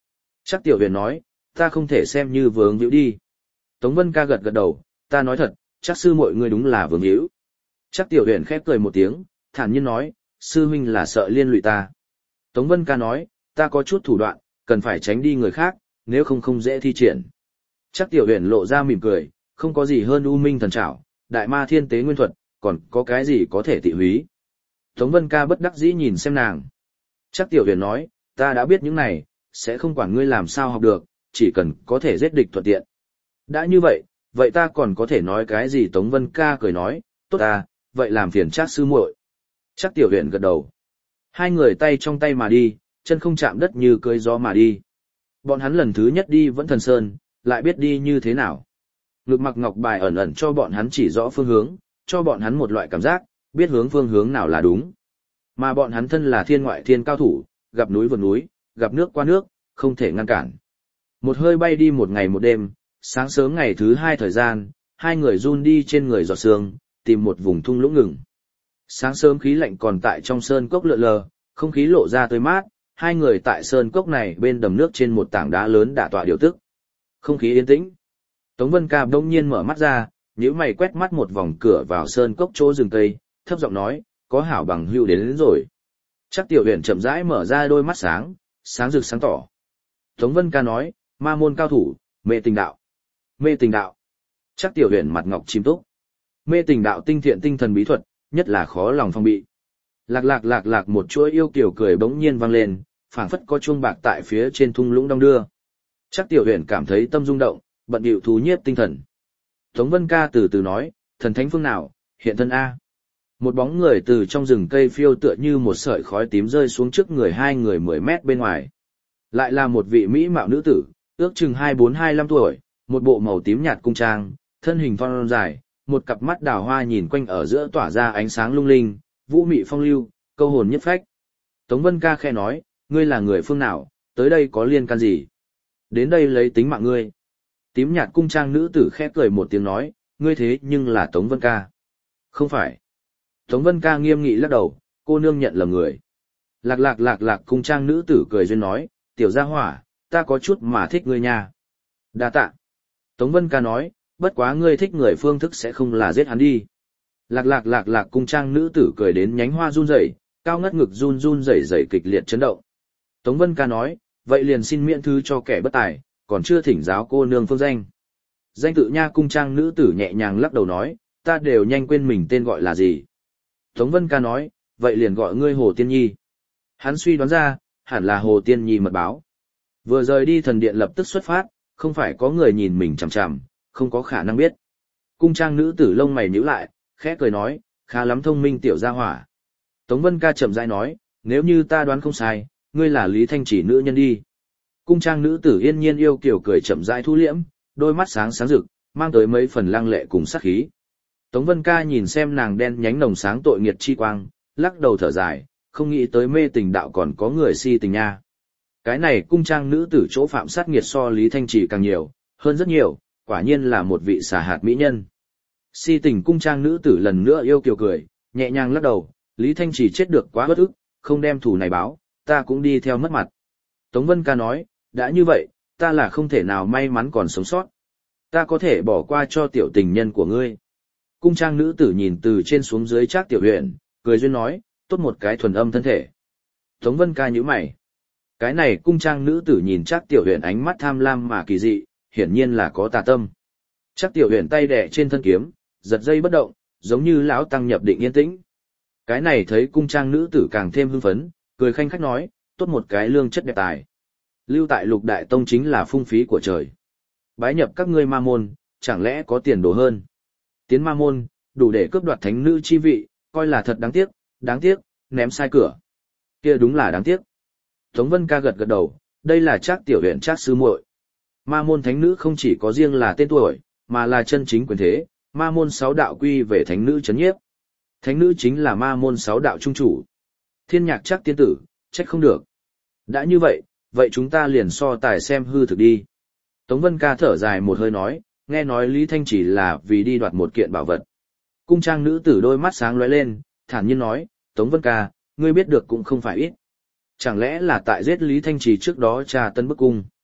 A: Trác Tiểu Huyền nói, ta không thể xem như vướng hữu đi. Tống Vân Ca gật gật đầu, ta nói thật, Trác sư muội ngươi đúng là vướng hữu. Trác Tiểu Huyền khép cười một tiếng, thản nhiên nói, sư huynh là sợ liên lụy ta. Tống Vân Ca nói, ta có chút thủ đoạn, cần phải tránh đi người khác, nếu không không dễ thi triển. Trác Tiểu Huyền lộ ra mỉm cười, không có gì hơn U Minh thần trảo, đại ma thiên tế nguyên thuật, còn có cái gì có thể tị húy. Tống Vân Ca bất đắc dĩ nhìn xem nàng. Trác Tiểu Huyền nói, ta đã biết những này, sẽ không quản ngươi làm sao học được, chỉ cần có thể giết địch thuận tiện. Đã như vậy, vậy ta còn có thể nói cái gì? Tống Vân Ca cười nói, tốt ta, vậy làm phiền Trác sư muội. Trác Tiểu Huyền gật đầu. Hai người tay trong tay mà đi, chân không chạm đất như cưỡi gió mà đi. Bọn hắn lần thứ nhất đi vẫn Thần Sơn, lại biết đi như thế nào. Ngực mặc ngọc bài ẩn ẩn cho bọn hắn chỉ rõ phương hướng, cho bọn hắn một loại cảm giác, biết hướng phương hướng nào là đúng. Mà bọn hắn thân là thiên ngoại thiên cao thủ, gặp núi vượt núi, gặp nước qua nước, không thể ngăn cản. Một hơi bay đi một ngày một đêm, sáng sớm ngày thứ hai thời gian, hai người run đi trên người giọt sương, tìm một vùng thung lũng ngừng. Sáng sớm khí lạnh còn tại trong sơn cốc lượn lờ, không khí lộ ra tươi mát, hai người tại sơn cốc này bên đầm nước trên một tảng đá lớn đả tọa điều tức. Không khí yên tĩnh. Tống Vân Ca bỗng nhiên mở mắt ra, nhíu mày quét mắt một vòng cửa vào sơn cốc chỗ rừng cây, thấp giọng nói, có hảo bằng hữu đến rồi. Trác Tiểu Huyền chậm rãi mở ra đôi mắt sáng, sáng rực sáng tỏ. Tống Vân Ca nói, ma môn cao thủ, mê tình đạo. Mê tình đạo. Trác Tiểu Huyền mặt ngọc chim túc. Mê tình đạo tinh thiện tinh thần bí thuật, nhất là khó lòng phòng bị. Lạc lạc lạc lạc một chuỗi yêu kiều cười bỗng nhiên vang lên, phảng phất có chuông bạc tại phía trên thung lũng đong đưa. Trác Tiểu Huyền cảm thấy tâm rung động, bận bịu thú nhiếp tinh thần. Tống Vân Ca từ từ nói, thần thánh phương nào, hiện thân A. Một bóng người từ trong rừng cây phiêu tựa như một sợi khói tím rơi xuống trước người hai người 10 mét bên ngoài. Lại là một vị mỹ mạo nữ tử, ước chừng 24-25 tuổi, một bộ màu tím nhạt cung trang, thân hình thon dài, một cặp mắt đào hoa nhìn quanh ở giữa tỏa ra ánh sáng lung linh, vũ mị phong lưu, câu hồn nhất phách. Tống Vân Ca khẽ nói, ngươi là người phương nào, tới đây có liên can gì? Đến đây lấy tính mạng ngươi. Tím nhạt cung trang nữ tử khẽ cười một tiếng nói, ngươi thế nhưng là Tống Vân Ca. Không phải. Tống Vân Ca nghiêm nghị lắc đầu, cô nương nhận lầm người. Lạc lạc lạc lạc cung trang nữ tử cười duyên nói, tiểu gia hỏa, ta có chút mà thích ngươi nha. Đa tạ. Tống Vân Ca nói, bất quá ngươi thích người phương thức sẽ không là giết hắn đi. Lạc lạc lạc lạc cung trang nữ tử cười đến nhánh hoa run rẩy, cao ngất ngực run run rẩy rẩy kịch liệt chấn động. Tống Vân Ca nói, vậy liền xin miễn thư cho kẻ bất tài, còn chưa thỉnh giáo cô nương phương danh. Danh tự nha cung trang nữ tử nhẹ nhàng lắc đầu nói, ta đều nhanh quên mình tên gọi là gì. Tống Vân Ca nói, vậy liền gọi ngươi Hồ Tiên Nhi. Hắn suy đoán ra, hẳn là Hồ Tiên Nhi mật báo. Vừa rời đi thần điện lập tức xuất phát, không phải có người nhìn mình chằm chằm, không có khả năng biết. Cung trang nữ tử lông mày nhíu lại, khẽ cười nói, khá lắm thông minh tiểu gia hỏa. Tống Vân Ca chậm rãi nói, nếu như ta đoán không sai, ngươi là Lý Thanh Chỉ nữ nhân đi. Cung trang nữ tử yên nhiên yêu kiều cười chậm rãi thu liễm, đôi mắt sáng sáng rực, mang tới mấy phần lăng lệ cùng sát khí. Tống Vân Ca nhìn xem nàng đen nhánh nồng sáng tội nghiệt chi quang, lắc đầu thở dài, không nghĩ tới mê tình đạo còn có người si tình nha. Cái này cung trang nữ tử chỗ phạm sát nghiệt so Lý Thanh Chỉ càng nhiều, hơn rất nhiều, quả nhiên là một vị xà hạt mỹ nhân. Si tình cung trang nữ tử lần nữa yêu kiều cười, nhẹ nhàng lắc đầu, Lý Thanh Chỉ chết được quá bất ức, không đem thù này báo, ta cũng đi theo mất mặt. Tống Vân Ca nói, đã như vậy, ta là không thể nào may mắn còn sống sót. Ta có thể bỏ qua cho tiểu tình nhân của ngươi. Cung trang nữ tử nhìn từ trên xuống dưới Trác Tiểu Huyền, cười duyên nói, tốt một cái thuần âm thân thể. Tống Vân Ca nhíu mày. Cái này cung trang nữ tử nhìn Trác Tiểu Huyền ánh mắt tham lam mà kỳ dị, hiển nhiên là có tà tâm. Trác Tiểu Huyền tay đè trên thân kiếm, giật dây bất động, giống như lão tăng nhập định yên tĩnh. Cái này thấy cung trang nữ tử càng thêm hưng phấn, cười khanh khách nói, tốt một cái lương chất đẹp tài. Lưu tại Lục Đại Tông chính là phung phí của trời. Bái nhập các ngươi ma môn, chẳng lẽ có tiền đồ hơn. Tiến ma môn, đủ để cướp đoạt thánh nữ chi vị, coi là thật đáng tiếc, ném sai cửa. Kia đúng là đáng tiếc. Tống Vân Ca gật gật đầu, đây là Trác Tiểu Huyền Trác sư muội. Ma môn thánh nữ không chỉ có riêng là tên tuổi, mà là chân chính quyền thế, ma môn 6 đạo quy về thánh nữ chấn nhiếp. Thánh nữ chính là ma môn 6 đạo trung chủ. Thiên Nhạc Trác tiên tử, trách không được. Đã như vậy, vậy chúng ta liền so tài xem hư thực đi. Tống Vân Ca thở dài một hơi nói, nghe nói Lý Thanh chỉ là vì đi đoạt một kiện bảo vật. Cung trang nữ tử đôi mắt sáng lóe lên, thản nhiên nói, Tống Vân Ca, ngươi biết được cũng không phải ít. Chẳng lẽ là tại giết Lý Thanh Trì trước đó trà tân bức cung.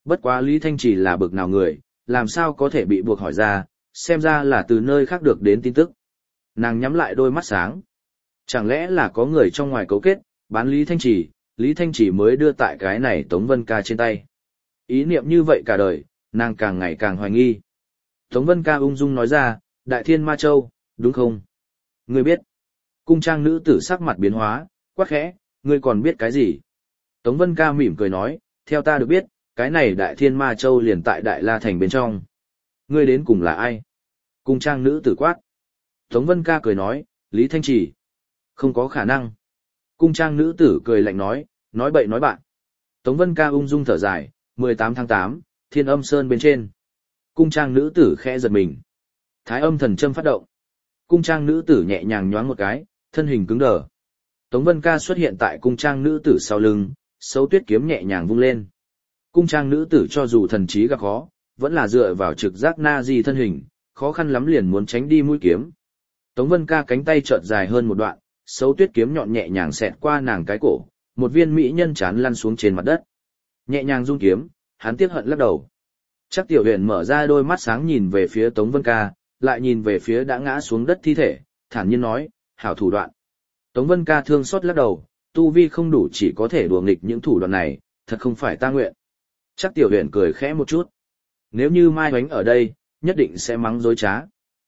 A: Bất quá Lý Thanh Trì là bực nào người, làm sao có thể bị buộc hỏi ra, xem ra là từ nơi khác được đến tin tức. Nàng nhắm lại đôi mắt sáng. Chẳng lẽ là có người trong ngoài cấu kết, bán Lý Thanh Trì mới đưa tại cái này Tống Vân Ca trên tay. Ý niệm như vậy cả đời, nàng càng ngày càng hoài nghi. Tống Vân Ca ung dung nói ra, Đại Thiên Ma Châu, đúng không? Ngươi biết. Cung trang nữ tử sắc mặt biến hóa, quắc khẽ, ngươi còn biết cái gì? Tống Vân Ca mỉm cười nói, theo ta được biết, cái này Đại Thiên Ma Châu liền tại Đại La Thành bên trong. Ngươi đến cùng là ai? Cung trang nữ tử quát. Tống Vân Ca cười nói, Lý Thanh Trì. Không có khả năng. Cung trang nữ tử cười lạnh nói bậy nói bạn. Tống Vân Ca ung dung thở dài, 18 tháng 8, Thiên Âm Sơn bên trên. Cung trang nữ tử khẽ giật mình. Thái âm thần châm phát động. Cung trang nữ tử nhẹ nhàng nhoáng một cái, thân hình cứng đờ. Tống Vân Ca xuất hiện tại cung trang nữ tử sau lưng, Sấu Tuyết kiếm nhẹ nhàng vung lên. Cung trang nữ tử cho dù thần trí gặp khó, vẫn là dựa vào trực giác na di thân hình, khó khăn lắm liền muốn tránh đi mũi kiếm. Tống Vân Ca cánh tay chợt dài hơn một đoạn, Sấu Tuyết kiếm nhọn nhẹ nhàng xẹt qua nàng cái cổ, một viên mỹ nhân chán lăn xuống trên mặt đất. Nhẹ nhàng rung kiếm, hắn tiếc hận lắc đầu. Chắc Tiểu Huyền mở ra đôi mắt sáng nhìn về phía Tống Vân Ca, lại nhìn về phía đã ngã xuống đất thi thể, thản nhiên nói, hảo thủ đoạn. Tống Vân Ca thương xót lắc đầu, tu vi không đủ chỉ có thể đùa nghịch những thủ đoạn này, thật không phải ta nguyện. Chắc Tiểu Huyền cười khẽ một chút. Nếu như Mai Hoánh ở đây, nhất định sẽ mắng dối trá.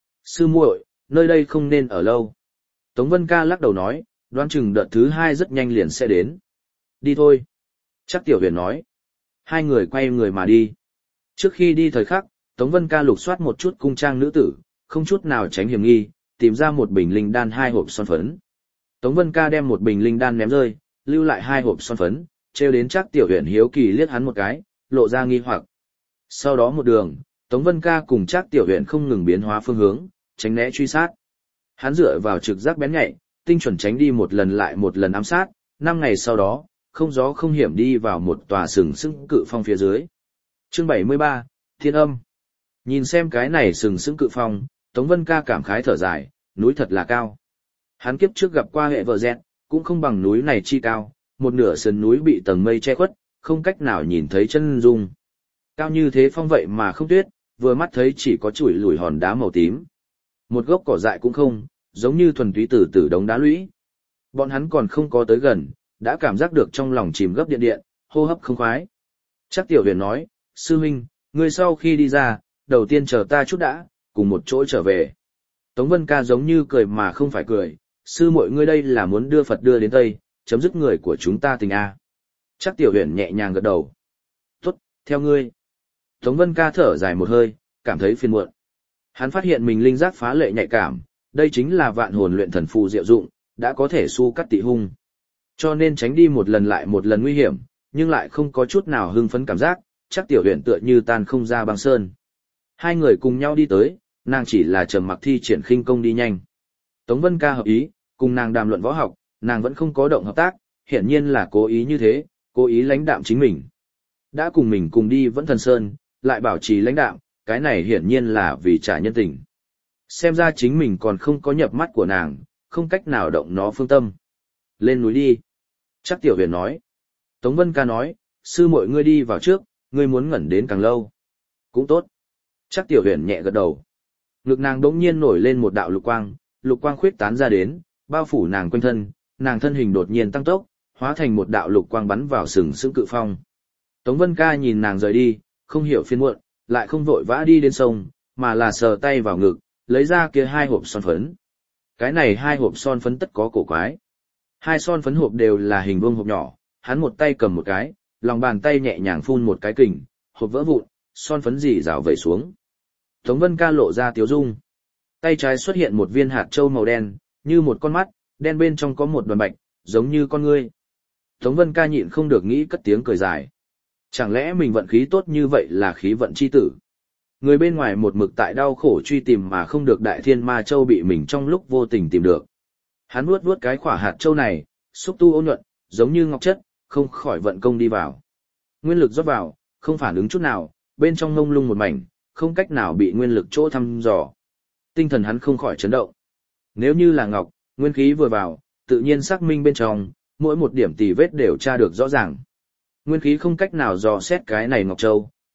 A: Sư muội, nơi đây không nên ở lâu. Tống Vân Ca lắc đầu nói, đoán chừng đợt thứ 2 rất nhanh liền sẽ đến. Đi thôi. Chắc Tiểu Huyền nói. Hai người quay người mà đi. Trước khi đi thời khắc, Tống Vân Ca lục soát một chút cung trang nữ tử, không chút nào tránh hiểm nghi, tìm ra một bình linh đan 2 hộp son phấn. Tống Vân Ca đem một bình linh đan ném rơi, lưu lại 2 hộp son phấn, treo đến Trác Tiểu Huyền hiếu kỳ liếc hắn một cái, lộ ra nghi hoặc. Sau đó một đường, Tống Vân Ca cùng Trác Tiểu Huyền không ngừng biến hóa phương hướng, tránh né truy sát. Hắn dựa vào trực giác bén nhạy, tinh chuẩn tránh đi một lần lại một lần ám sát, 5 ngày sau đó, không gió không hiểm đi vào một tòa sừng sững cự phong phía dưới. Chương 73, Thiên Âm. Nhìn xem cái này sừng sững cự phong, Tống Vân Ca cảm khái thở dài, núi thật là cao. Hắn kiếp trước gặp qua hệ vợ dẹt, cũng không bằng núi này chi cao, một nửa sườn núi bị tầng mây che khuất, không cách nào nhìn thấy chân dung. Cao như thế phong vậy mà không tuyết, vừa mắt thấy chỉ có chùi lùi hòn đá màu tím. Một gốc cỏ dại cũng không, giống như thuần túy từ đống đá lũy. Bọn hắn còn không có tới gần, đã cảm giác được trong lòng chìm gấp điện, hô hấp không khoái. Chắc Tiểu Huyền nói, sư huynh, ngươi sau khi đi ra, đầu tiên chờ ta chút đã, cùng một chỗ trở về. Tống Vân Ca giống như cười mà không phải cười, sư muội ngươi đây là muốn đưa Phật đưa đến Tây, chấm dứt người của chúng ta tình a. Chắc Tiểu Huyền nhẹ nhàng gật đầu. Tốt, theo ngươi. Tống Vân Ca thở dài một hơi, cảm thấy phiền muộn. Hắn phát hiện mình linh giác phá lệ nhạy cảm, đây chính là vạn hồn luyện thần phù diệu dụng, đã có thể su cắt tị hung. Cho nên tránh đi một lần lại một lần nguy hiểm, nhưng lại không có chút nào hưng phấn cảm giác, chắc Tiểu Huyền tựa như tan không ra băng sơn. Hai người cùng nhau đi tới, nàng chỉ là trầm mặc thi triển khinh công đi nhanh. Tống Vân Ca hợp ý, cùng nàng đàm luận võ học, nàng vẫn không có động hợp tác, hiển nhiên là cố ý như thế, cố ý lãnh đạm chính mình. Đã cùng mình cùng đi vẫn thần sơn, lại bảo trì lãnh đạm, cái này hiển nhiên là vì trả nhân tình. Xem ra chính mình còn không có nhập mắt của nàng, không cách nào động nó phương tâm. Lên núi đi. Chắc Tiểu Huyền nói. Tống Vân Ca nói, sư muội ngươi đi vào trước, ngươi muốn ngẩn đến càng lâu. Cũng tốt. Chắc Tiểu Huyền nhẹ gật đầu. Ngực nàng đống nhiên nổi lên một đạo lục quang khuyết tán ra đến, bao phủ nàng quanh thân, nàng thân hình đột nhiên tăng tốc, hóa thành một đạo lục quang bắn vào sừng sững cự phong. Tống Vân Ca nhìn nàng rời đi, không hiểu phiền muộn, lại không vội vã đi đến sông, mà là sờ tay vào ngực, lấy ra kia 2 hộp son phấn. Cái này 2 hộp son phấn tất có cổ quái. 2 son phấn hộp đều là hình vuông hộp nhỏ, hắn một tay cầm một cái, lòng bàn tay nhẹ nhàng phun một cái kình, hộp vỡ vụn, son phấn rỉ rào vẩy xuống. Tống Vân Ca lộ ra tiếu dung. Tay trái xuất hiện một viên hạt châu màu đen, như một con mắt, đen bên trong có một đoàn bạch, giống như con ngươi. Tống Vân Ca nhịn không được nghĩ cất tiếng cười dài. Chẳng lẽ mình vận khí tốt như vậy là khí vận chi tử? Người bên ngoài một mực tại đau khổ truy tìm mà không được Đại Thiên Ma Châu bị mình trong lúc vô tình tìm được. Hắn vuốt cái khỏa hạt châu này, xúc tu ôn nhuận, giống như ngọc chất, không khỏi vận công đi vào. Nguyên lực rót vào, không phản ứng chút nào, bên trong ngông lung một mảnh, không cách nào bị nguyên lực chỗ thăm dò. Tinh thần hắn không khỏi chấn động. Nếu như là ngọc, nguyên khí vừa vào, tự nhiên xác minh bên trong, mỗi một điểm tì vết đều tra được rõ ràng. Nguyên khí không cách nào dò xét cái này ngọc châu,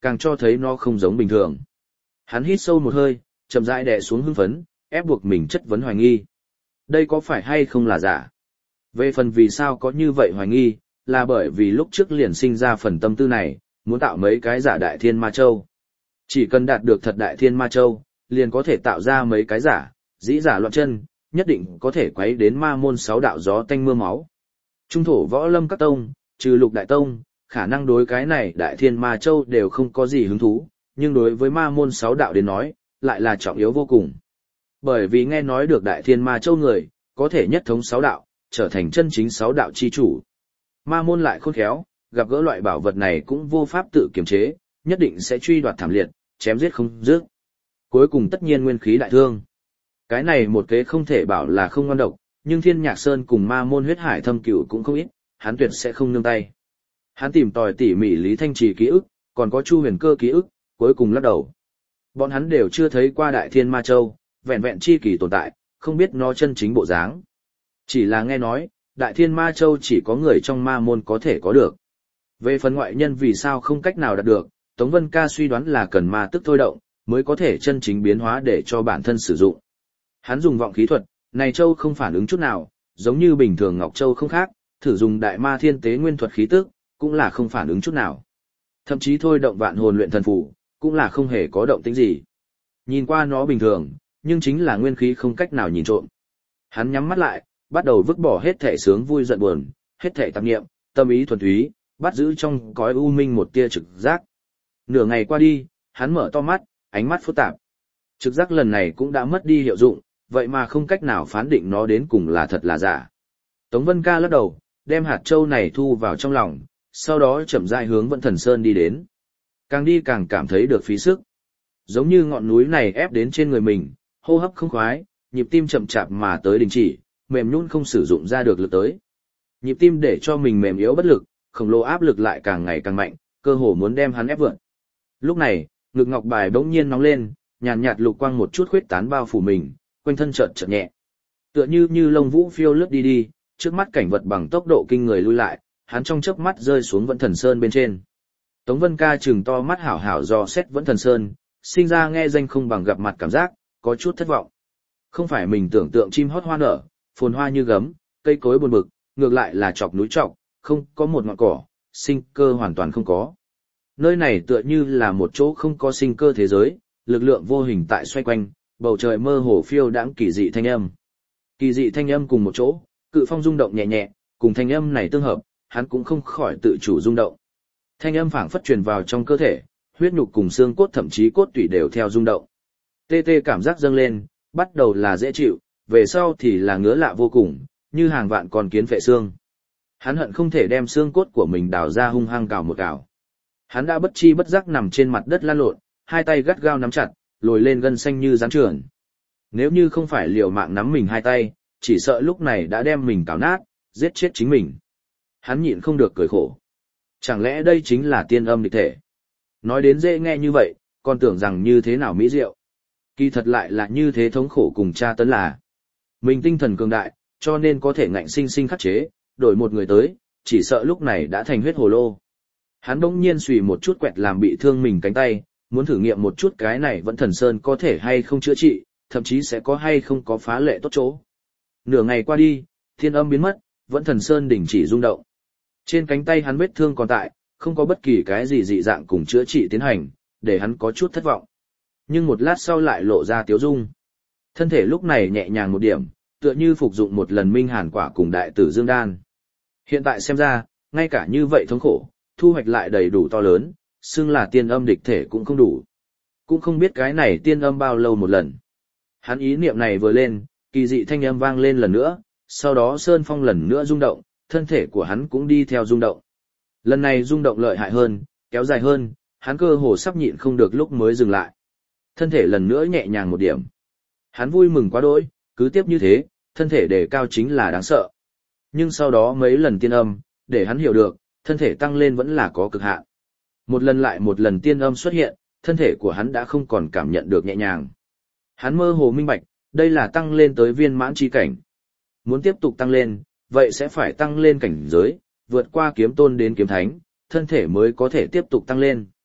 A: càng cho thấy nó không giống bình thường. Hắn hít sâu một hơi, chậm rãi đè xuống hưng phấn, ép buộc mình chất vấn hoài nghi. Đây có phải hay không là giả? Về phần vì sao có như vậy hoài nghi, là bởi vì lúc trước liền sinh ra phần tâm tư này, muốn tạo mấy cái giả đại thiên ma châu. Chỉ cần đạt được thật đại thiên ma châu, liền có thể tạo ra mấy cái giả, dĩ giả loạn chân, nhất định có thể quấy đến ma môn 6 đạo gió tanh mưa máu. Trung thổ võ lâm các tông, trừ Lục đại tông, khả năng đối cái này đại thiên ma châu đều không có gì hứng thú, nhưng đối với ma môn 6 đạo đến nói, lại là trọng yếu vô cùng. Bởi vì nghe nói được đại thiên ma châu người, có thể nhất thống 6 đạo, trở thành chân chính 6 đạo chi chủ. Ma môn lại khôn khéo, gặp gỡ loại bảo vật này cũng vô pháp tự kiềm chế, nhất định sẽ truy đoạt thảm liệt, chém giết không dứt. Cuối cùng tất nhiên nguyên khí đại thương. Cái này một kế không thể bảo là không ngon độc, nhưng Thiên Nhạc Sơn cùng ma môn huyết hải thâm cửu cũng không ít, hắn tuyệt sẽ không nương tay. Hắn tìm tòi tỉ mỉ Lý Thanh Trì ký ức, còn có Chu Huyền Cơ ký ức, cuối cùng lắc đầu. Bọn hắn đều chưa thấy qua Đại Thiên Ma Châu, vẹn vẹn chi kỳ tồn tại, không biết nó chân chính bộ dáng. Chỉ là nghe nói, Đại Thiên Ma Châu chỉ có người trong ma môn có thể có được. Về phần ngoại nhân vì sao không cách nào đạt được, Tống Vân Ca suy đoán là cần ma tức thôi động, mới có thể chân chính biến hóa để cho bản thân sử dụng. Hắn dùng vọng khí thuật, này châu không phản ứng chút nào, giống như bình thường Ngọc Châu không khác, thử dùng đại ma thiên tế nguyên thuật khí tức, cũng là không phản ứng chút nào. Thậm chí thôi động vạn hồn luyện thần phù, cũng là không hề có động tĩnh gì. Nhìn qua nó bình thường, nhưng chính là nguyên khí không cách nào nhìn trộm. Hắn nhắm mắt lại, bắt đầu vứt bỏ hết thể sướng vui giận buồn, hết thể tạp niệm, tâm ý thuần túy, bắt giữ trong cõi u minh một tia trực giác. Nửa ngày qua đi, hắn mở to mắt, ánh mắt phức tạp. Trực giác lần này cũng đã mất đi hiệu dụng, vậy mà không cách nào phán định nó đến cùng là thật là giả. Tống Vân Ca lắc đầu, đem hạt châu này thu vào trong lòng, sau đó chậm rãi hướng Vẫn Thần Sơn đi đến. Càng đi càng cảm thấy được phí sức. Giống như ngọn núi này ép đến trên người mình, hô hấp không khoái, nhịp tim chậm chạp mà tới đình chỉ, mềm nhũn không sử dụng ra được lực tới. Nhịp tim để cho mình mềm yếu bất lực, khổng lồ áp lực lại càng ngày càng mạnh, cơ hồ muốn đem hắn ép vượt. Lúc này, ngực ngọc bài bỗng nhiên nóng lên, nhàn nhạt lục quang một chút khuyết tán bao phủ mình, quanh thân chợt chợt nhẹ. Tựa như lông vũ phiêu lướt đi đi, trước mắt cảnh vật bằng tốc độ kinh người lui lại, hắn trong chớp mắt rơi xuống Vẫn Thần Sơn bên trên. Tống Vân Ca trừng to mắt hảo hảo dò xét Vẫn Thần Sơn, sinh ra nghe danh không bằng gặp mặt cảm giác, có chút thất vọng. Không phải mình tưởng tượng chim hót hoa nở, phồn hoa như gấm, cây cối buồn bực, ngược lại là chọc núi trọc, không có một ngọn cỏ, sinh cơ hoàn toàn không có. Nơi này tựa như là một chỗ không có sinh cơ thế giới, lực lượng vô hình tại xoay quanh, bầu trời mơ hồ phiêu đãng kỳ dị thanh âm. Kỳ dị thanh âm cùng một chỗ, cự phong rung động nhẹ nhẹ, cùng thanh âm này tương hợp, hắn cũng không khỏi tự chủ rung động. Thanh âm phảng phất truyền vào trong cơ thể, huyết nhục cùng xương cốt thậm chí cốt tủy đều theo rung động. Tê tê cảm giác dâng lên, bắt đầu là dễ chịu, về sau thì là ngứa lạ vô cùng, như hàng vạn con kiến phệ xương. Hắn hận không thể đem xương cốt của mình đào ra hung hăng cào một cào. Hắn đã bất chi bất giác nằm trên mặt đất lăn lộn, hai tay gắt gao nắm chặt, lồi lên gân xanh như rắn trườn. Nếu như không phải liều mạng nắm mình hai tay, chỉ sợ lúc này đã đem mình cào nát, giết chết chính mình. Hắn nhịn không được cười khổ. Chẳng lẽ đây chính là tiên âm địch thể? Nói đến dễ nghe như vậy, còn tưởng rằng như thế nào mỹ diệu. Kỳ thật lại là như thế thống khổ cùng tra tấn là. Mình tinh thần cường đại, cho nên có thể ngạnh sinh sinh khắc chế, đổi một người tới, chỉ sợ lúc này đã thành huyết hồ lô. Hắn đống nhiên xùy một chút quẹt làm bị thương mình cánh tay, muốn thử nghiệm một chút cái này Vẫn Thần Sơn có thể hay không chữa trị, thậm chí sẽ có hay không có phá lệ tốt chỗ. Nửa ngày qua đi, thiên âm biến mất, Vẫn Thần Sơn đình chỉ rung động. Trên cánh tay hắn vết thương còn tại, không có bất kỳ cái gì dị dạng cùng chữa trị tiến hành, để hắn có chút thất vọng. Nhưng một lát sau lại lộ ra tiếu dung. Thân thể lúc này nhẹ nhàng một điểm, tựa như phục dụng một lần minh hàn quả cùng đại tử dương đan. Hiện tại xem ra, ngay cả như vậy thống khổ, thu hoạch lại đầy đủ to lớn, xưng là tiên âm địch thể cũng không đủ. Cũng không biết cái này tiên âm bao lâu một lần. Hắn ý niệm này vừa lên, kỳ dị thanh âm vang lên lần nữa, sau đó sơn phong lần nữa rung động, thân thể của hắn cũng đi theo rung động. Lần này rung động lợi hại hơn, kéo dài hơn, hắn cơ hồ sắp nhịn không được lúc mới dừng lại. Thân thể lần nữa nhẹ nhàng một điểm. Hắn vui mừng quá đỗi, cứ tiếp như thế, thân thể đề cao chính là đáng sợ. Nhưng sau đó mấy lần tiên âm, để hắn hiểu được, thân thể tăng lên vẫn là có cực hạn. Một lần lại một lần tiên âm xuất hiện, thân thể của hắn đã không còn cảm nhận được nhẹ nhàng. Hắn mơ hồ minh bạch, đây là tăng lên tới viên mãn chi cảnh. Muốn tiếp tục tăng lên, vậy sẽ phải tăng lên cảnh giới, vượt qua kiếm tôn đến kiếm thánh, thân thể mới có thể tiếp tục tăng lên.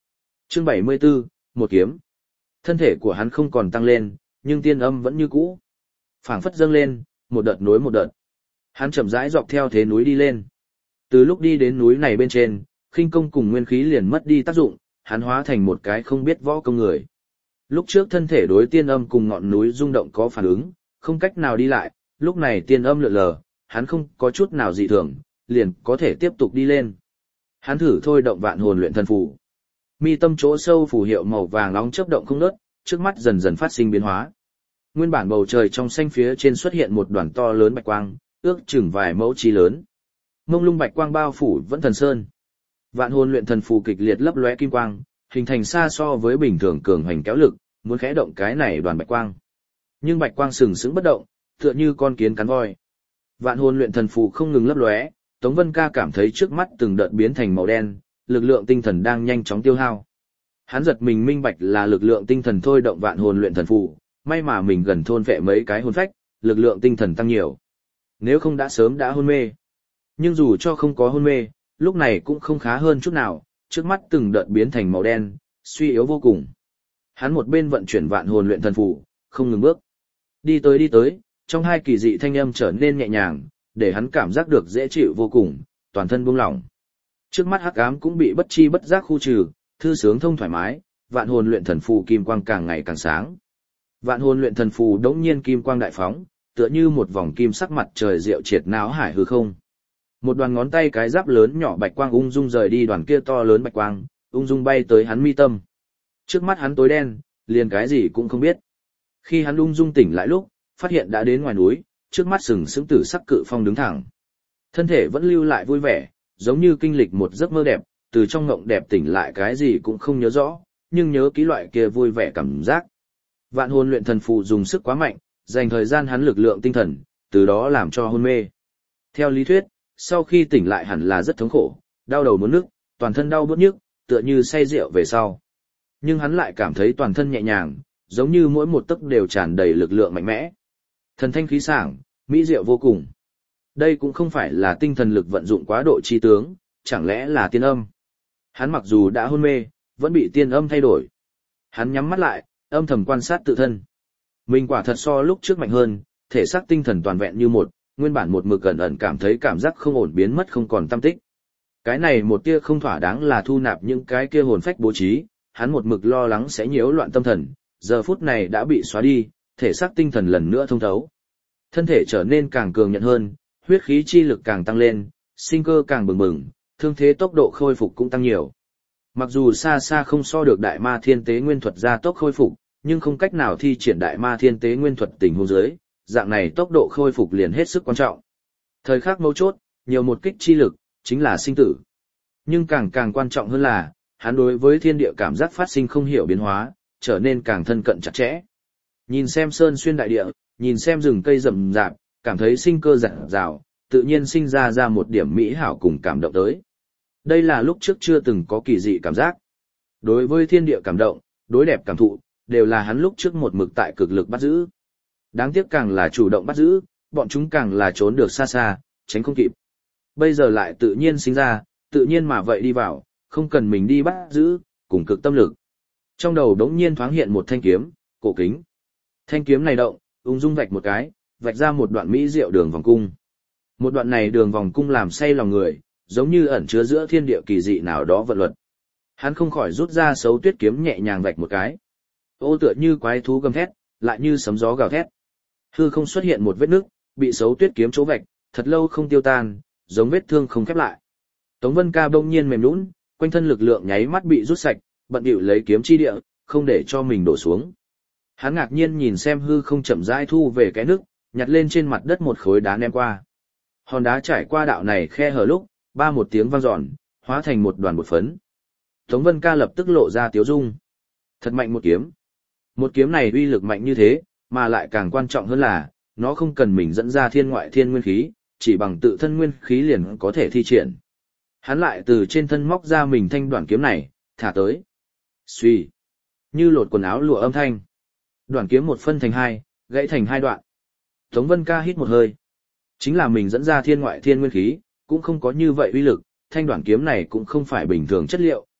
A: Chương 74, một kiếm. Thân thể của hắn không còn tăng lên, nhưng tiên âm vẫn như cũ. Phảng phất dâng lên, một đợt nối một đợt. Hắn chậm rãi dọc theo thế núi đi lên. Từ lúc đi đến núi này bên trên, khinh công cùng nguyên khí liền mất đi tác dụng, hắn hóa thành một cái không biết võ công người. Lúc trước thân thể đối tiên âm cùng ngọn núi rung động có phản ứng, không cách nào đi lại, lúc này tiên âm lượn lờ, hắn không có chút nào dị thường, liền có thể tiếp tục đi lên. Hắn thử thôi động vạn hồn luyện thần phù. Mi tâm chỗ sâu phù hiệu màu vàng nóng chớp động không ngớt, trước mắt dần dần phát sinh biến hóa. Nguyên bản bầu trời trong xanh phía trên xuất hiện một đoàn to lớn bạch quang, ước chừng vài mẫu chi lớn. Mông lung bạch quang bao phủ vẫn thần sơn. Vạn hồn luyện thần phù kịch liệt lấp lóe kim quang, hình thành xa so với bình thường cường hành kéo lực, muốn khẽ động cái này đoàn bạch quang. Nhưng bạch quang sừng sững bất động, tựa như con kiến cắn voi. Vạn hồn luyện thần phù không ngừng lấp lóe, Tống Vân Ca cảm thấy trước mắt từng đợt biến thành màu đen, lực lượng tinh thần đang nhanh chóng tiêu hao. Hắn giật mình minh bạch là lực lượng tinh thần thôi động vạn hồn luyện thần phù, may mà mình gần thôn phệ mấy cái hồn phách, lực lượng tinh thần tăng nhiều. Nếu không đã sớm đã hôn mê. Nhưng dù cho không có hôn mê, lúc này cũng không khá hơn chút nào, trước mắt từng đợt biến thành màu đen, suy yếu vô cùng. Hắn một bên vận chuyển vạn hồn luyện thần phù, không ngừng bước. Đi tới, trong hai kỳ dị thanh âm trở nên nhẹ nhàng, để hắn cảm giác được dễ chịu vô cùng, toàn thân buông lỏng. Trước mắt hắc ám cũng bị bất chi bất giác khu trừ, thư sướng thông thoải mái, vạn hồn luyện thần phù kim quang càng ngày càng sáng. Vạn hồn luyện thần phù đống nhiên kim quang đại phóng, tựa như một vòng kim sắc mặt trời diệu triệt náo hải hư không. Một đoàn ngón tay cái giáp lớn nhỏ bạch quang ung dung rời đi đoàn kia to lớn bạch quang, ung dung bay tới hắn mi tâm. Trước mắt hắn tối đen, liền cái gì cũng không biết. Khi hắn ung dung tỉnh lại lúc, phát hiện đã đến ngoài núi, trước mắt sừng sững tử sắc cự phong đứng thẳng. Thân thể vẫn lưu lại vui vẻ, giống như kinh lịch một giấc mơ đẹp, từ trong ngộng đẹp tỉnh lại cái gì cũng không nhớ rõ, nhưng nhớ ký loại kia vui vẻ cảm giác. Vạn hồn luyện thần phù dùng sức quá mạnh, dành thời gian hắn lực lượng tinh thần, từ đó làm cho hôn mê. Theo lý thuyết, sau khi tỉnh lại hẳn là rất thống khổ, đau đầu muốn nức, toàn thân đau bứt nhức, tựa như say rượu về sau. Nhưng hắn lại cảm thấy toàn thân nhẹ nhàng, giống như mỗi một tấc đều tràn đầy lực lượng mạnh mẽ. Thần thanh khí sảng, mỹ diệu vô cùng. Đây cũng không phải là tinh thần lực vận dụng quá độ chi tướng, chẳng lẽ là tiên âm. Hắn mặc dù đã hôn mê, vẫn bị tiên âm thay đổi. Hắn nhắm mắt lại, âm thầm quan sát tự thân. Mình quả thật so lúc trước mạnh hơn, thể xác tinh thần toàn vẹn như một, nguyên bản một mực ẩn ẩn cảm thấy cảm giác không ổn biến mất không còn tâm tích. Cái này một tia không thỏa đáng là thu nạp những cái kia hồn phách bố trí, hắn một mực lo lắng sẽ nhiễu loạn tâm thần, giờ phút này đã bị xóa đi, thể xác tinh thần lần nữa thông thấu. Thân thể trở nên càng cường nhận hơn, huyết khí chi lực càng tăng lên, sinh cơ càng bừng bừng, thương thế tốc độ khôi phục cũng tăng nhiều. Mặc dù xa xa không so được đại ma thiên tế nguyên thuật gia tốc khôi phục, nhưng không cách nào thi triển đại ma thiên tế nguyên thuật tình huống dưới, dạng này tốc độ khôi phục liền hết sức quan trọng. Thời khắc mấu chốt, nhiều một kích chi lực, chính là sinh tử. Nhưng càng quan trọng hơn là, hắn đối với thiên địa cảm giác phát sinh không hiểu biến hóa, trở nên càng thân cận chặt chẽ. Nhìn xem sơn xuyên đại địa, nhìn xem rừng cây rậm rạp, cảm thấy sinh cơ rạng rào, tự nhiên sinh ra một điểm mỹ hảo cùng cảm động tới. Đây là lúc trước chưa từng có kỳ dị cảm giác. Đối với thiên địa cảm động, đối đẹp cảm thụ, đều là hắn lúc trước một mực tại cực lực bắt giữ. Đáng tiếc càng là chủ động bắt giữ, bọn chúng càng là trốn được xa xa, tránh không kịp. Bây giờ lại tự nhiên sinh ra, tự nhiên mà vậy đi vào, không cần mình đi bắt giữ, cùng cực tâm lực. Trong đầu đống nhiên thoáng hiện một thanh kiếm, cổ kính. Thanh kiếm này động, ung dung vạch một cái, vạch ra một đoạn mỹ diệu đường vòng cung. Một đoạn này đường vòng cung làm say lòng người, giống như ẩn chứa giữa thiên địa kỳ dị nào đó vận luật. Hắn không khỏi rút ra Sấu Tuyết kiếm nhẹ nhàng vạch một cái. Ô tựa như quái thú gầm thét, lại như sấm gió gào thét. Hư không xuất hiện một vết nứt, bị Sấu Tuyết kiếm chỗ vạch, thật lâu không tiêu tan, giống vết thương không khép lại. Tống Vân Ca bỗng nhiên mềm nhũn, quanh thân lực lượng nháy mắt bị rút sạch, bận bịu lấy kiếm chi địa, không để cho mình đổ xuống. Hắn ngạc nhiên nhìn xem hư không chậm rãi thu về cái nước, nhặt lên trên mặt đất một khối đá ném qua. Hòn đá trải qua đạo này khe hở lúc, ba một tiếng vang dọn, hóa thành một đoàn bột phấn. Tống Vân Ca lập tức lộ ra tiếu dung. Thật mạnh một kiếm. Một kiếm này uy lực mạnh như thế, mà lại càng quan trọng hơn là, nó không cần mình dẫn ra thiên ngoại thiên nguyên khí, chỉ bằng tự thân nguyên khí liền có thể thi triển. Hắn lại từ trên thân móc ra mình thanh đoạn kiếm này, thả tới. Xuy. Như lột quần áo lụa âm thanh. Đoạn kiếm một phân thành hai, gãy thành hai đoạn. Tống Vân Ca hít một hơi. Chính là mình dẫn ra thiên ngoại thiên nguyên khí, cũng không có như vậy uy lực, thanh đoạn kiếm này cũng không phải bình thường chất liệu,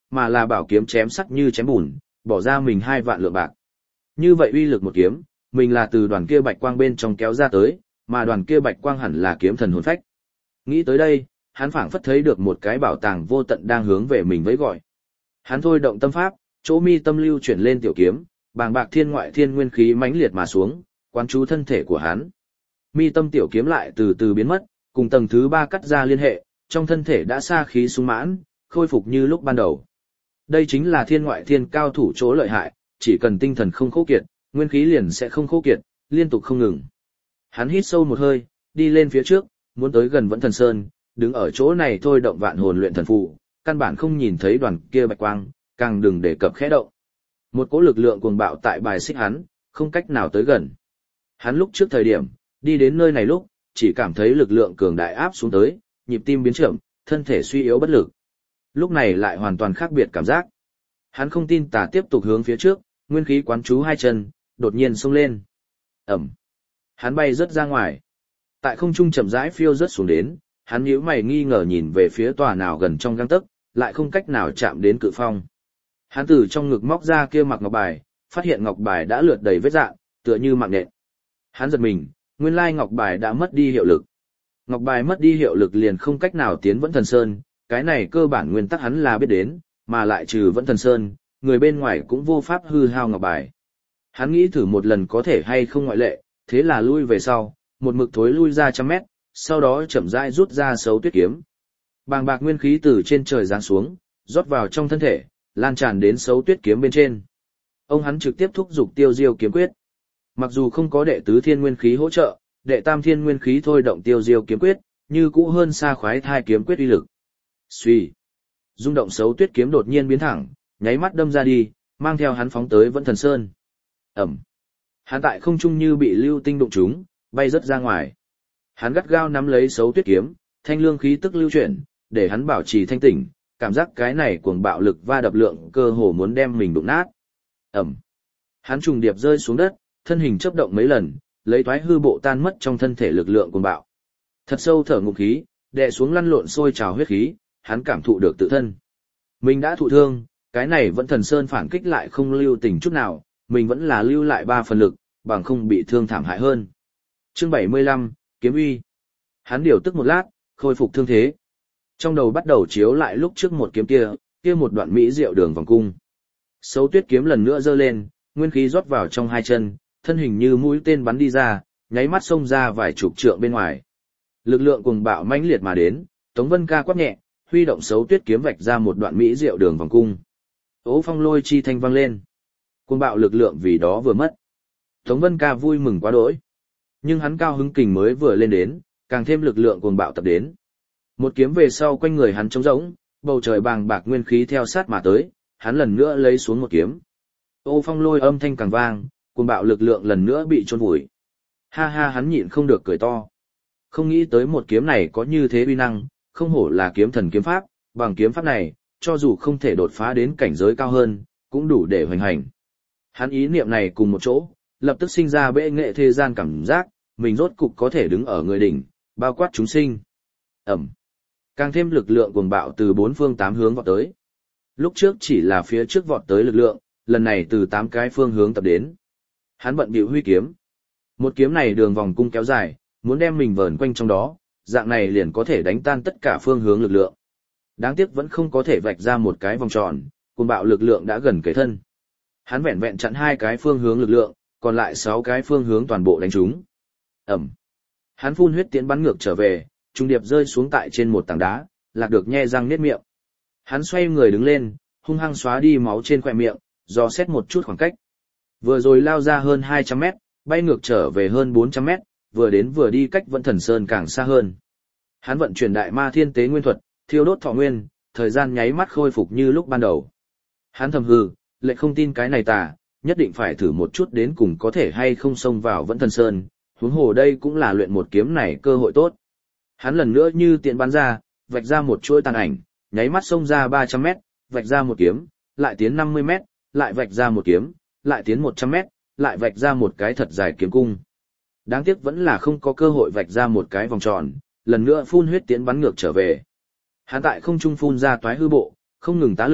A: mà là bảo kiếm chém sắc như chém bùn, bỏ ra mình 2 vạn lượng bạc. Như vậy uy lực một kiếm, mình là từ đoàn kia bạch quang bên trong kéo ra tới, mà đoàn kia bạch quang hẳn là kiếm thần hồn phách. Nghĩ tới đây, hắn phảng phất thấy được một cái bảo tàng vô tận đang hướng về mình vẫy gọi. Hắn thôi động tâm pháp, chỗ mi tâm lưu chuyển lên tiểu kiếm, bàng bạc thiên ngoại thiên nguyên khí mãnh liệt mà xuống, quán chú thân thể của hắn. Mi tâm tiểu kiếm lại từ từ biến mất, cùng tầng thứ 3 cắt ra liên hệ, trong thân thể đã sa khí sung mãn, khôi phục như lúc ban đầu. Đây chính là thiên ngoại thiên cao thủ chỗ lợi hại, chỉ cần tinh thần không khô kiệt, nguyên khí liền sẽ không khô kiệt, liên tục không ngừng. Hắn hít sâu một hơi, đi lên phía trước, muốn tới gần Vẫn Thần Sơn, đứng ở chỗ này thôi động vạn hồn luyện thần phù, căn bản không nhìn thấy đoàn kia bạch quang, càng đừng đề cập khẽ động. Một cỗ lực lượng cuồng bạo tại bài xích hắn, không cách nào tới gần. Hắn lúc trước thời điểm, đi đến nơi này lúc, chỉ cảm thấy lực lượng cường đại áp xuống tới, nhịp tim biến chậm, thân thể suy yếu bất lực. Lúc này lại hoàn toàn khác biệt cảm giác. Hắn không tin tà tiếp tục hướng phía trước, nguyên khí quán chú 2 chân, đột nhiên xông lên. Ẩm. Hắn bay rớt ra ngoài. Tại không trung chậm rãi phiêu rớt xuống đến, hắn nhíu mày nghi ngờ nhìn về phía tòa nào gần trong gang tấc, lại không cách nào chạm đến cự phong. Hắn từ trong ngực móc ra kia mặc ngọc bài, phát hiện ngọc bài đã lượt đầy vết rạn, tựa như mạng nhện. Hắn giật mình, nguyên lai ngọc bài đã mất đi hiệu lực. Ngọc bài mất đi hiệu lực liền không cách nào tiến Vẫn Thần Sơn, cái này cơ bản nguyên tắc hắn là biết đến, mà lại trừ Vẫn Thần Sơn, người bên ngoài cũng vô pháp hư hao ngọc bài. Hắn nghĩ thử một lần có thể hay không ngoại lệ, thế là lui về sau, một mực thối lui ra 100 mét, sau đó chậm rãi rút ra Sấu Tuyết kiếm. Bàng bạc nguyên khí từ trên trời giáng xuống, rót vào trong thân thể, lan tràn đến Sấu Tuyết kiếm bên trên. Ông hắn trực tiếp thúc giục Tiêu Diêu kiếm quyết. Mặc dù không có đệ tứ thiên nguyên khí hỗ trợ, đệ tam thiên nguyên khí thôi động Tiêu Diêu kiếm quyết, như cũ hơn xa khoái thai kiếm quyết uy lực. Suy, rung động Sấu Tuyết kiếm đột nhiên biến thẳng, nháy mắt đâm ra đi, mang theo hắn phóng tới Vẫn Thần Sơn. Ẩm. Hắn tại không trung như bị lưu tinh đụng trúng, bay rất ra ngoài. Hắn gắt gao nắm lấy Sấu Tuyết kiếm, thanh lương khí tức lưu chuyển, để hắn bảo trì thanh tỉnh, cảm giác cái này cuồng bạo lực va đập lượng cơ hồ muốn đem mình đụng nát. Ẩm. Hắn trùng điệp rơi xuống đất, thân hình chớp động mấy lần, lấy thoái hư bộ tan mất trong thân thể lực lượng cuồng bạo. Thật sâu thở ngụm khí, đè xuống lăn lộn sôi trào huyết khí, hắn cảm thụ được tự thân. Mình đã thụ thương, cái này Vẫn Thần Sơn phản kích lại không lưu tình chút nào, mình vẫn là lưu lại 3 phần lực, bằng không bị thương thảm hại hơn. Chương 75, kiếm uy. Hắn điều tức một lát, khôi phục thương thế. Trong đầu bắt đầu chiếu lại lúc trước một kiếm kia một đoạn mỹ diệu đường vòng cung. Sấu Tuyết kiếm lần nữa giơ lên, nguyên khí rót vào trong 2 chân, thân hình như mũi tên bắn đi ra, nháy mắt xông ra vài chục trượng bên ngoài. Lực lượng cuồng bạo mãnh liệt mà đến, Tống Vân Ca quát nhẹ, huy động Sấu Tuyết kiếm vạch ra một đoạn mỹ diệu đường vòng cung. Ố phong lôi chi thanh vang lên. Cuồng bạo lực lượng vì đó vừa mất. Tống Vân Ca vui mừng quá đỗi. Nhưng hắn cao hứng kình mới vừa lên đến, càng thêm lực lượng cuồng bạo tập đến. Một kiếm về sau quanh người hắn trống rỗng, bầu trời bàng bạc nguyên khí theo sát mà tới, hắn lần nữa lấy xuống một kiếm. Ô phong lôi âm thanh càng vang, cuồng bạo lực lượng lần nữa bị chôn vùi. Ha ha, hắn nhịn không được cười to. Không nghĩ tới một kiếm này có như thế uy năng, không hổ là kiếm thần kiếm pháp, bằng kiếm pháp này, cho dù không thể đột phá đến cảnh giới cao hơn, cũng đủ để hoành hành. Hắn ý niệm này cùng một chỗ, lập tức sinh ra bệ nghệ thế gian cảm giác, mình rốt cục có thể đứng ở người đỉnh, bao quát chúng sinh. Ẩm. Càng thêm lực lượng cuồng bạo từ 4 phương 8 hướng vọt tới. Lúc trước chỉ là phía trước vọt tới lực lượng, lần này từ 8 cái phương hướng tập đến. Hắn bận bịu huy kiếm. Một kiếm này đường vòng cung kéo dài, muốn đem mình vờn quanh trong đó, dạng này liền có thể đánh tan tất cả phương hướng lực lượng. Đáng tiếc vẫn không có thể vạch ra một cái vòng tròn, cuồng bạo lực lượng đã gần kề thân. Hắn vẹn vẹn chặn 2 cái phương hướng lực lượng, còn lại 6 cái phương hướng toàn bộ đánh trúng. Ẩm. Hắn phun huyết tiễn bắn ngược trở về, trung điệp rơi xuống tại trên một tảng đá, lạc được nhe răng niết miệng. Hắn xoay người đứng lên, hung hăng xóa đi máu trên khóe miệng, dò xét một chút khoảng cách. Vừa rồi lao ra hơn 200 mét, bay ngược trở về hơn 400 mét, vừa đến vừa đi cách Vẫn Thần Sơn càng xa hơn. Hắn vận chuyển Đại Ma Thiên Tế Nguyên Thuật, thiêu đốt thọ nguyên, thời gian nháy mắt khôi phục như lúc ban đầu. Hắn thầm hừ, lại không tin cái này tà, nhất định phải thử một chút đến cùng có thể hay không xông vào Vẫn Thần Sơn, huống hồ đây cũng là luyện một kiếm này cơ hội tốt. Hắn lần nữa như tiện bắn ra, vạch ra một chuỗi tàn ảnh, nháy mắt xông ra 300 mét, vạch ra một kiếm, lại tiến 50 mét, lại vạch ra một kiếm, lại tiến 100 mét, lại vạch ra một cái thật dài kiếm cung. Đáng tiếc vẫn là không có cơ hội vạch ra một cái vòng tròn, lần nữa phun huyết tiễn bắn ngược trở về. Hắn tại không trung phun ra toái hư bộ, không ngừng tá lực,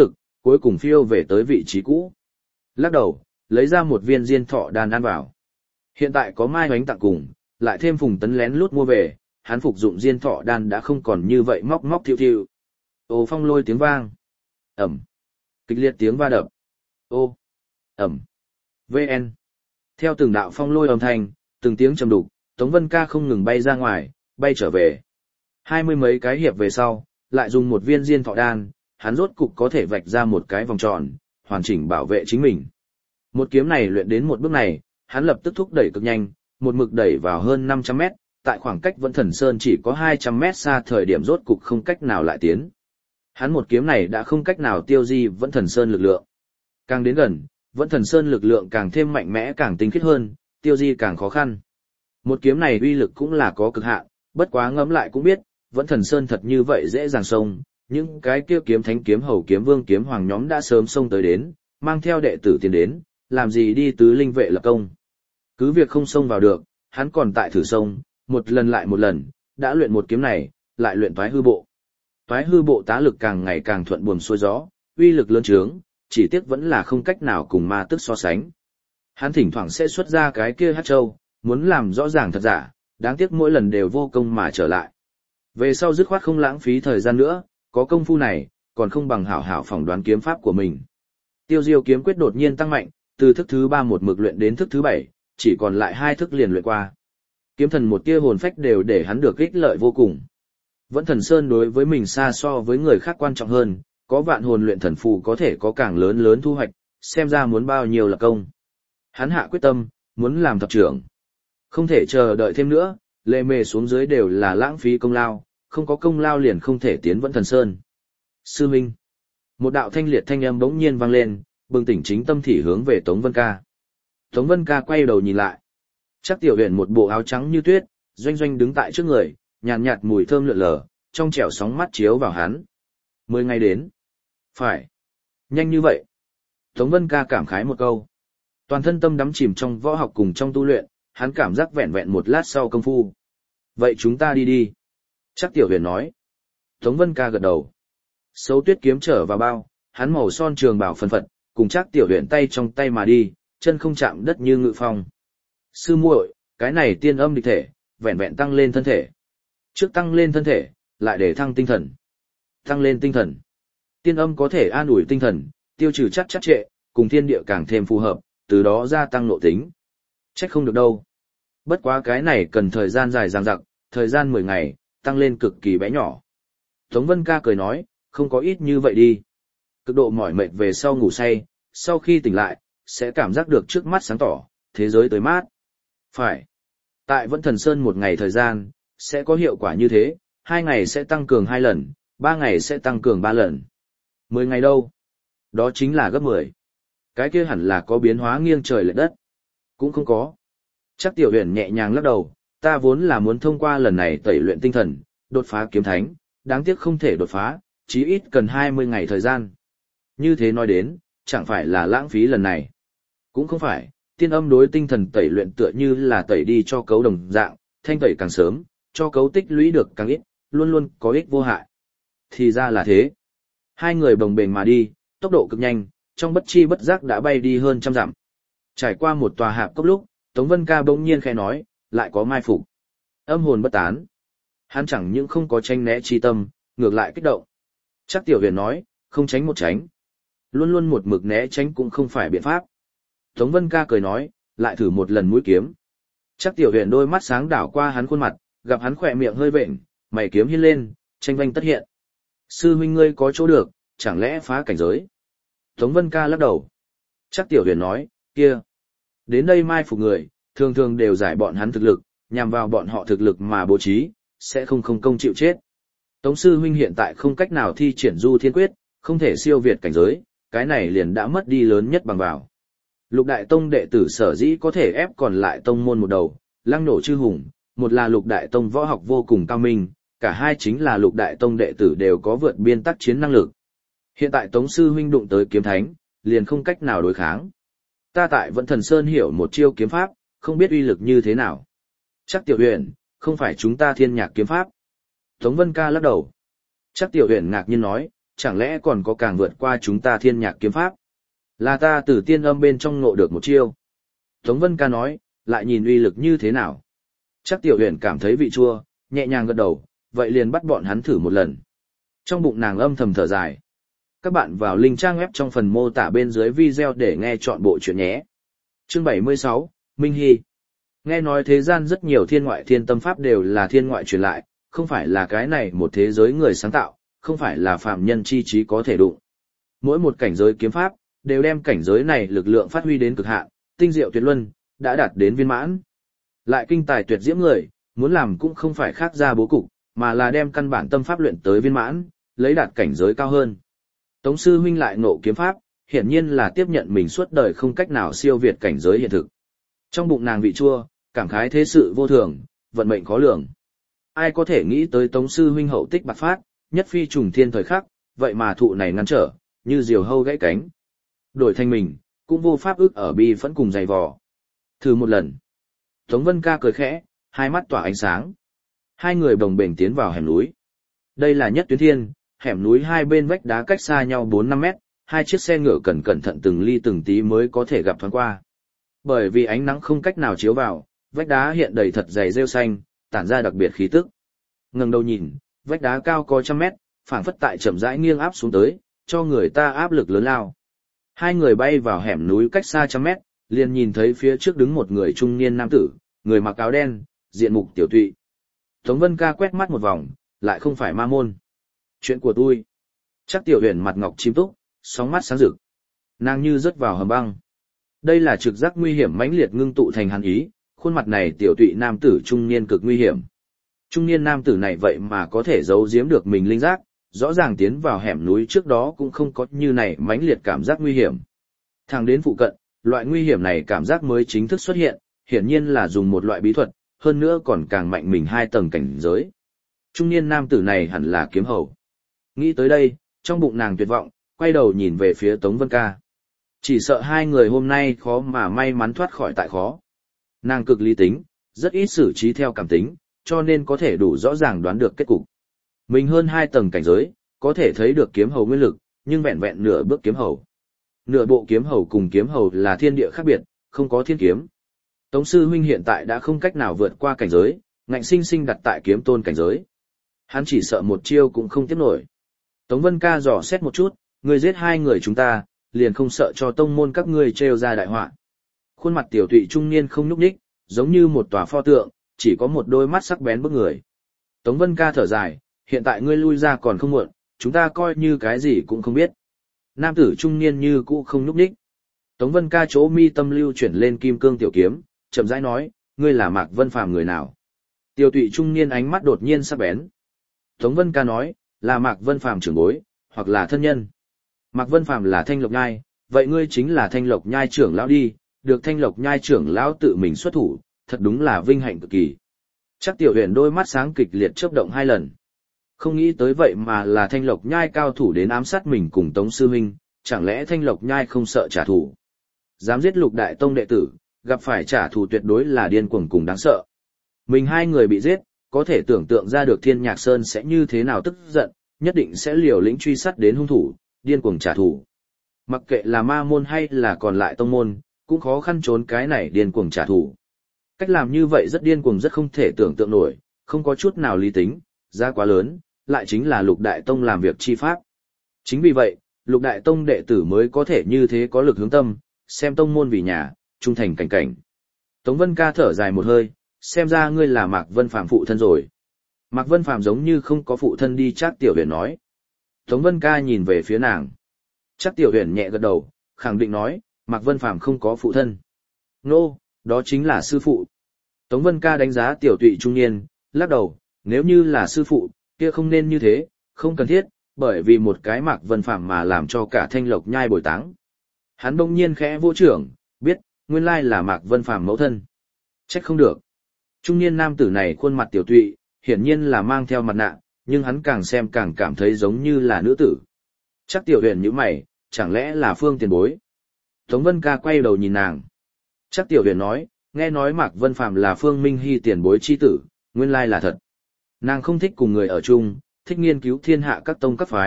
A: cuối cùng phiêu về tới vị trí cũ. Lắc đầu, lấy ra một viên diên thọ đan ăn vào. Hiện tại có Mai Hoánh tặng cùng, lại thêm Phùng Tấn lén lút mua về, hắn phục dụng diên thọ đan đã không còn như vậy móc móc thiêu thiêu. Ô phong lôi tiếng vang. Ẩm. Kịch liệt tiếng va đập. Ô. Ẩm. VN. Theo từng đạo phong lôi âm thanh, từng tiếng trầm đục, Tống Vân Ca không ngừng bay ra ngoài, bay trở về. 20 mấy cái hiệp về sau, lại dùng một viên diên thọ đan, hắn rốt cục có thể vạch ra một cái vòng tròn, hoàn chỉnh bảo vệ chính mình. Một kiếm này luyện đến một bước này, hắn lập tức thúc đẩy cực nhanh, một mực đẩy vào hơn 500 mét, tại khoảng cách Vẫn Thần Sơn chỉ có 200 mét xa thời điểm rốt cục không cách nào lại tiến. Hắn một kiếm này đã không cách nào tiêu di Vẫn Thần Sơn lực lượng. Càng đến gần, Vẫn Thần Sơn lực lượng càng thêm mạnh mẽ càng tinh khiết hơn, tiêu di càng khó khăn. Một kiếm này uy lực cũng là có cực hạn, bất quá ngẫm lại cũng biết, Vẫn Thần Sơn thật như vậy dễ dàng xông, những cái kia kiếm thánh kiếm hầu kiếm vương kiếm hoàng nhóm đã sớm xông tới đến, mang theo đệ tử tiến đến, làm gì đi tứ linh vệ lập công. Cứ việc không xông vào được, hắn còn tại thử xông, một lần lại một lần, đã luyện một kiếm này, lại luyện toái hư bộ. Toái hư bộ tá lực càng ngày càng thuận buồm xuôi gió, uy lực lớn trướng, chỉ tiếc vẫn là không cách nào cùng ma tức so sánh. Hắn thỉnh thoảng sẽ xuất ra cái kia hắc châu, muốn làm rõ ràng thật giả, đáng tiếc mỗi lần đều vô công mà trở lại. Về sau dứt khoát không lãng phí thời gian nữa, có công phu này, còn không bằng hảo hảo phỏng đoán kiếm pháp của mình. Tiêu Diêu kiếm quyết đột nhiên tăng mạnh, từ thức thứ 3 một mực luyện đến thức thứ 7, chỉ còn lại 2 thức liền luyện qua. Kiếm thần một tia hồn phách đều để hắn được ích lợi vô cùng. Vẫn Thần Sơn đối với mình xa so với người khác quan trọng hơn, có vạn hồn luyện thần phù có thể có càng lớn lớn thu hoạch, xem ra muốn bao nhiêu là công. Hắn hạ quyết tâm, muốn làm thập trưởng. Không thể chờ đợi thêm nữa, lệ mề xuống dưới đều là lãng phí công lao, không có công lao liền không thể tiến Vẫn Thần Sơn. Sư Minh. Một đạo thanh liệt thanh âm bỗng nhiên vang lên, bừng tỉnh chính tâm thị hướng về Tống Vân Ca. Tống Vân Ca quay đầu nhìn lại. Chắc Tiểu Huyền một bộ áo trắng như tuyết, doanh doanh đứng tại trước người, nhàn nhạt mùi thơm lượn lờ, trong trẻo sóng mắt chiếu vào hắn. 10 ngày đến. Phải. Nhanh như vậy. Tống Vân Ca cảm khái một câu. Toàn thân tâm đắm chìm trong võ học cùng trong tu luyện, hắn cảm giác vẹn vẹn một lát sau công phu. Vậy chúng ta đi đi. Chắc Tiểu Huyền nói. Tống Vân Ca gật đầu. Sấu tuyết kiếm trở vào bao, hắn màu son trường bảo phân phật, cùng Chắc Tiểu Huyền tay trong tay mà đi, chân không chạm đất như ngự phong. Sư muội, cái này tiên âm địch thể, vẹn vẹn tăng lên thân thể. Trước tăng lên thân thể, lại để thăng tinh thần. Tăng lên tinh thần. Tiên âm có thể an ủi tinh thần, tiêu trừ chắc trệ, cùng thiên địa càng thêm phù hợp, từ đó gia tăng nội tính. Trách không được đâu. Bất quá cái này cần thời gian dài dằng dặc, thời gian 10 ngày, tăng lên cực kỳ bé nhỏ. Tống Vân Ca cười nói, không có ít như vậy đi. Cực độ mỏi mệt về sau ngủ say, sau khi tỉnh lại, sẽ cảm giác được trước mắt sáng tỏ, thế giới tới mát. Phải. Tại Vẫn Thần Sơn 1 ngày thời gian, sẽ có hiệu quả như thế, 2 ngày sẽ tăng cường 2 lần, 3 ngày sẽ tăng cường 3 lần. 10 ngày đâu? Đó chính là gấp 10. Cái kia hẳn là có biến hóa nghiêng trời lệch đất. Cũng không có. Chắc Tiểu Huyền nhẹ nhàng lắc đầu, ta vốn là muốn thông qua lần này tẩy luyện tinh thần, đột phá kiếm thánh, đáng tiếc không thể đột phá, chí ít cần 20 ngày thời gian. Như thế nói đến, chẳng phải là lãng phí lần này. Cũng không phải, tiên âm đối tinh thần tẩy luyện tựa như là tẩy đi cho cấu đồng dạng, thanh tẩy càng sớm, cho cấu tích lũy được càng ít, luôn luôn có ích vô hại. Thì ra là thế. Hai người bồng bềnh mà đi, tốc độ cực nhanh, trong bất chi bất giác đã bay đi hơn 100 dặm. Trải qua một tòa hạp cốc lúc, Tống Vân Ca bỗng nhiên khẽ nói, lại có mai phục. Âm hồn bất tán. Hắn chẳng những không có tranh né chi tâm, ngược lại kích động. Chắc Tiểu Huyền nói, không tránh một tránh. Luôn luôn một mực né tránh cũng không phải biện pháp. Tống Vân Ca cười nói, lại thử một lần mũi kiếm. Chắc Tiểu Huyền đôi mắt sáng đảo qua hắn khuôn mặt, gặp hắn khỏe miệng hơi vện, mày kiếm hiên lên, tranh vanh tất hiện. Sư huynh ngươi có chỗ được, chẳng lẽ phá cảnh giới? Tống Vân Ca lắc đầu. Chắc Tiểu Huyền nói, kia. Đến đây mai phục người, thường thường đều giải bọn hắn thực lực, nhằm vào bọn họ thực lực mà bố trí, sẽ không công chịu chết. Tống sư huynh hiện tại không cách nào thi triển du thiên quyết, không thể siêu việt cảnh giới, cái này liền đã mất đi lớn nhất bằng vào. Lục đại tông đệ tử sở dĩ có thể ép còn lại tông môn một đầu, lăng nổ chư hùng, một là lục đại tông võ học vô cùng cao minh, cả hai chính là lục đại tông đệ tử đều có vượt biên tác chiến năng lực. Hiện tại Tống sư huynh đụng tới kiếm thánh, liền không cách nào đối kháng. Ta tại Vẫn Thần Sơn hiểu một chiêu kiếm pháp, không biết uy lực như thế nào. Chắc Tiểu Huyền, không phải chúng ta thiên nhạc kiếm pháp. Tống Vân Ca lắc đầu. Chắc Tiểu Huyền ngạc nhiên nói, chẳng lẽ còn có càng vượt qua chúng ta thiên nhạc kiếm pháp? Là ta từ tiên âm bên trong ngộ được một chiêu. Tống Vân Ca nói, lại nhìn uy lực như thế nào. Chắc Tiểu Huyền cảm thấy vị chua, nhẹ nhàng gật đầu, vậy liền bắt bọn hắn thử một lần. Trong bụng nàng âm thầm thở dài. Các bạn vào link trang web trong phần mô tả bên dưới video để nghe chọn bộ chuyện nhé. Chương 76, Minh Hy. Nghe nói thế gian rất nhiều thiên ngoại thiên tâm pháp đều là thiên ngoại truyền lại, không phải là cái này một thế giới người sáng tạo, không phải là phàm nhân chi trí có thể đụng. Mỗi một cảnh giới kiếm pháp, đều đem cảnh giới này lực lượng phát huy đến cực hạn, tinh diệu tuyệt luân, đã đạt đến viên mãn. Lại kinh tài tuyệt diễm người, muốn làm cũng không phải khác ra bố cục, mà là đem căn bản tâm pháp luyện tới viên mãn, lấy đạt cảnh giới cao hơn. Tống sư huynh lại ngộ kiếm pháp, hiển nhiên là tiếp nhận mình suốt đời không cách nào siêu việt cảnh giới hiện thực. Trong bụng nàng vị chua, cảm khái thế sự vô thường, vận mệnh khó lường. Ai có thể nghĩ tới Tống sư huynh hậu tích bạc phát, nhất phi trùng thiên thời khắc, vậy mà thụ này ngăn trở, như diều hâu gãy cánh. Đổi thành mình, cũng vô pháp ức ở bi phẫn cùng dày vò. Thử một lần. Tống Vân Ca cười khẽ, hai mắt tỏa ánh sáng. Hai người bồng bềnh tiến vào hẻm núi. Đây là Nhất Tuyến Thiên, hẻm núi hai bên vách đá cách xa nhau 4-5 mét, hai chiếc xe ngựa cẩn thận từng ly từng tí mới có thể gặp thoáng qua. Bởi vì ánh nắng không cách nào chiếu vào, vách đá hiện đầy thật dày rêu xanh, tản ra đặc biệt khí tức. Ngẩng đầu nhìn, vách đá cao có 100 mét, phảng phất tại chậm rãi nghiêng áp xuống tới, cho người ta áp lực lớn lao. Hai người bay vào hẻm núi cách xa 100 mét, liền nhìn thấy phía trước đứng một người trung niên nam tử, người mặc áo đen, diện mục tiểu tụy. Tống Vân Ca quét mắt một vòng, lại không phải ma môn. Chuyện của tôi. Chắc Tiểu Huyền mặt ngọc chim túc, sóng mắt sáng rực. Nàng như rớt vào hầm băng. Đây là trực giác nguy hiểm mãnh liệt ngưng tụ thành hàn ý, khuôn mặt này tiểu tụy nam tử trung niên cực nguy hiểm. Trung niên nam tử này vậy mà có thể giấu giếm được mình linh giác, rõ ràng tiến vào hẻm núi trước đó cũng không có như này mãnh liệt cảm giác nguy hiểm. Thẳng đến phụ cận, loại nguy hiểm này cảm giác mới chính thức xuất hiện, hiển nhiên là dùng một loại bí thuật, hơn nữa còn càng mạnh mình 2 tầng cảnh giới. Trung niên nam tử này hẳn là kiếm hầu. Nghĩ tới đây, trong bụng nàng tuyệt vọng, quay đầu nhìn về phía Tống Vân Ca. Chỉ sợ hai người hôm nay khó mà may mắn thoát khỏi tại khó. Nàng cực lý tính, rất ít xử trí theo cảm tính, cho nên có thể đủ rõ ràng đoán được kết cục. Mình hơn 2 tầng cảnh giới, có thể thấy được kiếm hầu nguyên lực, nhưng vẹn vẹn nửa bước kiếm hầu. Nửa bộ kiếm hầu cùng kiếm hầu là thiên địa khác biệt, không có thiên kiếm. Tống sư huynh hiện tại đã không cách nào vượt qua cảnh giới, ngạnh sinh sinh đặt tại kiếm tôn cảnh giới. Hắn chỉ sợ một chiêu cũng không tiếp nổi. Tống Vân Ca dò xét một chút, người giết 2 người chúng ta, liền không sợ cho tông môn các ngươi trêu ra đại họa. Khuôn mặt tiểu tụy trung niên không nhúc nhích, giống như một tòa pho tượng, chỉ có một đôi mắt sắc bén bức người. Tống Vân Ca thở dài, hiện tại ngươi lui ra còn không muộn, chúng ta coi như cái gì cũng không biết. Nam tử trung niên như cũ không nhúc nhích. Tống Vân Ca chỗ mi tâm lưu chuyển lên kim cương tiểu kiếm, chậm rãi nói, ngươi là Mạc Vân Phàm người nào? Tiểu tụy trung niên ánh mắt đột nhiên sắc bén. Tống Vân Ca nói, là Mạc Vân Phàm trưởng bối, hoặc là thân nhân. Mạc Vân Phàm là Thanh Lộc Nhai, vậy ngươi chính là Thanh Lộc Nhai trưởng lão đi, được Thanh Lộc Nhai trưởng lão tự mình xuất thủ, thật đúng là vinh hạnh cực kỳ. Chắc Tiểu Huyền đôi mắt sáng kịch liệt chớp động 2 lần. Không nghĩ tới vậy mà là Thanh Lộc Nhai cao thủ đến ám sát mình cùng Tống sư huynh, chẳng lẽ Thanh Lộc Nhai không sợ trả thù? Dám giết Lục Đại Tông đệ tử, gặp phải trả thù tuyệt đối là điên cuồng cùng đáng sợ. Mình 2 người bị giết, có thể tưởng tượng ra được Thiên Nhạc Sơn sẽ như thế nào tức giận, nhất định sẽ liều lĩnh truy sát đến hung thủ, điên cuồng trả thù. Mặc kệ là ma môn hay là còn lại tông môn, cũng khó khăn trốn cái này điên cuồng trả thù. Cách làm như vậy rất điên cuồng rất không thể tưởng tượng nổi, không có chút nào lý tính, giá quá lớn, lại chính là Lục Đại Tông làm việc chi pháp. Chính vì vậy, Lục Đại Tông đệ tử mới có thể như thế có lực hướng tâm, xem tông môn vì nhà, trung thành cảnh cảnh. Tống Vân Ca thở dài một hơi, xem ra ngươi là Mạc Vân Phàm phụ thân rồi. Mạc Vân Phàm giống như không có phụ thân đi, Trác Tiểu Huyền nói. Tống Vân Ca nhìn về phía nàng. Trác Tiểu Huyền nhẹ gật đầu, khẳng định nói, Mạc Vân Phàm không có phụ thân. Nô, đó chính là sư phụ. Tống Vân Ca đánh giá tiểu tụy trung niên, lắc đầu, nếu như là sư phụ, kia không nên như thế, không cần thiết, bởi vì một cái Mạc Vân Phàm mà làm cho cả Thanh Lộc Nhai bồi táng. Hắn bỗng nhiên khẽ vô trưởng, biết, nguyên lai là Mạc Vân Phàm mẫu thân. Trách không được. Trung niên nam tử này khuôn mặt tiểu tụy, hiển nhiên là mang theo mặt nạ, nhưng hắn càng xem càng cảm thấy giống như là nữ tử. Chắc Tiểu Huyền nhíu mày, chẳng lẽ là Phương tiền bối? Tống Vân Ca quay đầu nhìn nàng. Chắc Tiểu Huyền nói, nghe nói Mạc Vân Phàm là Phương Minh Hy tiền bối chi tử, nguyên lai là thật. Nàng không thích cùng người ở chung, thích nghiên cứu thiên hạ các tông các phái,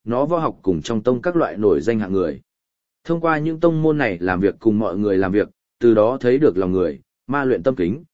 A: nó võ học cùng trong tông các loại nổi danh hạng người. Thông qua những tông môn này làm việc cùng mọi người làm việc, từ đó thấy được lòng người, ma luyện tâm kính.